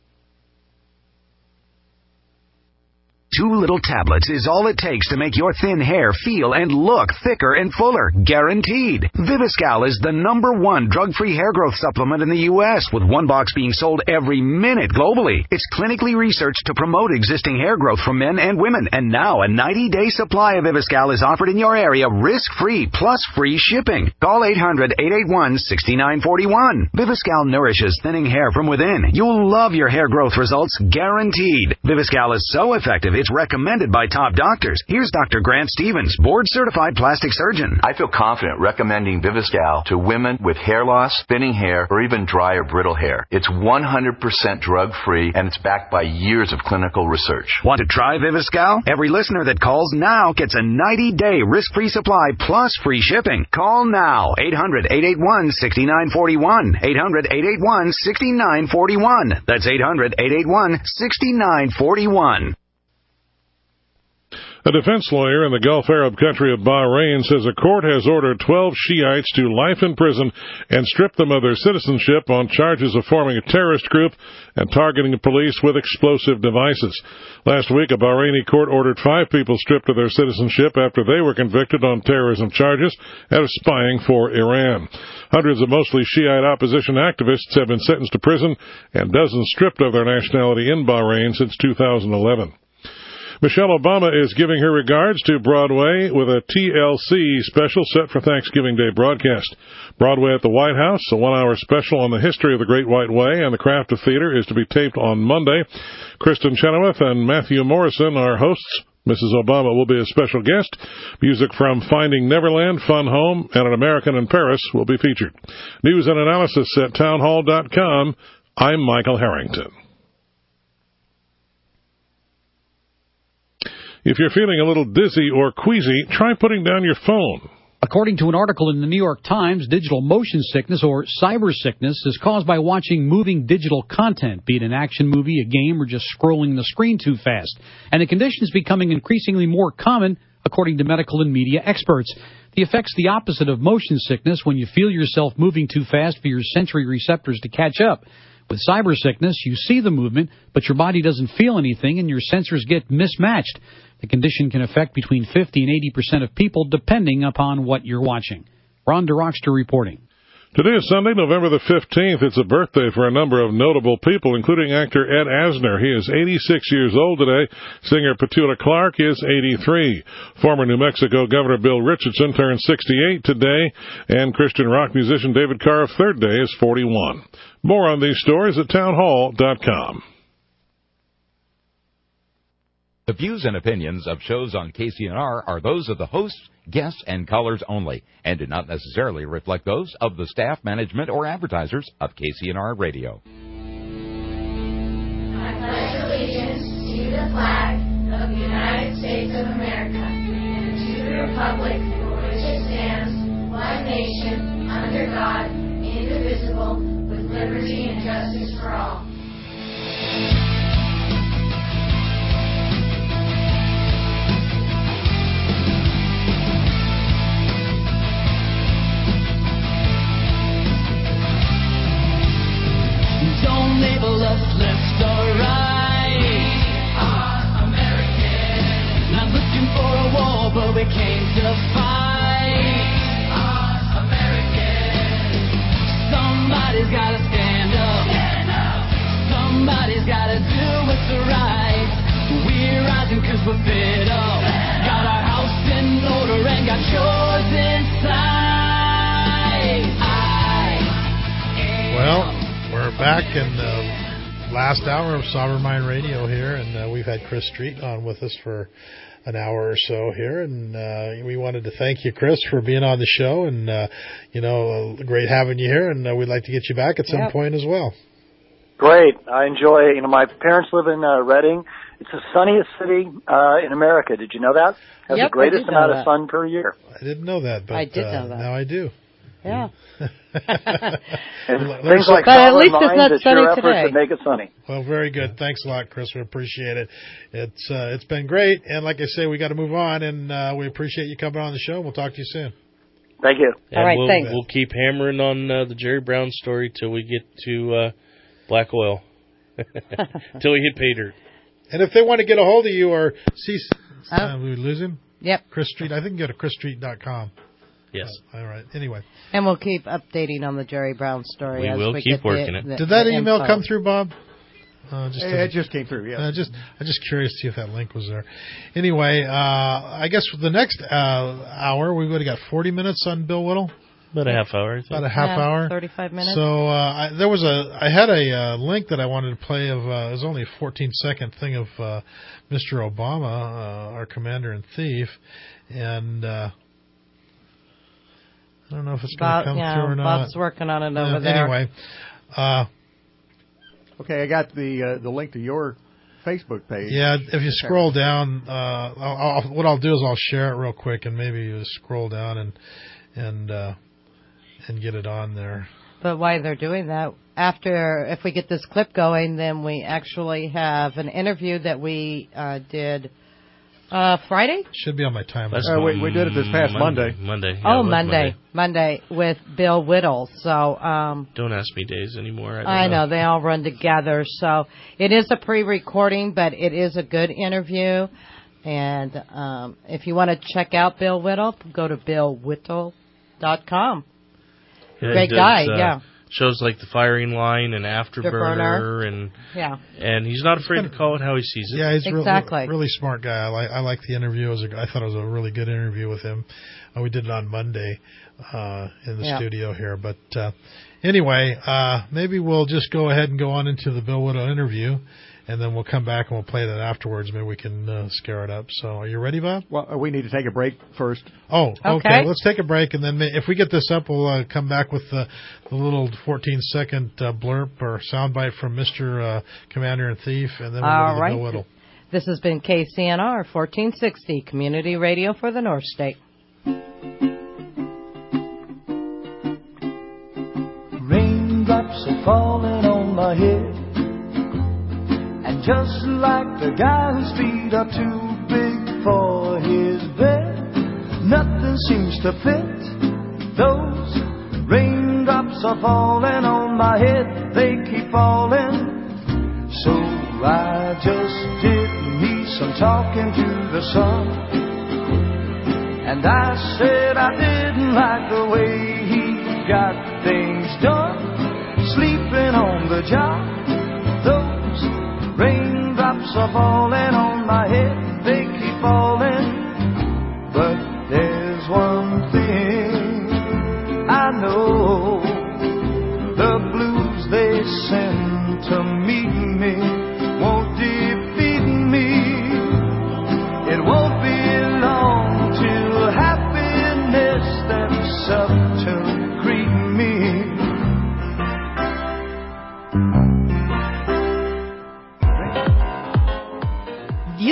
Two little tablets is all it takes to make your thin hair feel and look thicker and fuller. Guaranteed. Viviscal is the number one drug-free hair growth supplement in the U S, with one box being sold every minute globally. It's clinically researched to promote existing hair growth for men and women. And now a ninety-day supply of Viviscal is offered in your area risk-free plus free shipping. Call eight hundred, eight eight one, six nine four one. Viviscal nourishes thinning hair from within. You'll love your hair growth results. Guaranteed. Viviscal is so effective, it's recommended by top doctors. Here's Doctor Grant Stevens, board-certified plastic surgeon. I feel confident recommending Viviscal to women with hair loss, thinning hair, or even dry or brittle hair. It's one hundred percent drug-free, and it's backed by years of clinical research. Want to try Viviscal? Every listener that calls now gets a ninety-day risk-free supply plus free shipping. Call now. eight hundred, eight eight one, six nine four one. eight hundred, eight eight one, six nine four one. That's eight hundred, eight eight one, six nine four one. A defense lawyer in the Gulf Arab country of Bahrain says a court has ordered twelve Shiites to life in prison and stripped them of their citizenship on charges of forming a terrorist group and targeting police with explosive devices. Last week, a Bahraini court ordered five people stripped of their citizenship after they were convicted on terrorism charges and of spying for Iran. Hundreds of mostly Shiite opposition activists have been sentenced to prison and dozens stripped of their nationality in Bahrain since two thousand eleven. Michelle Obama is giving her regards to Broadway with a T L C special set for Thanksgiving Day broadcast. Broadway at the White House, a one-hour special on the history of the Great White Way and the craft of theater, is to be taped on Monday. Kristen Chenoweth and Matthew Morrison are hosts. Missus Obama will be a special guest. Music from Finding Neverland, Fun Home, and An American in Paris will be featured. News and analysis at townhall dot com. I'm Michael Harrington. If you're feeling a little dizzy or queasy, try putting down your phone. According to an article in the New York Times, digital motion sickness, or cyber sickness, is caused by watching moving digital content, be it an action movie, a game, or just scrolling the screen too fast. And the condition is becoming increasingly more common, according to medical and media experts. The effect's the opposite of motion sickness, when you feel yourself moving too fast for your sensory receptors to catch up. With cyber sickness, you see the movement, but your body doesn't feel anything, and your sensors get mismatched. The condition can affect between fifty and eighty percent of people, depending upon what you're watching. Ron DeRockster reporting. Today is Sunday, November the fifteenth. It's a birthday for a number of notable people, including actor Ed Asner. He is eighty-six years old today. Singer Petula Clark is eighty-three. Former New Mexico Governor Bill Richardson turned sixty-eight today, and Christian rock musician David Carr of Third Day is forty-one. More on these stories at townhall dot com. The views and opinions of shows on K C N R are those of the hosts, guests, and callers only, and do not necessarily reflect those of the staff, management, or advertisers of K C N R Radio. I pledge allegiance to the flag of the United States of America and to the republic for which it stands, one nation, under God, indivisible, with liberty and justice for all. Don't label us left or right. We are American. Not looking for a war, but we came to fight. We are American. Somebody's gotta stand up. Stand up. Somebody's gotta do what's right. We're rising cause we're fed up. Got our house in order and got yours inside. I Well, we're back in the last hour of Sovereign Mind Radio here, and uh, we've had Chris Street on with us for an hour or so here, and uh, we wanted to thank you, Chris, for being on the show, and, uh, you know, uh, great having you here, and uh, we'd like to get you back at some Yep. point as well. Great. I enjoy, you know, my parents live in uh, Reading. It's the sunniest city uh, in America. Did you know that? Has Yep, the greatest I did know amount that. of sun per year. I didn't know that, but I did uh, know that. now I do. Yeah. And Well, things like But at Sovereign least it's Mind, not it's your sunny efforts today. that make it sunny. Well, very good. Thanks a lot, Chris. We appreciate it. It's uh, it's been great, and like I say, we got to move on, and uh, we appreciate you coming on the show. We'll talk to you soon. Thank you. And All right, we'll, thanks. We'll keep hammering on uh, the Jerry Brown story till we get to uh, black oil. Till we hit pay dirt. And if they want to get a hold of you or see, Oh. uh, we lose him. Yep. Chris Street. I think go to chris street dot com. Yes. Uh, all right. Anyway, And we'll keep updating on the Jerry Brown story. We as will we keep get the- working it. the- did that the email info. come through, Bob? Uh, just It just came through, yeah. Uh, just, I'm just curious to see if that link was there. Anyway, uh, I guess for the next uh, hour, we've already got forty minutes on Bill Whittle. About a half hour, I think. About a half Yeah, hour. thirty-five minutes. So uh, I, there was a, I had a uh, link that I wanted to play of. Uh, it was only a fourteen second thing of uh, Mister Obama, uh, our commander in chief, and uh, I don't know if it's going Bob, to come yeah, through or not. Bob's working on it Uh, over there. Anyway, uh, Okay, I got the uh, the link to your Facebook page. yeah, if you scroll down, uh, I'll, I'll, what I'll do is I'll share it real quick, and maybe you scroll down and and uh, and get it on there. But while they're doing that, after, if we get this clip going, then we actually have an interview that we uh, did uh, Friday? Should be on my timeline. Uh, we, we did it this past Monday. Monday. Yeah, oh, it was Monday. Monday with Bill Whittle. So, um, Don't ask me days anymore. I, don't I know, they all run together. So it is a pre-recording, but it is a good interview. And um, if you want to check out Bill Whittle, go to bill whittle dot com. Yeah, Great he guy, does, uh, yeah. Shows like the firing line and afterburner, Afterburner. and Yeah. and he's not afraid to call it how he sees it. Yeah, he's a real- Exactly. really smart guy. I like I like the interview. It was a, I thought it was a really good interview with him. Uh, we did it on Monday uh, in the Yeah. studio here. But uh, anyway, uh, maybe we'll just go ahead and go on into the Bill Whittle interview, and then we'll come back and we'll play that afterwards. Maybe we can uh, scare it up. So are you ready, Bob? Well, uh, we need to take a break first. Oh, okay. Okay. Let's take a break, and then ma- if we get this up, we'll uh, come back with the, the little fourteen second uh, blurb or soundbite from Mister Uh, Commander in Chief, and then we'll All go to the right. Bill Whittle. This has been K C N R fourteen sixty, Community Radio for the North State. Raindrops are falling on my head, and just like the guy whose feet are too big for his bed, nothing seems to fit. Those raindrops are falling on my head, they keep falling. So I just did me some talking to the sun, and I said I didn't like the way he got things done, sleeping on the job. Those raindrops are falling on my head, they keep falling. But there's one thing I know, the blues they send to meet me won't defeat me.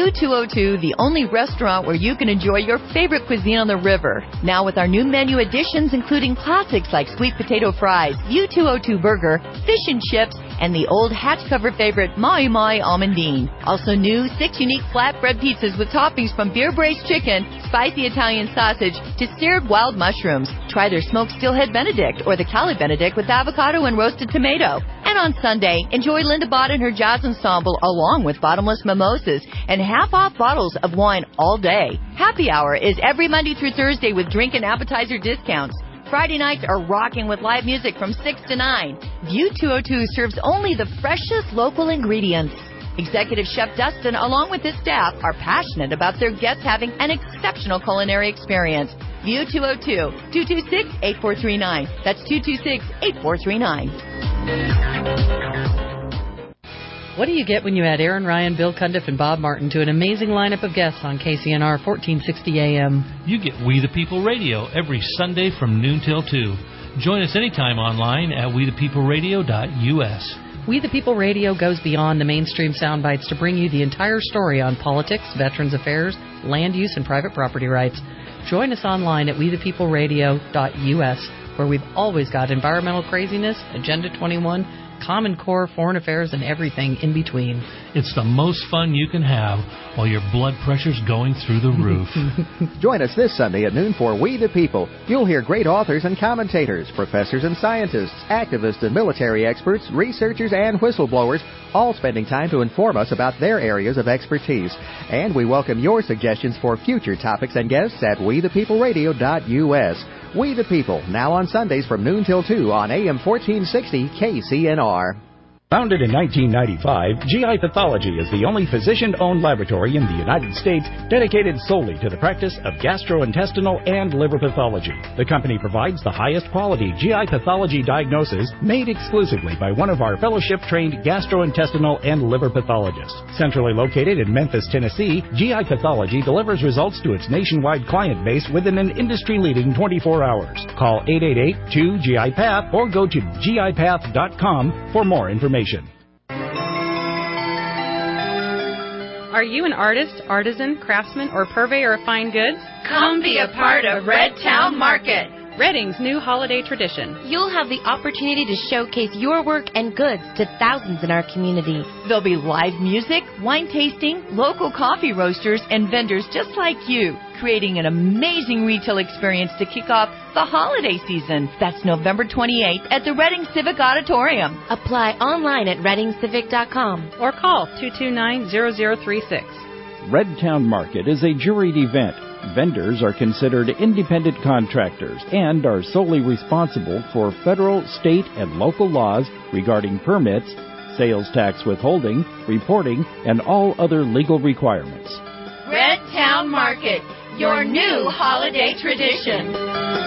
View two oh two, the only restaurant where you can enjoy your favorite cuisine on the river. Now with our new menu additions, including classics like sweet potato fries, View two oh two burger, fish and chips, and the old hatch cover favorite, Mai Mai Almondine. Also new, six unique flatbread pizzas with toppings from beer braised chicken, spicy Italian sausage, to seared wild mushrooms. Try their smoked steelhead Benedict or the Cali Benedict with avocado and roasted tomato. And on Sunday, enjoy Linda Bott and her jazz ensemble along with bottomless mimosas and half-off bottles of wine all day. Happy Hour is every Monday through Thursday with drink and appetizer discounts. Friday nights are rocking with live music from six to nine. View two oh two serves only the freshest local ingredients. Executive Chef Dustin, along with his staff, are passionate about their guests having an exceptional culinary experience. View two oh two, two two six, eight four three nine. That's two two six, eight four three nine. What do you get when you add Aaron Ryan, Bill Cundiff, and Bob Martin to an amazing lineup of guests on K C N R fourteen sixty A M? You get We the People Radio every Sunday from noon till two. Join us anytime online at we the people radio dot U S. We the People Radio goes beyond the mainstream sound bites to bring you the entire story on politics, veterans affairs, land use, and private property rights. Join us online at we the people radio dot U S, where we've always got environmental craziness, Agenda twenty-one, Common Core, foreign affairs, and everything in between. It's the most fun you can have while your blood pressure's going through the roof. Join us this Sunday at noon for We the People. You'll hear great authors and commentators, professors and scientists, activists and military experts, researchers and whistleblowers, all spending time to inform us about their areas of expertise. And we welcome your suggestions for future topics and guests at we the people radio dot U S. We the People, now on Sundays from noon till two on A M fourteen sixty K C N R. Founded in nineteen ninety-five, G I Pathology is the only physician-owned laboratory in the United States dedicated solely to the practice of gastrointestinal and liver pathology. The company provides the highest quality G I pathology diagnosis made exclusively by one of our fellowship-trained gastrointestinal and liver pathologists. Centrally located in Memphis, Tennessee, G I Pathology delivers results to its nationwide client base within an industry-leading twenty-four hours. Call eight eight eight, two, G I path or go to G I path dot com for more information. Are you an artist, artisan, craftsman, or purveyor of fine goods? Come be a part of Red Town Market, Redding's new holiday tradition. You'll have the opportunity to showcase your work and goods to thousands in our community. There'll be live music, wine tasting, local coffee roasters, and vendors just like you, creating an amazing retail experience to kick off the holiday season. That's November twenty-eighth at the Reading Civic Auditorium. Apply online at reading civic dot com or call two two nine, zero zero three six. Red Town Market is a juried event. Vendors are considered independent contractors and are solely responsible for federal, state, and local laws regarding permits, sales tax withholding, reporting, and all other legal requirements. Red Town Market, your new holiday tradition.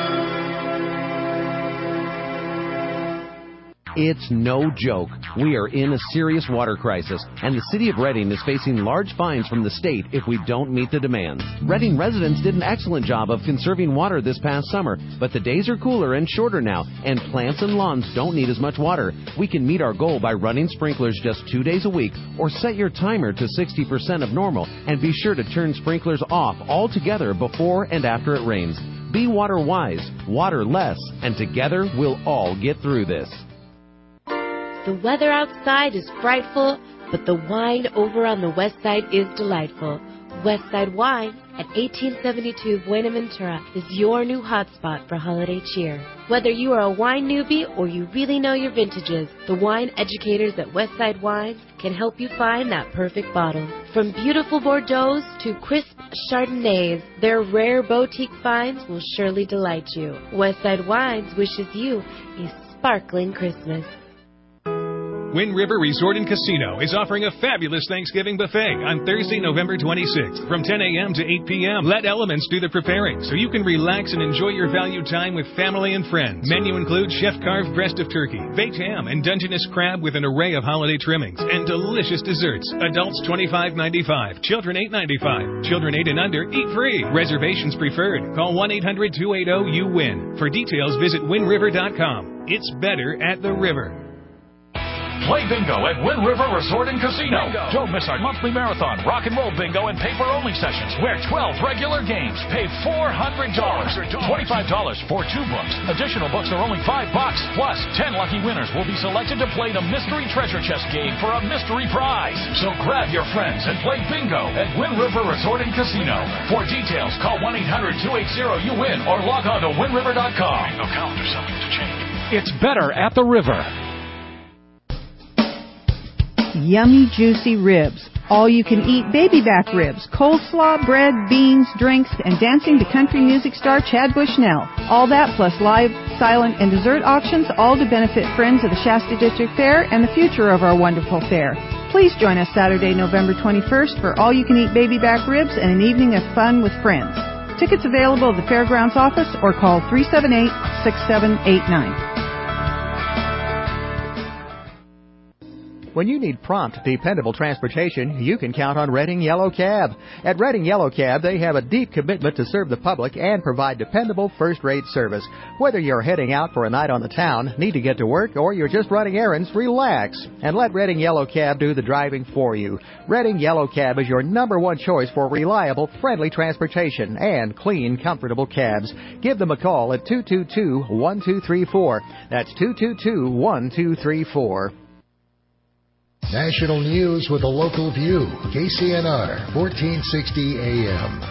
It's no joke. We are in a serious water crisis, and the city of Reading is facing large fines from the state if we don't meet the demands. Reading residents did an excellent job of conserving water this past summer, but the days are cooler and shorter now, and plants and lawns don't need as much water. We can meet our goal by running sprinklers just two days a week, or set your timer to sixty percent of normal, and be sure to turn sprinklers off altogether before and after it rains. Be water wise, water less, and together we'll all get through this. The weather outside is frightful, but the wine over on the west side is delightful. Westside Wine at eighteen seventy-two Buenaventura is your new hotspot for holiday cheer. Whether you are a wine newbie or you really know your vintages, the wine educators at Westside Wines can help you find that perfect bottle. From beautiful Bordeaux to crisp Chardonnays, their rare boutique finds will surely delight you. Westside Wines wishes you a sparkling Christmas. Wind River Resort and Casino is offering a fabulous Thanksgiving buffet on Thursday, November twenty-sixth from ten a.m. to eight p.m. Let elements do the preparing so you can relax and enjoy your value time with family and friends. Menu includes chef-carved breast of turkey, baked ham, and Dungeness crab with an array of holiday trimmings and delicious desserts. Adults twenty-five ninety-five, children eight ninety-five. Children eight and under eat free. Reservations preferred. Call one eight hundred, two eight zero, U W I N. For details, visit wind river dot com. It's better at the river. Play bingo at Wind River Resort and Casino. Bingo. Don't miss our monthly marathon, rock and roll bingo, and paper-only sessions where twelve regular games pay four hundred dollars. twenty-five dollars for two books. Additional books are only five bucks. Plus, ten lucky winners will be selected to play the Mystery Treasure Chest game for a mystery prize. So grab your friends and play bingo at Wind River Resort and Casino. For details, call one eight hundred two eight zero U W I N or log on to wind river dot com. Bingo calendar subject to change. It's better at the river. Yummy, juicy ribs. All-you-can-eat baby back ribs, coleslaw, bread, beans, drinks, and dancing to country music star Chad Bushnell. All that plus live, silent, and dessert auctions, all to benefit friends of the Shasta District Fair and the future of our wonderful fair. Please join us Saturday, November twenty-first for all-you-can-eat baby back ribs and an evening of fun with friends. Tickets available at the Fairgrounds office or call three seven eight, six seven eight nine. When you need prompt, dependable transportation, you can count on Redding Yellow Cab. At Redding Yellow Cab, they have a deep commitment to serve the public and provide dependable first-rate service. Whether you're heading out for a night on the town, need to get to work, or you're just running errands, relax and let Redding Yellow Cab do the driving for you. Redding Yellow Cab is your number one choice for reliable, friendly transportation and clean, comfortable cabs. Give them a call at two two two, one two three four. That's two two two, one two three four. National news with a local view. K C N R, fourteen sixty A M.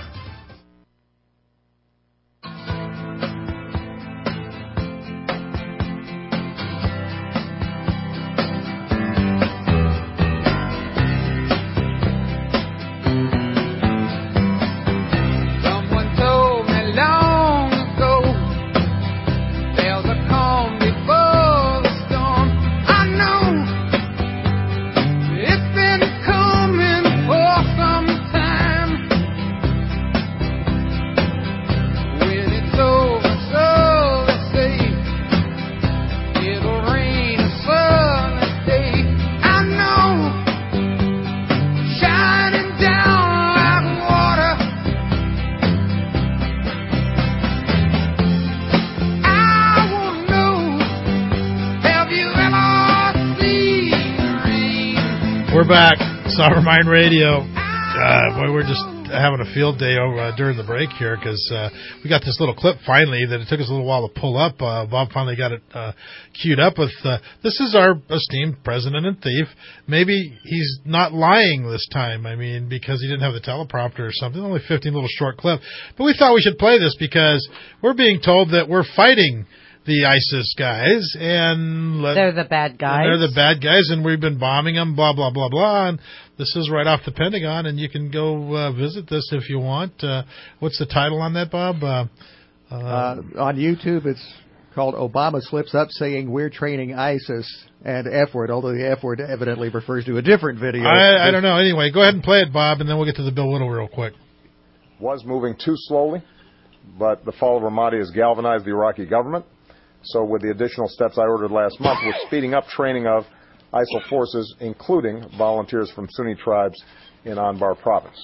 We're back. Sovereign Mind Radio. Uh, boy, we're just having a field day over, uh, during the break here because uh, we got this little clip finally that it took us a little while to pull up. Uh, Bob finally got it uh, queued up with, uh, this is our esteemed president and thief. Maybe he's not lying this time, I mean, because he didn't have the teleprompter or something. Only fifteen little short clip. But we thought we should play this because we're being told that we're fighting the ISIS guys, and let, they're the bad guys. They're the bad guys, and we've been bombing them, blah, blah, blah, blah. And this is right off the Pentagon, and you can go uh, visit this if you want. Uh, what's the title on that, Bob? Uh, uh, uh, on YouTube, it's called Obama Slips Up Saying We're Training ISIS and F word, although the F word evidently refers to a different video. I, I don't know. Anyway, go ahead and play it, Bob, and then we'll get to the Bill Whittle real quick. Was moving too slowly, but the fall of Ramadi has galvanized the Iraqi government. So with the additional steps I ordered last month, we're speeding up training of ISIL forces, including volunteers from Sunni tribes in Anbar province.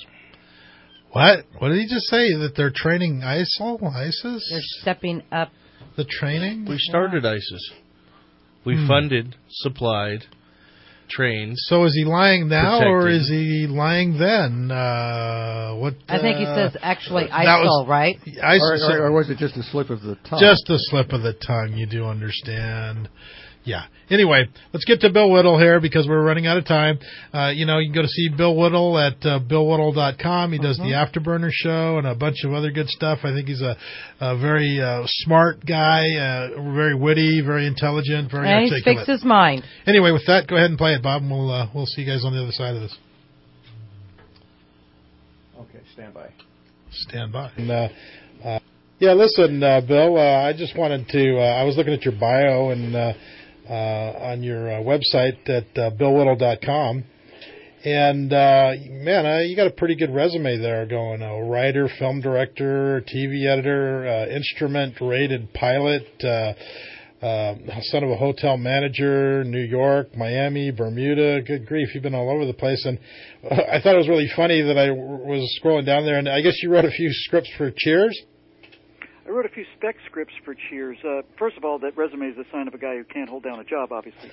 What? What did he just say? That they're training ISIL? ISIS? They're stepping up the training? We started ISIS. We hmm. funded, supplied, trained. So is he lying now protected. Or is he lying then? Uh, what? I think he uh, says actually ISIL, was, right? ISIS, or, or, or was it just a slip of the tongue? Just a slip of the tongue, you do understand. Yeah. Anyway, let's get to Bill Whittle here because we're running out of time. Uh, you know, you can go to see Bill Whittle at uh, bill whittle dot com. He does uh-huh. the Afterburner Show and a bunch of other good stuff. I think he's a, a very uh, smart guy, uh, very witty, very intelligent, very and articulate. And he speaks his mind. Anyway, with that, go ahead and play it, Bob, and we'll, uh, we'll see you guys on the other side of this. Okay, stand by. Stand by. And, uh, uh, yeah, listen, uh, Bill, uh, I just wanted to, uh, I was looking at your bio and uh, uh, on your uh, website at uh, bill whittle dot com. And, uh, man, uh, you got a pretty good resume there going. A writer, film director, T V editor, uh, instrument-rated pilot, uh, uh, son of a hotel manager, New York, Miami, Bermuda. Good grief, you've been all over the place. And uh, I thought it was really funny that I w- was scrolling down there, and I guess you wrote a few scripts for Cheers? I wrote a few spec scripts for Cheers. Uh, first of all, that resume is the sign of a guy who can't hold down a job, obviously.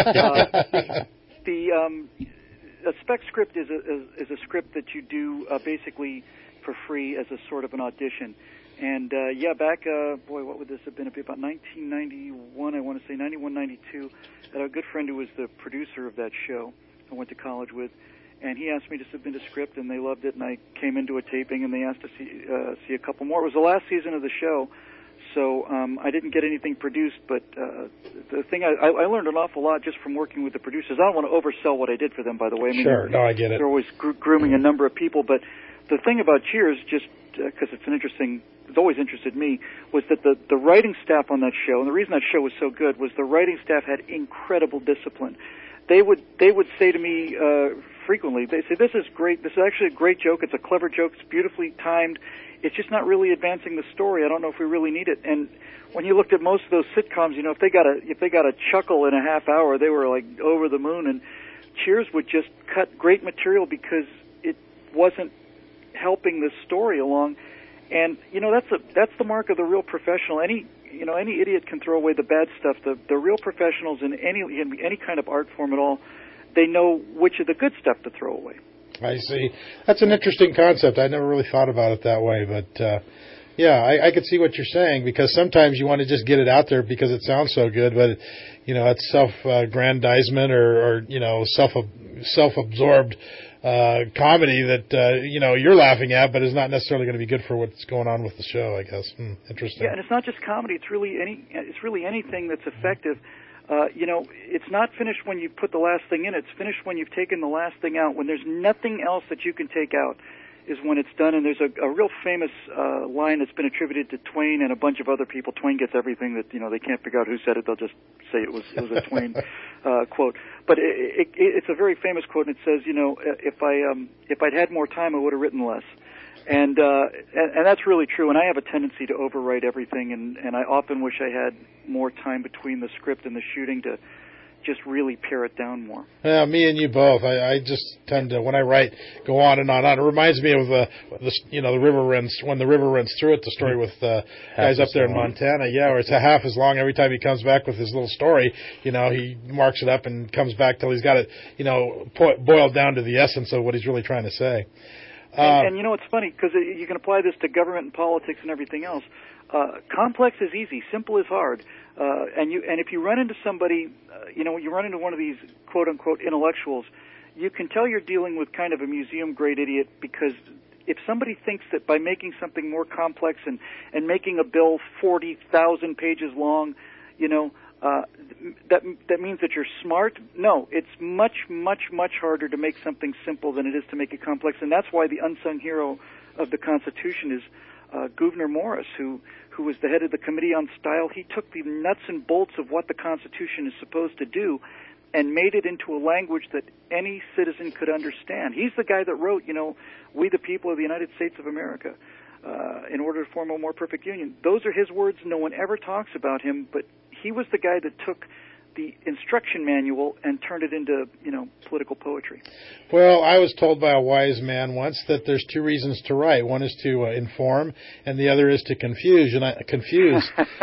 uh, the um, a spec script is a, is, is a script that you do uh, basically for free as a sort of an audition. And, uh, yeah, back, uh, boy, what would this have been? It'd be about nineteen ninety-one, I want to say, ninety-one, ninety-two. I had a good friend who was the producer of that show I went to college with. And he asked me to submit a script, and they loved it. And I came into a taping, and they asked to see uh, see a couple more. It was the last season of the show, so um, I didn't get anything produced. But uh, the thing I, I learned an awful lot just from working with the producers. I don't want to oversell what I did for them, by the way. I mean, sure, no, I get it. They're always gro- grooming a number of people. But the thing about Cheers, just because uh, it's an interesting, it's always interested me, was that the the writing staff on that show, and the reason that show was so good was the writing staff had incredible discipline. They would they would say to me uh, frequently, they say, this is great, this is actually a great joke, it's a clever joke, it's beautifully timed, it's just not really advancing the story, I don't know if we really need it. And when you looked at most of those sitcoms, you know, if they got a if they got a chuckle in a half hour, they were like over the moon. And Cheers would just cut great material because it wasn't helping the story along. And you know, that's a that's the mark of the real professional. Any you know any idiot can throw away the bad stuff. The the real professionals in any in any kind of art form at all, they know which of the good stuff to throw away. I see. That's an interesting concept. I never really thought about it that way, but uh, yeah, I, I could see what you're saying, because sometimes you want to just get it out there because it sounds so good, but you know, it's self-aggrandizement or, or you know, self self-absorbed uh, comedy that uh, you know you're laughing at, but is not necessarily going to be good for what's going on with the show. I guess. Hmm, interesting. Yeah, and it's not just comedy. It's really any. It's really anything that's effective. Uh, you know, it's not finished when you put the last thing in. It's finished when you've taken the last thing out. When there's nothing else that you can take out is when it's done. And there's a, a real famous uh, line that's been attributed to Twain and a bunch of other people. Twain gets everything that, you know, they can't figure out who said it. They'll just say it was it was a Twain uh, quote. But it, it, it's a very famous quote, and it says, you know, if I um, if I'd had more time, I would have written less. And, uh, and and that's really true. And I have a tendency to overwrite everything, and, and I often wish I had more time between the script and the shooting to just really pare it down more. Yeah, me and you both. I, I just tend to, when I write, go on and on and on. It reminds me of the, the you know, the river runs, when the river runs through it, the story with uh, guys up there in Montana. Yeah, where it's a half as long every time he comes back with his little story. You know, he marks it up and comes back till he's got it, you know, po- boiled down to the essence of what he's really trying to say. And, uh, and you know, it's funny because you can apply this to government and politics and everything else. Uh, complex is easy, simple is hard. Uh, and you, and if you run into somebody, uh, you know, you run into one of these quote unquote intellectuals, you can tell you're dealing with kind of a museum grade idiot, because if somebody thinks that by making something more complex and, and making a bill forty thousand pages long, you know, uh, that that means that you're smart. No, it's much, much, much harder to make something simple than it is to make it complex, and that's why the unsung hero of the Constitution is uh, Gouverneur Morris, who who was the head of the Committee on Style. He took the nuts and bolts of what the Constitution is supposed to do and made it into a language that any citizen could understand. He's the guy that wrote, you know, "We the people of the United States of America," uh, in order to form a more perfect union. Those are his words. No one ever talks about him, but he was the guy that took the instruction manual and turned it into, you know, political poetry. Well, I was told by a wise man once that there's two reasons to write. One is to uh, inform, and the other is to confuse. And I, confuse.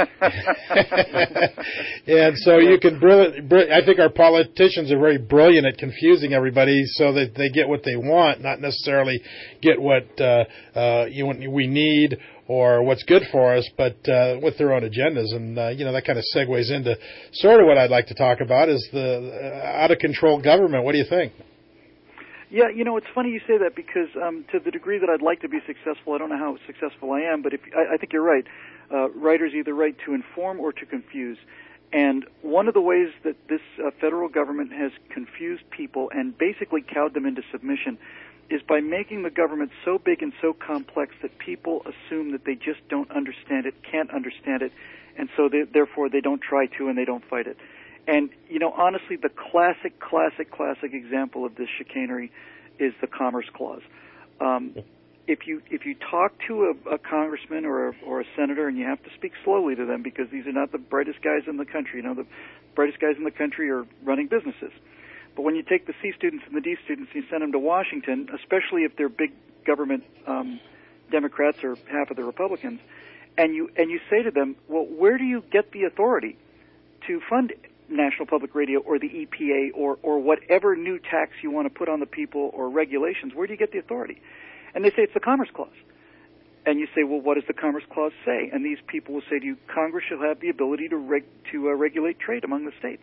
And so you can. Brilliant, br- I think our politicians are very brilliant at confusing everybody so that they get what they want, not necessarily get what uh, uh, you we need or what's good for us, but uh, with their own agendas. And, uh, you know, that kind of segues into sort of what I'd like to talk about is the uh, out-of-control government. What do you think? Yeah, you know, it's funny you say that, because um, to the degree that I'd like to be successful, I don't know how successful I am, but if I, I think you're right. Uh, writers either write to inform or to confuse. And one of the ways that this uh, federal government has confused people and basically cowed them into submission is by making the government so big and so complex that people assume that they just don't understand it, can't understand it, and so they, therefore they don't try to and they don't fight it. And, you know, honestly, the classic, classic, classic example of this chicanery is the Commerce Clause. Um, if you if you talk to a, a congressman or a, or a senator, and you have to speak slowly to them because these are not the brightest guys in the country. You know, the brightest guys in the country are running businesses. But when you take the C students and the D students and you send them to Washington, especially if they're big government um, Democrats or half of the Republicans, and you and you say to them, well, where do you get the authority to fund National Public Radio or the E P A or, or whatever new tax you want to put on the people or regulations? Where do you get the authority? And they say it's the Commerce Clause. And you say, well, what does the Commerce Clause say? And these people will say to you, Congress shall have the ability to reg- to uh, regulate trade among the states.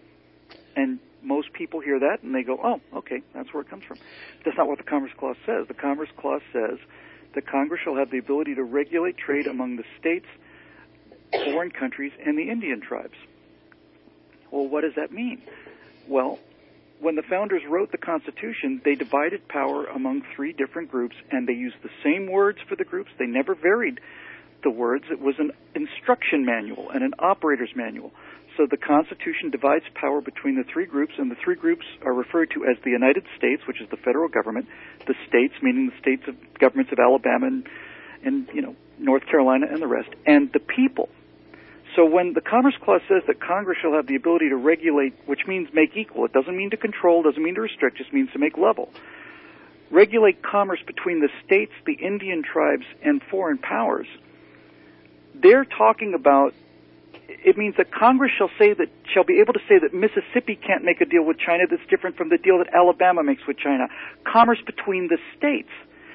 And most people hear that and they go, oh, okay, that's where it comes from. That's not what the Commerce Clause says. The Commerce Clause says that Congress shall have the ability to regulate trade among the states, foreign countries, and the Indian tribes. Well, what does that mean? Well, when the founders wrote the Constitution, they divided power among three different groups, and they used the same words for the groups. They never varied the words. It was an instruction manual and an operator's manual. So the Constitution divides power between the three groups, and the three groups are referred to as the United States, which is the federal government, the states, meaning the states of governments of Alabama and, and you know, North Carolina and the rest, and the people. So when the Commerce Clause says that Congress shall have the ability to regulate, which means make equal, it doesn't mean to control, doesn't mean to restrict, just means to make level. Regulate commerce between the states, the Indian tribes, and foreign powers. They're talking about, it means that Congress shall say that, shall be able to say that Mississippi can't make a deal with China that's different from the deal that Alabama makes with China. Commerce between the states.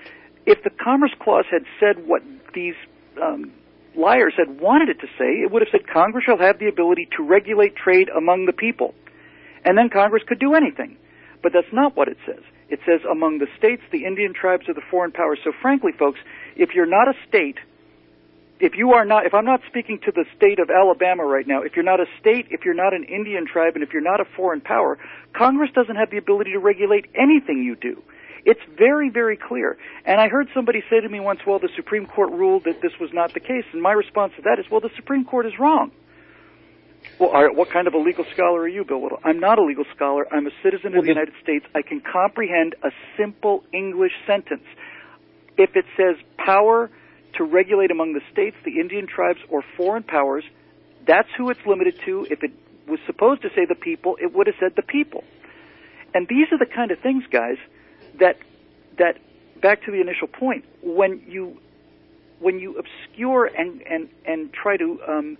If the Commerce Clause had said what these um, liars had wanted it to say, it would have said Congress shall have the ability to regulate trade among the people. And then Congress could do anything. But that's not what it says. It says among the states, the Indian tribes, or the foreign powers. So frankly, folks, if you're not a state, if you are not, if I'm not speaking to the state of Alabama right now, if you're not a state, if you're not an Indian tribe, and if you're not a foreign power, Congress doesn't have the ability to regulate anything you do. It's very, very clear. And I heard somebody say to me once, well, the Supreme Court ruled that this was not the case. And my response to that is, well, the Supreme Court is wrong. Well, all right, what kind of a legal scholar are you, Bill Whittle? I'm not a legal scholar. I'm a citizen of the United States. I can comprehend a simple English sentence. If it says power to regulate among the states, the Indian tribes, or foreign powers, that's who it's limited to. If it was supposed to say the people, it would have said the people. And these are the kind of things, guys, that that back to the initial point, when you when you obscure and and and try to um,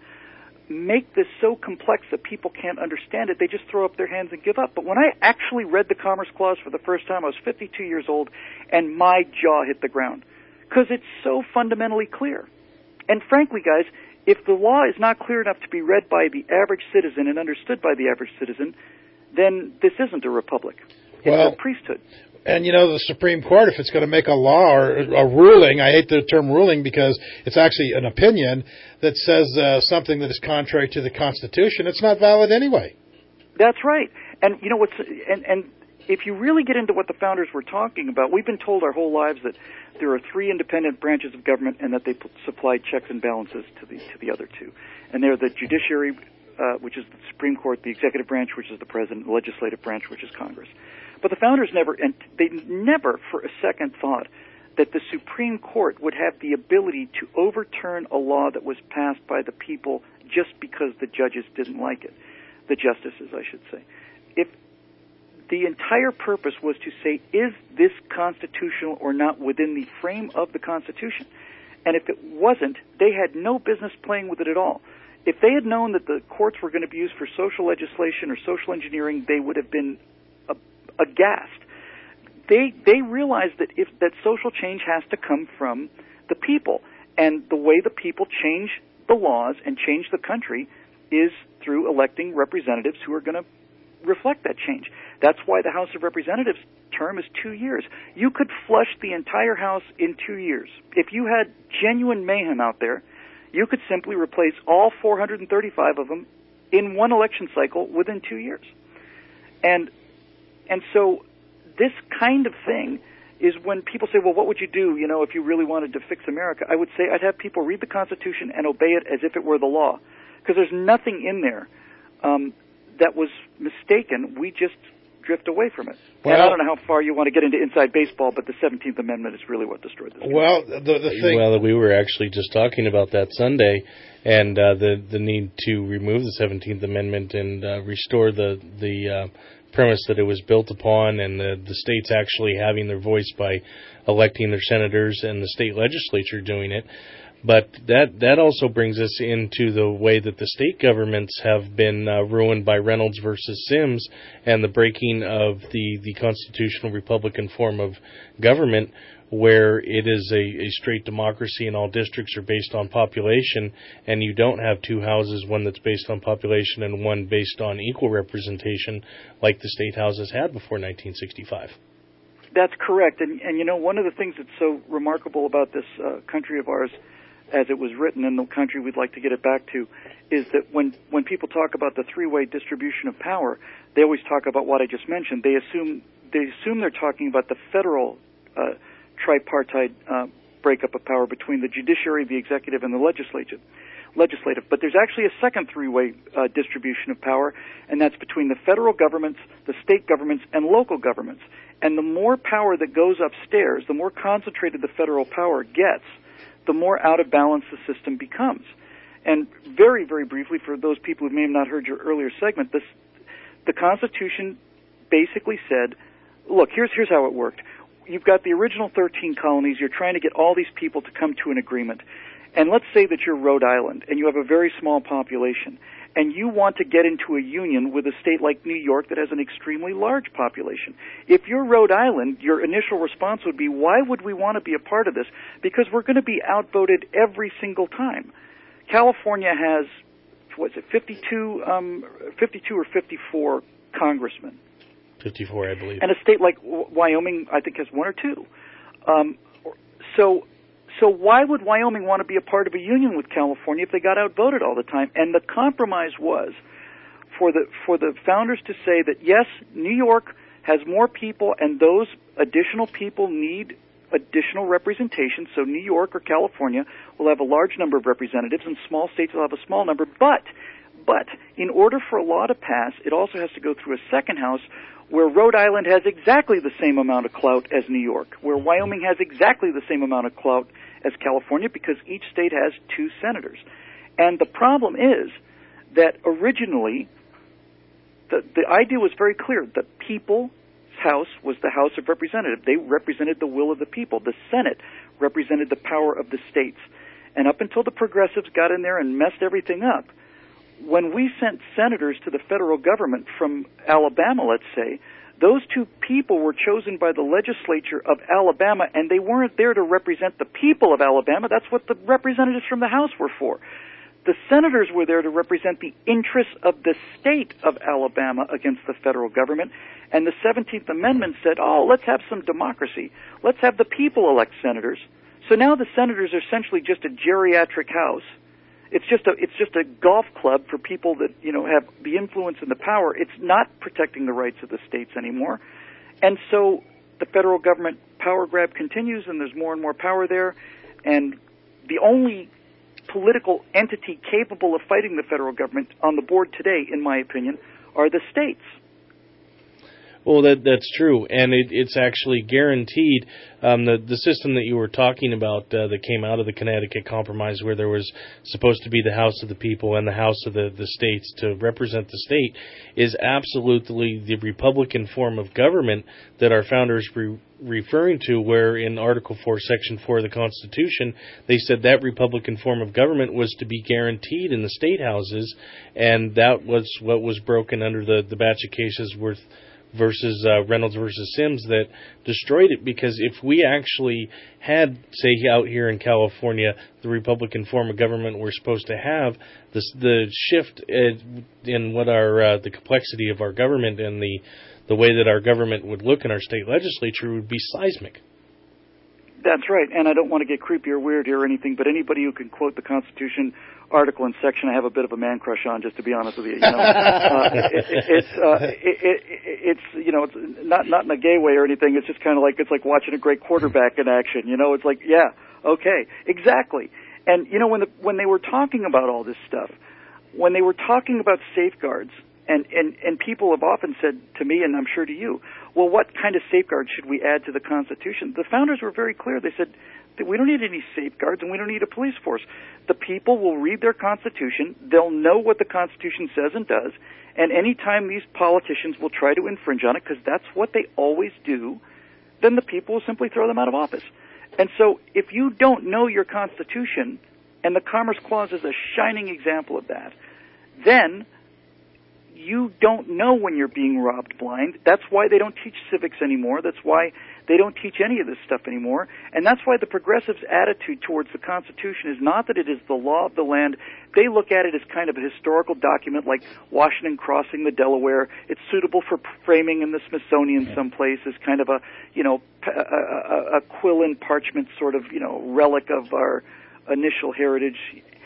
make this so complex that people can't understand it, they just throw up their hands and give up. But when I actually read the Commerce Clause for the first time, I was fifty-two years old, and my jaw hit the ground because it's so fundamentally clear. And frankly, guys, if the law is not clear enough to be read by the average citizen and understood by the average citizen, then this isn't a republic. It's well, a priesthood. And, you know, the Supreme Court, if it's going to make a law or a ruling, I hate the term ruling because it's actually an opinion that says uh, something that is contrary to the Constitution, it's not valid anyway. That's right. And, you know, what's and, and if you really get into what the founders were talking about, we've been told our whole lives that there are three independent branches of government and that they p- supply checks and balances to the to the other two. And they're the judiciary, uh, which is the Supreme Court, the executive branch, which is the president, the legislative branch, which is Congress. But the founders never, and they never for a second thought that the Supreme Court would have the ability to overturn a law that was passed by the people just because the judges didn't like it, the justices, I should say. If the entire purpose was to say, is this constitutional or not within the frame of the Constitution? And if it wasn't, they had no business playing with it at all. If they had known that the courts were going to be used for social legislation or social engineering, they would have been aghast. They they realize that if that social change has to come from the people, and the way the people change the laws and change the country is through electing representatives who are going to reflect that change. That's why the House of Representatives term is two years. You could flush the entire House in two years. If you had genuine mayhem out there, you could simply replace all four hundred thirty-five of them in one election cycle within two years. And And so this kind of thing is when people say, well, what would you do, you know, if you really wanted to fix America? I would say I'd have people read the Constitution and obey it as if it were the law, because there's nothing in there um, that was mistaken. We just drift away from it. Well, and I don't know how far you want to get into inside baseball, but the seventeenth Amendment is really what destroyed this. Well, the, the thing... Well, we were actually just talking about that Sunday, and uh, the, the need to remove the seventeenth Amendment and uh, restore the... the uh, premise that it was built upon, and the, the states actually having their voice by electing their senators and the state legislature doing it. But that that also brings us into the way that the state governments have been uh, ruined by Reynolds versus Sims and the breaking of the, the constitutional Republican form of government, where it is a, a straight democracy and all districts are based on population, and you don't have two houses, one that's based on population and one based on equal representation like the state houses had before nineteen sixty-five. That's correct. And, and you know, one of the things that's so remarkable about this uh, country of ours, as it was written, in the country we'd like to get it back to, is that when, when people talk about the three-way distribution of power, they always talk about what I just mentioned. They assume they assume they're talking about the federal uh, tripartite uh, breakup of power between the judiciary, the executive, and the legislative. Legislative, but there's actually a second three-way uh, distribution of power, and that's between the federal governments, the state governments, and local governments. And the more power that goes upstairs, the more concentrated the federal power gets, the more out of balance the system becomes. And very, very briefly, for those people who may have not heard your earlier segment, this, the Constitution basically said, look, here's here's how it worked. You've got the original thirteen colonies. You're trying to get all these people to come to an agreement. And let's say that you're Rhode Island, and you have a very small population, and you want to get into a union with a state like New York that has an extremely large population. If you're Rhode Island, your initial response would be, why would we want to be a part of this? Because we're going to be outvoted every single time. California has, what is it, fifty-two, um, fifty-two or fifty-four congressmen. fifty-four, I believe. And a state like Wyoming, I think, has one or two. Um, so... So why would Wyoming want to be a part of a union with California if they got outvoted all the time? And the compromise was for the for the founders to say that, yes, New York has more people, and those additional people need additional representation. So New York or California will have a large number of representatives, and small states will have a small number. But but in order for a law to pass, it also has to go through a second house, where Rhode Island has exactly the same amount of clout as New York, where Wyoming has exactly the same amount of clout as California, because each state has two senators. And the problem is that originally the, the idea was very clear. The people's house was the House of Representatives. They represented the will of the people. The Senate represented the power of the states. And up until the progressives got in there and messed everything up, when we sent senators to the federal government from Alabama, let's say, those two people were chosen by the legislature of Alabama, and they weren't there to represent the people of Alabama. That's what the representatives from the House were for. The senators were there to represent the interests of the state of Alabama against the federal government. And the seventeenth Amendment said, oh, let's have some democracy. Let's have the people elect senators. So now the senators are essentially just a geriatric house. It's just a it's just a golf club for people that, you know, have the influence and the power. It's not protecting the rights of the states anymore. And so the federal government power grab continues, and there's more and more power there. And the only political entity capable of fighting the federal government on the board today, in my opinion, are the states. Well, that that's true, and it, it's actually guaranteed. Um, the the system that you were talking about uh, that came out of the Connecticut Compromise, where there was supposed to be the House of the People and the House of the, the states to represent the state, is absolutely the Republican form of government that our founders were referring to, where in Article four, Section four of the Constitution, they said that Republican form of government was to be guaranteed in the state houses, and that was what was broken under the, the batch of cases worth versus uh, Reynolds versus Sims that destroyed it. Because if we actually had, say, out here in California, the Republican form of government we're supposed to have, this, the shift in what our uh, the complexity of our government and the the way that our government would look in our state legislature would be seismic. That's right, and I don't want to get creepy or weird here or anything, but anybody who can quote the Constitution article and section, I have a bit of a man crush on, just to be honest with you. You know, uh, it, it, it's uh, it, it, it's you know, it's not not in a gay way or anything. It's just kind of like it's like watching a great quarterback in action. You know, it's like, yeah, okay, exactly. And you know, when the when they were talking about all this stuff, when they were talking about safeguards, and and and people have often said to me, and I'm sure to you, well, what kind of safeguards should we add to the Constitution? The founders were very clear. They said that we don't need any safeguards and we don't need a police force. The people will read their Constitution. They'll know what the Constitution says and does. And any time these politicians will try to infringe on it, because that's what they always do, then the people will simply throw them out of office. And so if you don't know your Constitution, And the Commerce Clause is a shining example of that. Then you don't know when you're being robbed blind. That's why they don't teach civics anymore. That's why they don't teach any of this stuff anymore. And that's why the progressives' attitude towards the Constitution is not that it is the law of the land. They look at it as kind of a historical document like Washington crossing the Delaware. It's suitable for framing in the Smithsonian someplace as kind of a, you know, a, a, a quill and parchment sort of, you know, relic of our initial heritage.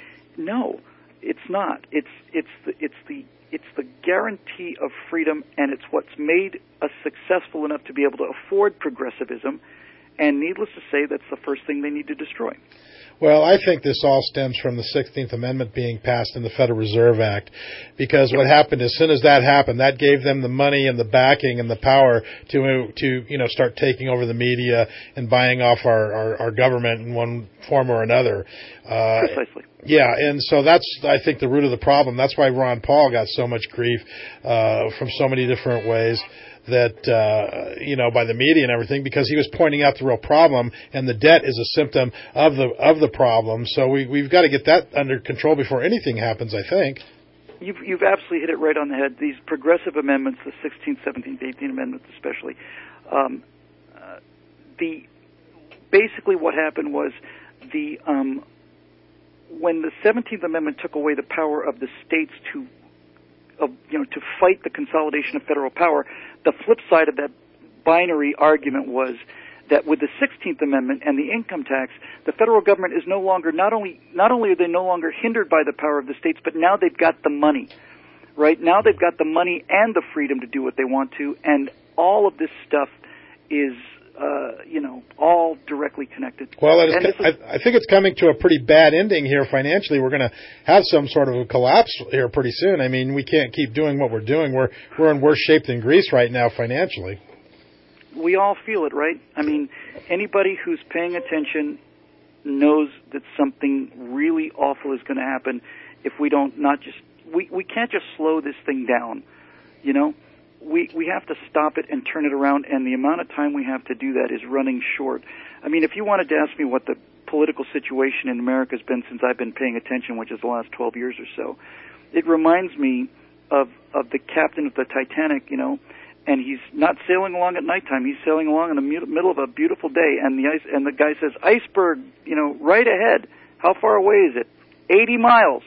No, it's not. It's, it's the, it's the, It's the guarantee of freedom, and it's what's made us successful enough to be able to afford progressivism. And needless to say, that's the first thing they need to destroy. Well, I think this all stems from the sixteenth Amendment being passed in the Federal Reserve Act, because what happened as soon as that happened, that gave them the money and the backing and the power to to you know start taking over the media and buying off our our, our government in one form or another. Uh, Precisely. Yeah, and so that's, I think, the root of the problem. That's why Ron Paul got so much grief uh, from so many different ways, that, uh, you know, by the media and everything, because he was pointing out the real problem, and the debt is a symptom of the of the problem. So we, we've got to get that under control before anything happens, I think. You've, you've absolutely hit it right on the head. These progressive amendments, the sixteenth, seventeenth, eighteenth Amendments especially, um, uh, the basically what happened was the um, when the seventeenth Amendment took away the power of the states to, of, you know, to fight the consolidation of federal power, the flip side of that binary argument was that with the sixteenth Amendment and the income tax, the federal government is no longer, not only, not only are they no longer hindered by the power of the states, but now they've got the money, right? Now they've got the money and the freedom to do what they want to, and all of this stuff is, uh, you know, all directly connected. Well, it is, is, I, I think it's coming to a pretty bad ending here financially. We're going to have some sort of a collapse here pretty soon. I mean, we can't keep doing what we're doing. We're we're in worse shape than Greece right now financially. We all feel it, right? I mean, anybody who's paying attention knows that something really awful is going to happen if we don't not just we we can't just slow this thing down, you know. We we have to stop it and turn it around, and the amount of time we have to do that is running short. I mean, if you wanted to ask me what the political situation in America has been since I've been paying attention, which is the last twelve years or so, it reminds me of of the captain of the Titanic, you know, and he's not sailing along at nighttime. He's sailing along in the mu- middle of a beautiful day, and the ice and the guy says, "Iceberg, you know, right ahead. How far away is it? eighty miles.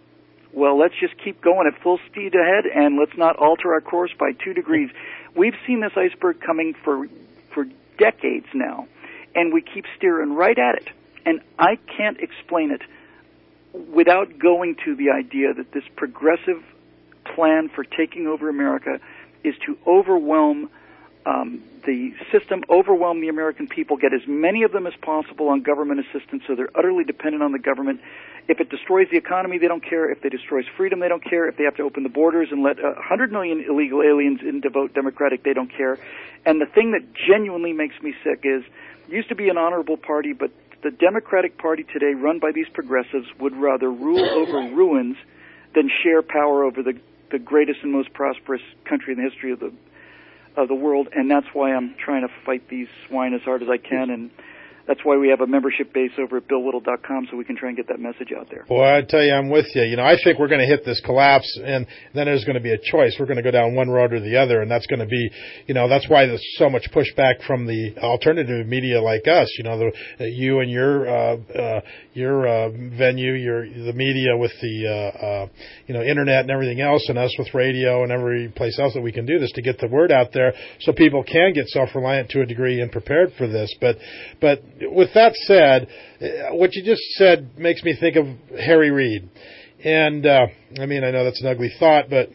Well, let's just keep going at full speed ahead, and let's not alter our course by two degrees. We've seen this iceberg coming for for decades now, and we keep steering right at it. And I can't explain it without going to the idea that this progressive plan for taking over America is to overwhelm um, the system, overwhelm the American people, get as many of them as possible on government assistance so they're utterly dependent on the government. If it destroys the economy, they don't care. If it destroys freedom, they don't care. If they have to open the borders and let one hundred million illegal aliens in to vote Democratic, they don't care. And the thing that genuinely makes me sick is, it used to be an honorable party, but the Democratic Party today, run by these progressives, would rather rule over ruins than share power over the, the greatest and most prosperous country in the history of the of the world. And that's why I'm trying to fight these swine as hard as I can, and that's why we have a membership base over at bill whittle dot com, so we can try and get that message out there. Boy, I tell you, I'm with you. You know, I think we're going to hit this collapse, and then there's going to be a choice. We're going to go down one road or the other, and that's going to be, you know, that's why there's so much pushback from the alternative media like us. You know, the, you and your uh, uh, your uh, venue, your the media with the uh, uh, you know internet and everything else, and us with radio and every place else that we can do this to get the word out there, so people can get self-reliant to a degree and prepared for this. But but with that said, what you just said makes me think of Harry Reid. And, uh, I mean, I know that's an ugly thought, but...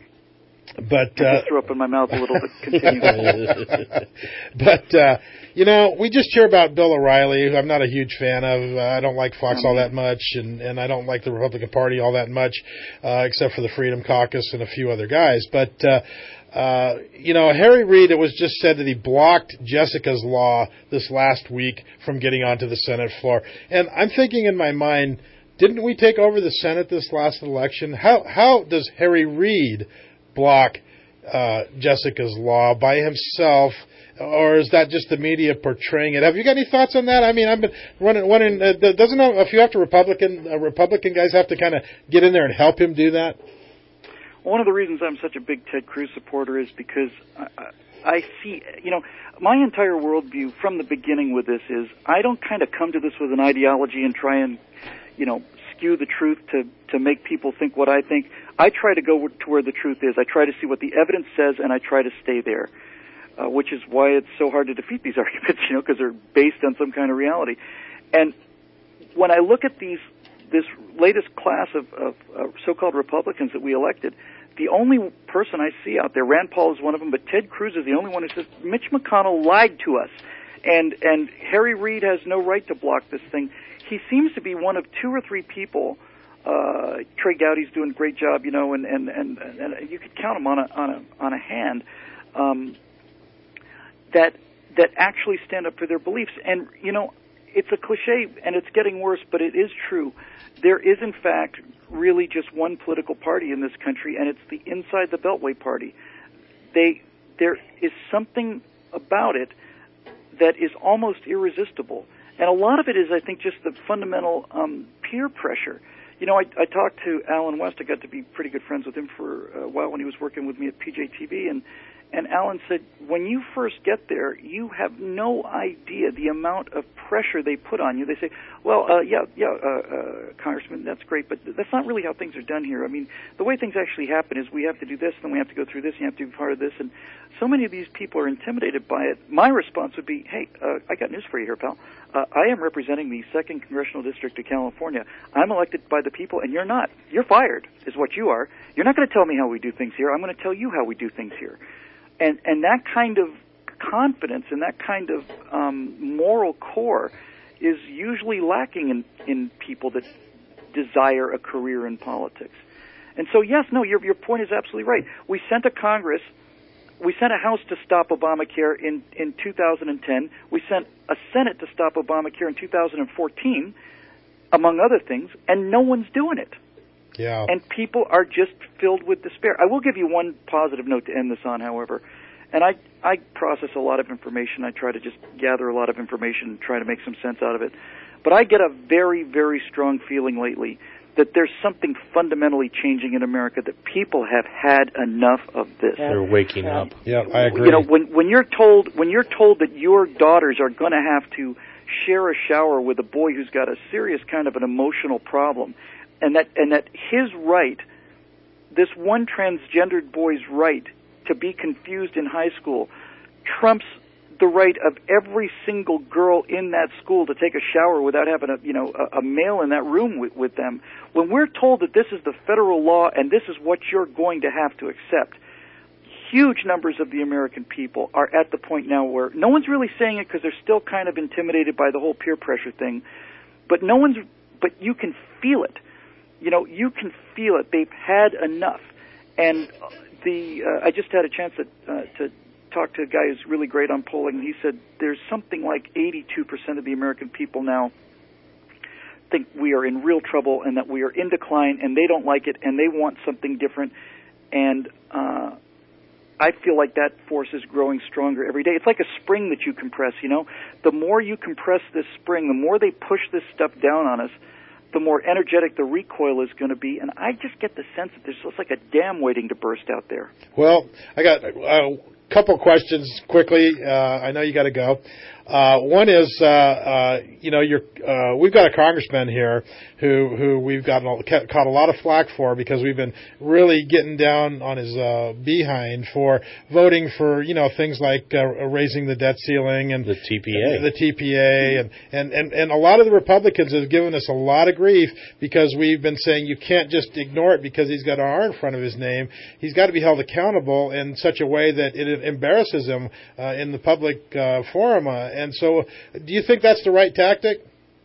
but I uh, just threw up in my mouth a little bit. Continue. But, uh, you know, we just hear about Bill O'Reilly, who I'm not a huge fan of. Uh, I don't like Fox all that much, and, and I don't like the Republican Party all that much, uh, except for the Freedom Caucus and a few other guys. But... Uh, Uh, you know, Harry Reid, it was just said that he blocked Jessica's law this last week from getting onto the Senate floor. And I'm thinking in my mind, didn't we take over the Senate this last election? How how does Harry Reid block uh, Jessica's law by himself or is that just the media portraying it? Have you got any thoughts on that? I mean, I've been running, running uh, doesn't a few after Republican uh, Republican guys have to kind of get in there and help him do that? One of the reasons I'm such a big Ted Cruz supporter is because I, I see, you know, my entire worldview from the beginning with this is I don't kind of come to this with an ideology and try and, you know, skew the truth to, to make people think what I think. I try to go to where the truth is. I try to see what the evidence says, and I try to stay there, uh, which is why it's so hard to defeat these arguments, you know, because they're based on some kind of reality. And when I look at these this latest class of, of uh, so-called Republicans that we elected, the only person I see out there, Rand Paul is one of them, but Ted Cruz is the only one who says, Mitch McConnell lied to us, and and Harry Reid has no right to block this thing. He seems to be one of two or three people, uh, Trey Gowdy's doing a great job, you know, and, and, and, and you could count them on a, on a, on a hand, um, that, that actually stand up for their beliefs. And, you know, it's a cliche, and it's getting worse, but it is true. There is, in fact, really just one political party in this country, and it's the Inside the Beltway party. They, there is something about it that is almost irresistible. And a lot of it is, I think, just the fundamental um, peer pressure. You know, I, I talked to Alan West. I got to be pretty good friends with him for a while when he was working with me at P J T V, and And Alan said, when you first get there, you have no idea the amount of pressure they put on you. They say, well, uh, yeah, yeah, uh, uh, Congressman, that's great, but that's not really how things are done here. I mean, the way things actually happen is we have to do this, and then we have to go through this, and you have to be part of this. And so many of these people are intimidated by it. My response would be, hey, uh, I got news for you here, pal. Uh, I am representing the second Congressional District of California. I'm elected by the people, and you're not. You're fired, is what you are. You're not going to tell me how we do things here. I'm going to tell you how we do things here. And and that kind of confidence and that kind of um, moral core is usually lacking in, in people that desire a career in politics. And so, yes, no, your your point is absolutely right. We sent a Congress, we sent a House to stop Obamacare in, in two thousand ten. We sent a Senate to stop Obamacare in two thousand fourteen, among other things, and no one's doing it. Yeah. And people are just filled with despair. I will give you one positive note to end this on, however. And I, I process a lot of information. I try to just gather a lot of information and try to make some sense out of it. But I get a very, very strong feeling lately that there's something fundamentally changing in America, that people have had enough of this. They're waking up. Yeah, I agree. You know, when, when you're told when you're told that your daughters are going to have to share a shower with a boy who's got a serious kind of an emotional problem, and that and that his right, this one transgendered boy's right to be confused in high school, trumps the right of every single girl in that school to take a shower without having a you know a, a male in that room with, with them. When we're told that this is the federal law and this is what you're going to have to accept, huge numbers of the American people are at the point now where no one's really saying it because they're still kind of intimidated by the whole peer pressure thing, but no one's but you can feel it. You know, you can feel it. They've had enough. And the uh, I just had a chance to, uh, to talk to a guy who's really great on polling, and he said there's something like eighty-two percent of the American people now think we are in real trouble and that we are in decline, and they don't like it, and they want something different. And uh, I feel like that force is growing stronger every day. It's like a spring that you compress, you know. The more you compress this spring, the more they push this stuff down on us, the more energetic the recoil is going to be. And I just get the sense that there's just like a dam waiting to burst out there. Well, I got a couple questions quickly. Uh, I know you got to go. Uh, one is, uh, uh, you know, you're, uh, we've got a congressman here who, who we've gotten a, caught a lot of flack for because we've been really getting down on his, uh, behind for voting for, you know, things like, uh, raising the debt ceiling and the T P A, the T P A. And, and, and, and a lot of the Republicans have given us a lot of grief because we've been saying you can't just ignore it because he's got an R in front of his name. He's got to be held accountable in such a way that it embarrasses him, uh, in the public, uh, forum. Uh, And so, do you think that's the right tactic?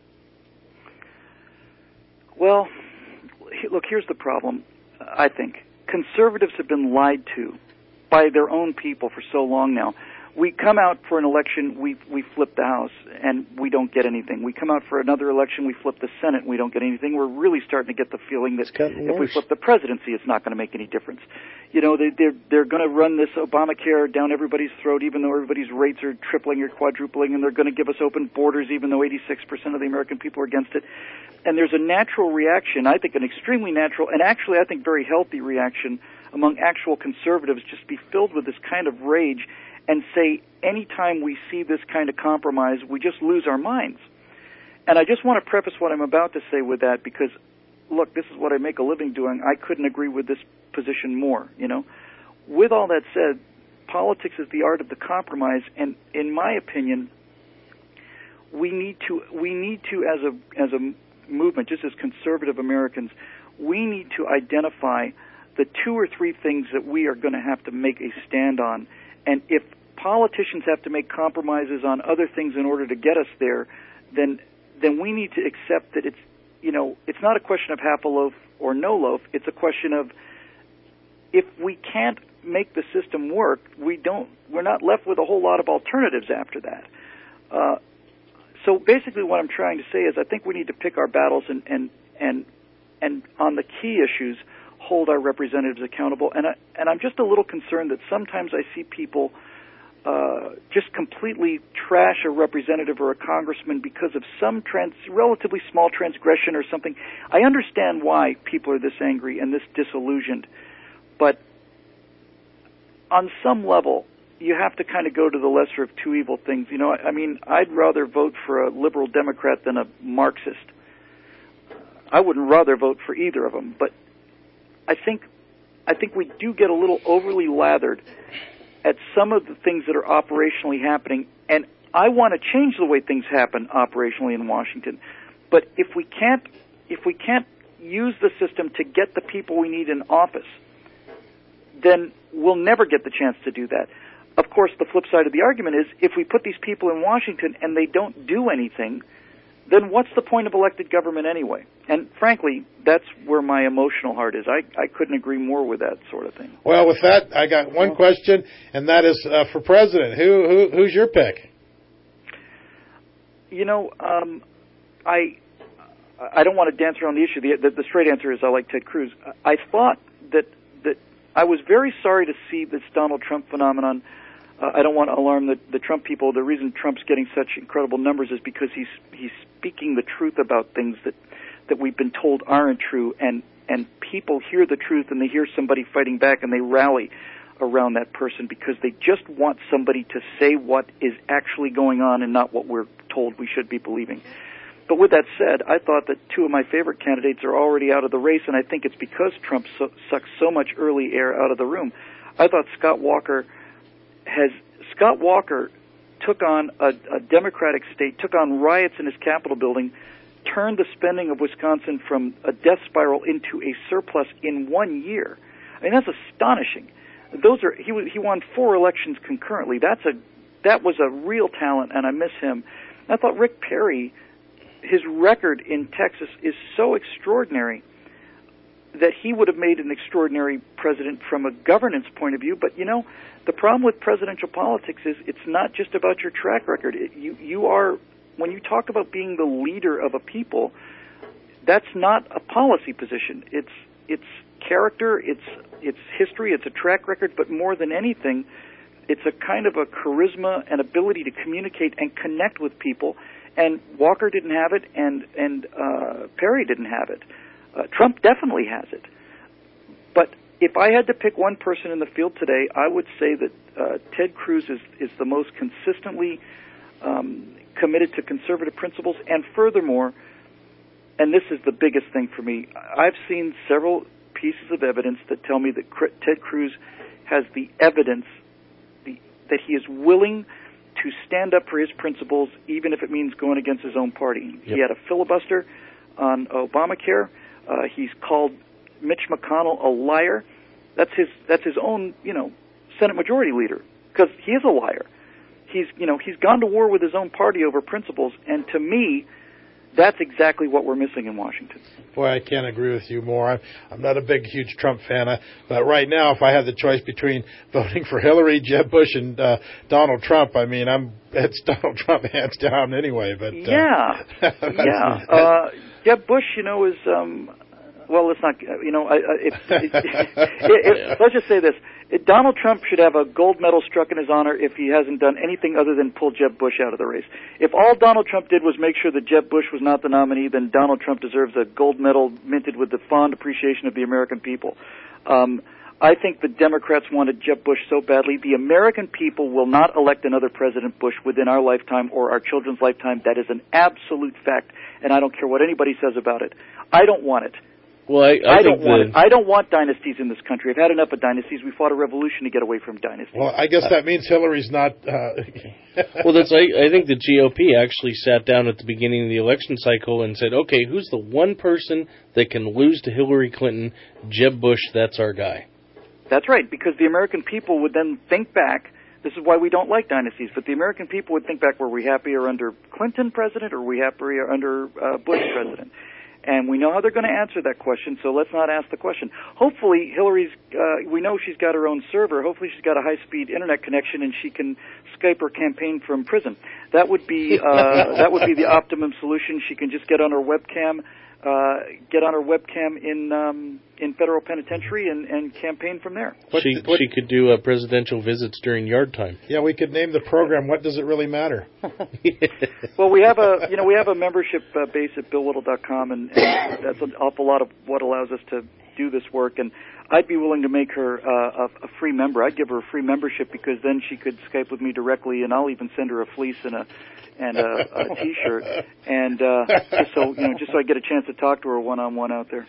Well, look, here's the problem, I think. Conservatives have been lied to by their own people for so long now. we come out for an election, we we flip the House, and we don't get anything. We come out for another election, we flip the Senate, and we don't get anything. We're really starting to get the feeling that if we flip the presidency, it's not going to make any difference. You know, they, they're they're going to run this Obamacare down everybody's throat, even though everybody's rates are tripling or quadrupling, and they're going to give us open borders, even though eighty-six percent of the American people are against it. And there's a natural reaction, I think an extremely natural, and actually I think very healthy reaction among actual conservatives, just to be filled with this kind of rage and say anytime we see this kind of compromise, we just lose our minds. And I just want to preface what I'm about to say with that because, look, this is what I make a living doing. I couldn't agree with this position more, you know. With all that said, politics is the art of the compromise, and in my opinion, we need to, we need to as a, as a movement, just as conservative Americans, we need to identify the two or three things that we are going to have to make a stand on. And if politicians have to make compromises on other things in order to get us there, then then we need to accept that it's, you know, it's not a question of half a loaf or no loaf. It's a question of if we can't make the system work, we don't, we're not left with a whole lot of alternatives after that. Uh, so basically what I'm trying to say is I think we need to pick our battles and, and, and, and on the key issues, hold our representatives accountable. And, I, and I'm just a little concerned that sometimes I see people uh, just completely trash a representative or a congressman because of some trans, relatively small transgression or something. I understand why people are this angry and this disillusioned, but on some level, you have to kind of go to the lesser of two evil things. You know, I mean, I'd rather vote for a liberal Democrat than a Marxist. I wouldn't rather vote for either of them, but I think I think we do get a little overly lathered at some of the things that are operationally happening, and I want to change the way things happen operationally in Washington. But if we can't if we can't use the system to get the people we need in office, then we'll never get the chance to do that. Of course, the flip side of the argument is if we put these people in Washington and they don't do anything, then what's the point of elected government anyway? And frankly, that's where my emotional heart is. I, I couldn't agree more with that sort of thing. Well, with that, I got one question, and that is uh, for president. Who, who who's your pick? You know, um, I I don't want to dance around the issue. The, the, the straight answer is I like Ted Cruz. I thought that that I was very sorry to see this Donald Trump phenomenon. Uh, I don't want to alarm the, the Trump people. The reason Trump's getting such incredible numbers is because he's he's speaking the truth about things that, that we've been told aren't true, and, and people hear the truth and they hear somebody fighting back and they rally around that person because they just want somebody to say what is actually going on and not what we're told we should be believing. But with that said, I thought that two of my favorite candidates are already out of the race, and I think it's because Trump so, sucks so much early air out of the room. I thought Scott Walker has Scott Walker took on a, a Democratic state, took on riots in his Capitol building, turned the spending of Wisconsin from a death spiral into a surplus in one year. I mean, that's astonishing. Those are he he won four elections concurrently. That's a that was a real talent, and I miss him. I thought Rick Perry, his record in Texas is so extraordinary that he would have made an extraordinary president from a governance point of view. But, you know, the problem with presidential politics is it's not just about your track record. It, you, you are, when you talk about being the leader of a people, that's not a policy position. It's, it's character, it's, it's history, it's a track record, but more than anything, it's a kind of a charisma and ability to communicate and connect with people. And Walker didn't have it, and, and uh, Perry didn't have it. Uh, Trump definitely has it. But if I had to pick one person in the field today, I would say that uh, Ted Cruz is, is the most consistently um, committed to conservative principles. And furthermore, and this is the biggest thing for me, I've seen several pieces of evidence that tell me that Ted Cruz has the evidence the, that he is willing to stand up for his principles, even if it means going against his own party. Yep. He had a filibuster on Obamacare. Uh, he's called Mitch McConnell a liar. That's his. That's his own, you know, Senate Majority Leader, because he is a liar. He's, you know, he's gone to war with his own party over principles. And to me, that's exactly what we're missing in Washington. Boy, I can't agree with you more. I'm, I'm not a big, huge Trump fan, I, but right now, if I had the choice between voting for Hillary, Jeb Bush, and uh, Donald Trump, I mean, I'm it's Donald Trump hands down anyway. But uh, yeah, yeah. Uh, Jeb Bush, you know, is um, well, let's not, you know, I, I, it, it, it, it, let's just say this. It, Donald Trump should have a gold medal struck in his honor if he hasn't done anything other than pull Jeb Bush out of the race. If all Donald Trump did was make sure that Jeb Bush was not the nominee, then Donald Trump deserves a gold medal minted with the fond appreciation of the American people. Um, I think the Democrats wanted Jeb Bush so badly. The American people will not elect another President Bush within our lifetime or our children's lifetime. That is an absolute fact, and I don't care what anybody says about it. I don't want it. Well, I, I, I don't think want the, it. I don't want dynasties in this country. I've had enough of dynasties. We fought a revolution to get away from dynasties. Well, I guess that means Hillary's not. Uh, well, that's. I, I think the G O P actually sat down at the beginning of the election cycle and said, "Okay, who's the one person that can lose to Hillary Clinton? Jeb Bush. That's our guy." That's right, because the American people would then think back. This is why we don't like dynasties. But the American people would think back: were we happier under Clinton president, or were we happier under uh, Bush president? And we know how they're going to answer that question, so let's not ask the question. Hopefully, Hillary's, uh, we know she's got her own server. Hopefully she's got a high-speed internet connection and she can Skype her campaign from prison. That would be, uh, that would be the optimum solution. She can just get on her webcam, uh, get on her webcam in, um, in federal penitentiary and, and campaign from there. She, what, she could do uh, presidential visits during yard time. Yeah, we could name the program, What Does It Really Matter? Well, we have a, you know, we have a membership uh, base at bill whittle dot com, and, and that's an awful lot of what allows us to do this work. And I'd be willing to make her uh, a, a free member. I'd give her a free membership because then she could Skype with me directly, and I'll even send her a fleece and a and a, a T-shirt, and uh, just so you know, just so I get a chance to talk to her one-on-one out there.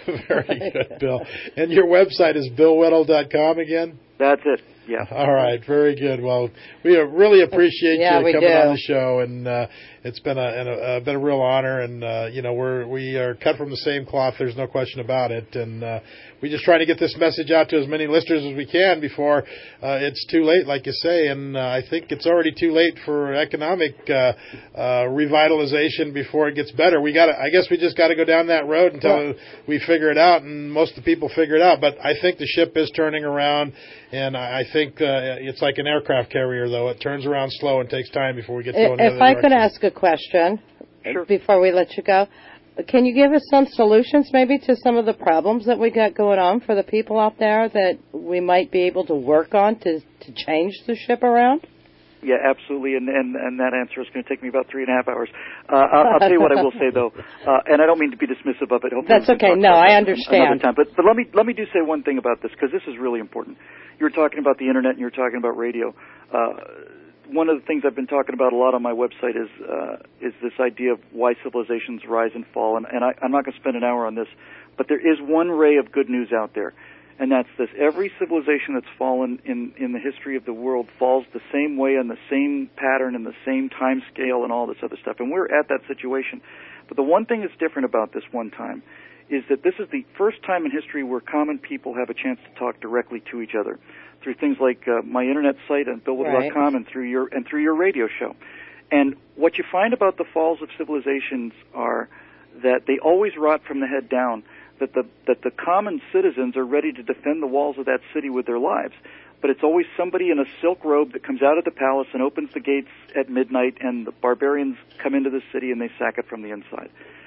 Very good, Bill. And your website is bill whittle dot com again? That's it. Yeah. All right. Very good. Well, we really appreciate yeah, you coming do. on the show, and uh, it's been a, a, a been a real honor. And uh, you know, we're we are cut from the same cloth. There's no question about it. And uh, we just try to get this message out to as many listeners as we can before uh, it's too late, like you say. And uh, I think it's already too late for economic uh, uh, revitalization before it gets better. We got. I guess we just got to go down that road until yeah. we figure it out, and most of the people figure it out. But I think the ship is turning around. And I think uh, it's like an aircraft carrier, though. It turns around slow and takes time before we get to another If I could ask a question sure. before we let you go, can you give us some solutions maybe to some of the problems that we got going on for the people out there that we might be able to work on to, to change the ship around? Yeah, absolutely, and, and and that answer is going to take me about three and a half hours. Uh, I'll, I'll tell you what I will say though, uh, and I don't mean to be dismissive of it. Hopefully That's okay. No, I understand. Time. But but let me let me do say one thing about this because this is really important. You were talking about the internet and you were talking about radio. Uh, one of the things I've been talking about a lot on my website is uh, is this idea of why civilizations rise and fall, and, and I, I'm not going to spend an hour on this, but there is one ray of good news out there. And that's this. Every civilization that's fallen in, in the history of the world falls the same way on the same pattern and the same time scale and all this other stuff. And we're at that situation. But the one thing that's different about this one time is that this is the first time in history where common people have a chance to talk directly to each other through things like uh, my internet site and bill whittle dot com right. and through your and through your radio show. And what you find about the falls of civilizations are that they always rot from the head down. That the that the common citizens are ready to defend the walls of that city with their lives, but it's always somebody in a silk robe that comes out of the palace and opens the gates at midnight, and the barbarians come into the city and they sack it from the inside.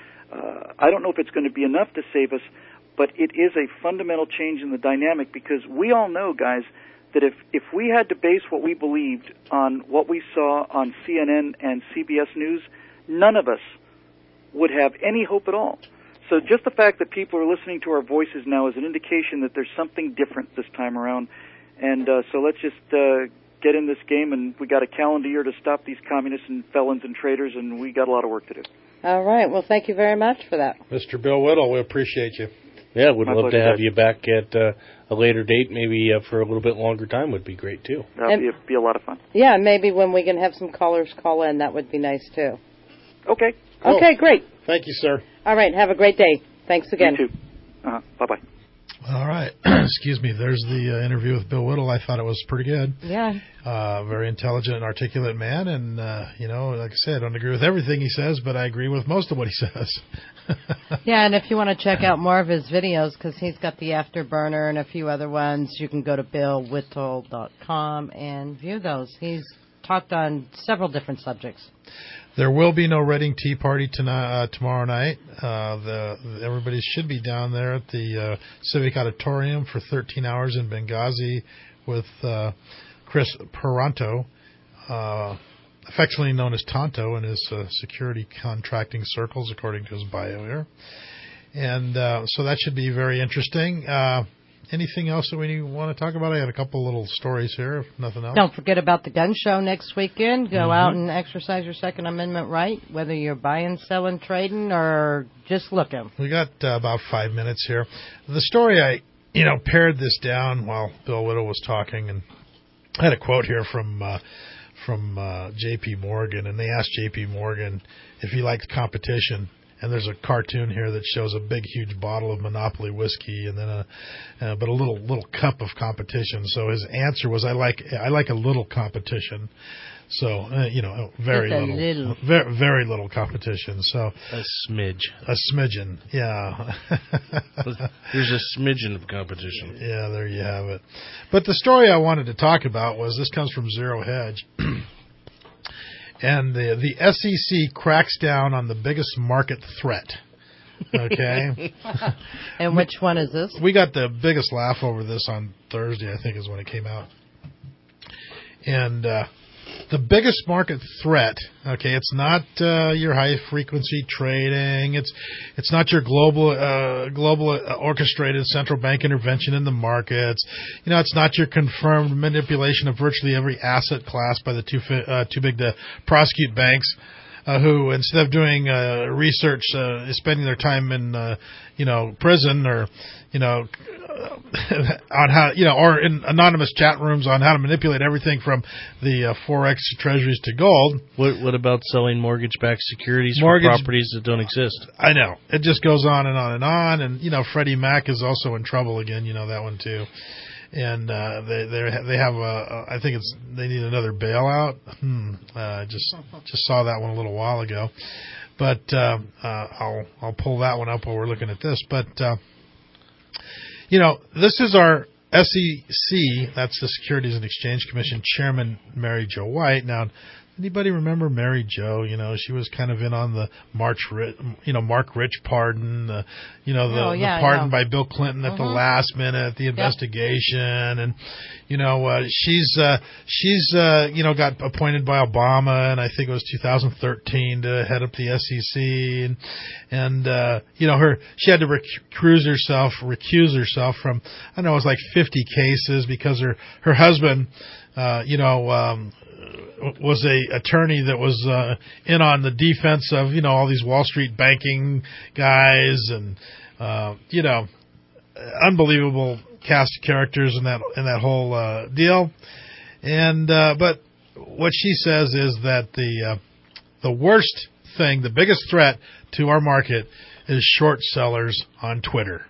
Uh, I don't know if it's going to be enough to save us, but it is a fundamental change in the dynamic because we all know, guys, that if if we had to base what we believed on what we saw on C N N and C B S News, none of us would have any hope at all. So just the fact that people are listening to our voices now is an indication that there's something different this time around. And uh, so let's just uh, get in this game, and we got a calendar year to stop these communists and felons and traitors, and we got a lot of work to do. All right. Well, thank you very much for that. Mister Bill Whittle, we appreciate you. Yeah, we'd My love pleasure, to have guys. you back at uh, a later date, maybe uh, for a little bit longer time would be great, too. That would be, be a lot of fun. Yeah, maybe when we can have some callers call in, that would be nice, too. Okay. Okay, great. Thank you, sir. All right, have a great day. Thanks again. You too. Uh-huh. Bye-bye. All right. Excuse me. There's the uh, interview with Bill Whittle. I thought it was pretty good. Yeah. Uh, very intelligent and articulate man. And, uh, you know, like I said, I don't agree with everything he says, but I agree with most of what he says. Yeah, and if you want to check out more of his videos, because he's got the Afterburner and a few other ones, you can go to bill whittle dot com and view those. He's talked on several different subjects. There will be no Reading Tea Party tonight, uh, tomorrow night. Uh, the, everybody should be down there at the uh, Civic Auditorium for thirteen hours in Benghazi with uh, Chris Peranto, uh, affectionately known as Tonto in his uh, security contracting circles, according to his bio here. And uh, so that should be very interesting. Uh, anything else that we want to talk about? I had a couple little stories here, if nothing else. Don't forget about the gun show next weekend. Go Mm-hmm. out and exercise your Second Amendment right, whether you're buying, selling, trading, or just looking. We got uh, about five minutes here. The story, I, you know, pared this down while Bill Whittle was talking, and I had a quote here from uh, from uh, J P Morgan, and they asked J P Morgan if he liked competition. And there's a cartoon here that shows a big, huge bottle of Monopoly whiskey, and then a, uh, but a little little cup of competition. So his answer was, "I like I like a little competition." So uh, you know, very Just a little, little. very very little competition. So a smidge, a smidgen, yeah. There's a smidgen of competition. Yeah, there you have it. But the story I wanted to talk about was this comes from Zero Hedge. And the the S E C cracks down on the biggest market threat. Okay. And which one is this? We got the biggest laugh over this on Thursday, I think, is when it came out. And uh, the biggest market threat, okay, it's not uh, your high frequency trading. It's it's not your global uh, global uh, orchestrated central bank intervention in the markets. You know, it's not your confirmed manipulation of virtually every asset class by the too fi- uh, too big to prosecute banks, uh, who instead of doing uh, research uh, is spending their time in uh, you know prison or you know. on how you know, or in anonymous chat rooms on how to manipulate everything from the uh, forex treasuries to gold. What, what about selling mortgage-backed securities Mortgage, for properties that don't exist? I know it just goes on and on and on. And you know, Freddie Mac is also in trouble again. You know that one too. And uh, they they they have a, I think it's they need another bailout. Hmm. Uh, just just saw that one a little while ago, but uh, uh, I'll I'll pull that one up while we're looking at this. But uh, you know, this is our S E C, that's the Securities and Exchange Commission Chairman, Mary Jo White. Now, anybody remember Mary Jo? You know, she was kind of in on the March, you know, Mark Rich pardon, the, you know, the, oh, yeah, the pardon by Bill Clinton at mm-hmm. the last minute, the investigation, yep. and you know, uh, she's uh, she's uh, you know got appointed by Obama, and I think it was two thousand thirteen to head up the S E C, and and uh, you know her she had to recuse herself, recuse herself from I don't know it was like fifty cases because her her husband, uh, you know. Um, was a attorney that was uh, in on the defense of, you know, all these Wall Street banking guys and, uh, you know, unbelievable cast of characters in that in that whole uh, deal. And uh, but what she says is that the uh, the worst thing, the biggest threat to our market is short sellers on Twitter.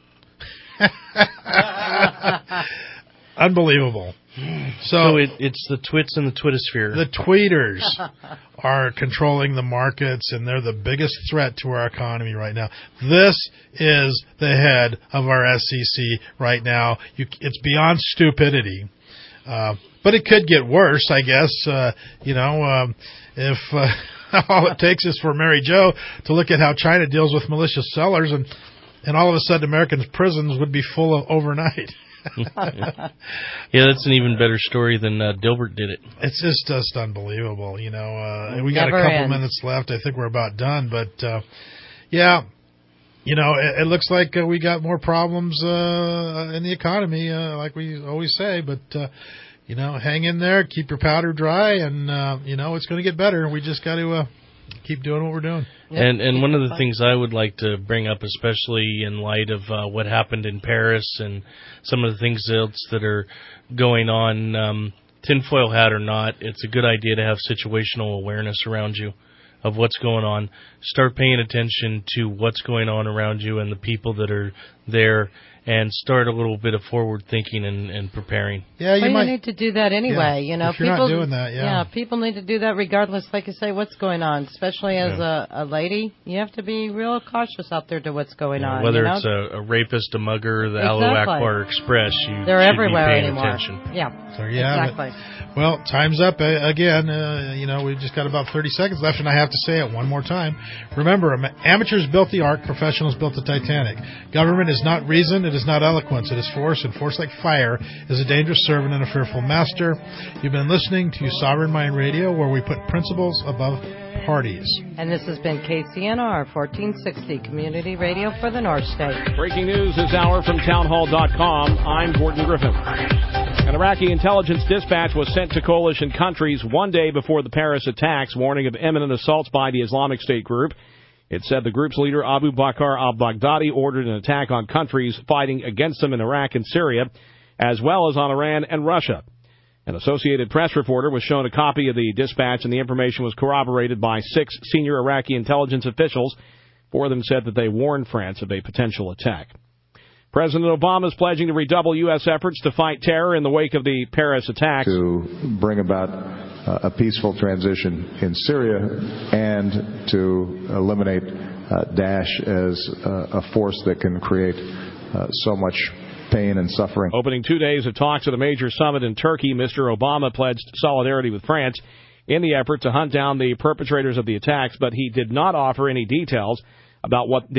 Unbelievable. So, so it, it's the twits in the Twittersphere. The tweeters are controlling the markets, and they're the biggest threat to our economy right now. This is the head of our S E C right now. You, it's beyond stupidity. Uh, but it could get worse, I guess. Uh, you know, um, if uh, all it takes is for Mary Jo to look at how China deals with malicious sellers, and, and all of a sudden Americans' prisons would be full of overnight. Yeah, that's an even better story than uh, Dilbert did it. It's just just unbelievable, you know. Uh, we got Never a couple ends. minutes left. I think we're about done, but uh, yeah, you know, it, it looks like uh, we got more problems uh, in the economy, uh, like we always say. But uh, you know, hang in there, keep your powder dry, and uh, you know it's going to get better. We just got to uh, keep doing what we're doing. And and one of the things I would like to bring up, especially in light of uh, what happened in Paris and some of the things else that are going on, um, tinfoil hat or not, it's a good idea to have situational awareness around you of what's going on. Start paying attention to what's going on around you and the people that are there, and start a little bit of forward thinking and, and preparing. Yeah, you well, might you need to do that anyway. Yeah, you know, if you're people not doing that, yeah. yeah, people need to do that regardless. Like you say, what's going on, especially as Yeah. a, a lady, you have to be real cautious out there to what's going You know, on. whether you know? it's a, a rapist, a mugger, the Exactly. Aloe Akbar Express, you They're should everywhere be paying anymore. attention. Yeah, There you have exactly. it. Well, time's up uh, again. Uh, you know, we've just got about thirty seconds left, and I have to say it one more time. Remember, am- amateurs built the Ark, professionals built the Titanic. Government is not reason, it is not eloquence, it is force, and force like fire is a dangerous servant and a fearful master. You've been listening to Sovereign Mind Radio, where we put principles above parties. And this has been K C N R fourteen sixty Community Radio for the North State. Breaking news this hour from townhall dot com. I'm Gordon Griffin. An Iraqi intelligence dispatch was sent to coalition countries one day before the Paris attacks, warning of imminent assaults by the Islamic State group. It said the group's leader, Abu Bakr al-Baghdadi, ordered an attack on countries fighting against them in Iraq and Syria, as well as on Iran and Russia. An Associated Press reporter was shown a copy of the dispatch, and the information was corroborated by six senior Iraqi intelligence officials. Four of them said that they warned France of a potential attack. President Obama is pledging to redouble U S efforts to fight terror in the wake of the Paris attacks. To bring about uh, a peaceful transition in Syria and to eliminate uh, Daesh as uh, a force that can create uh, so much pain and suffering. Opening two days of talks at a major summit in Turkey, Mister Obama pledged solidarity with France in the effort to hunt down the perpetrators of the attacks, but he did not offer any details about what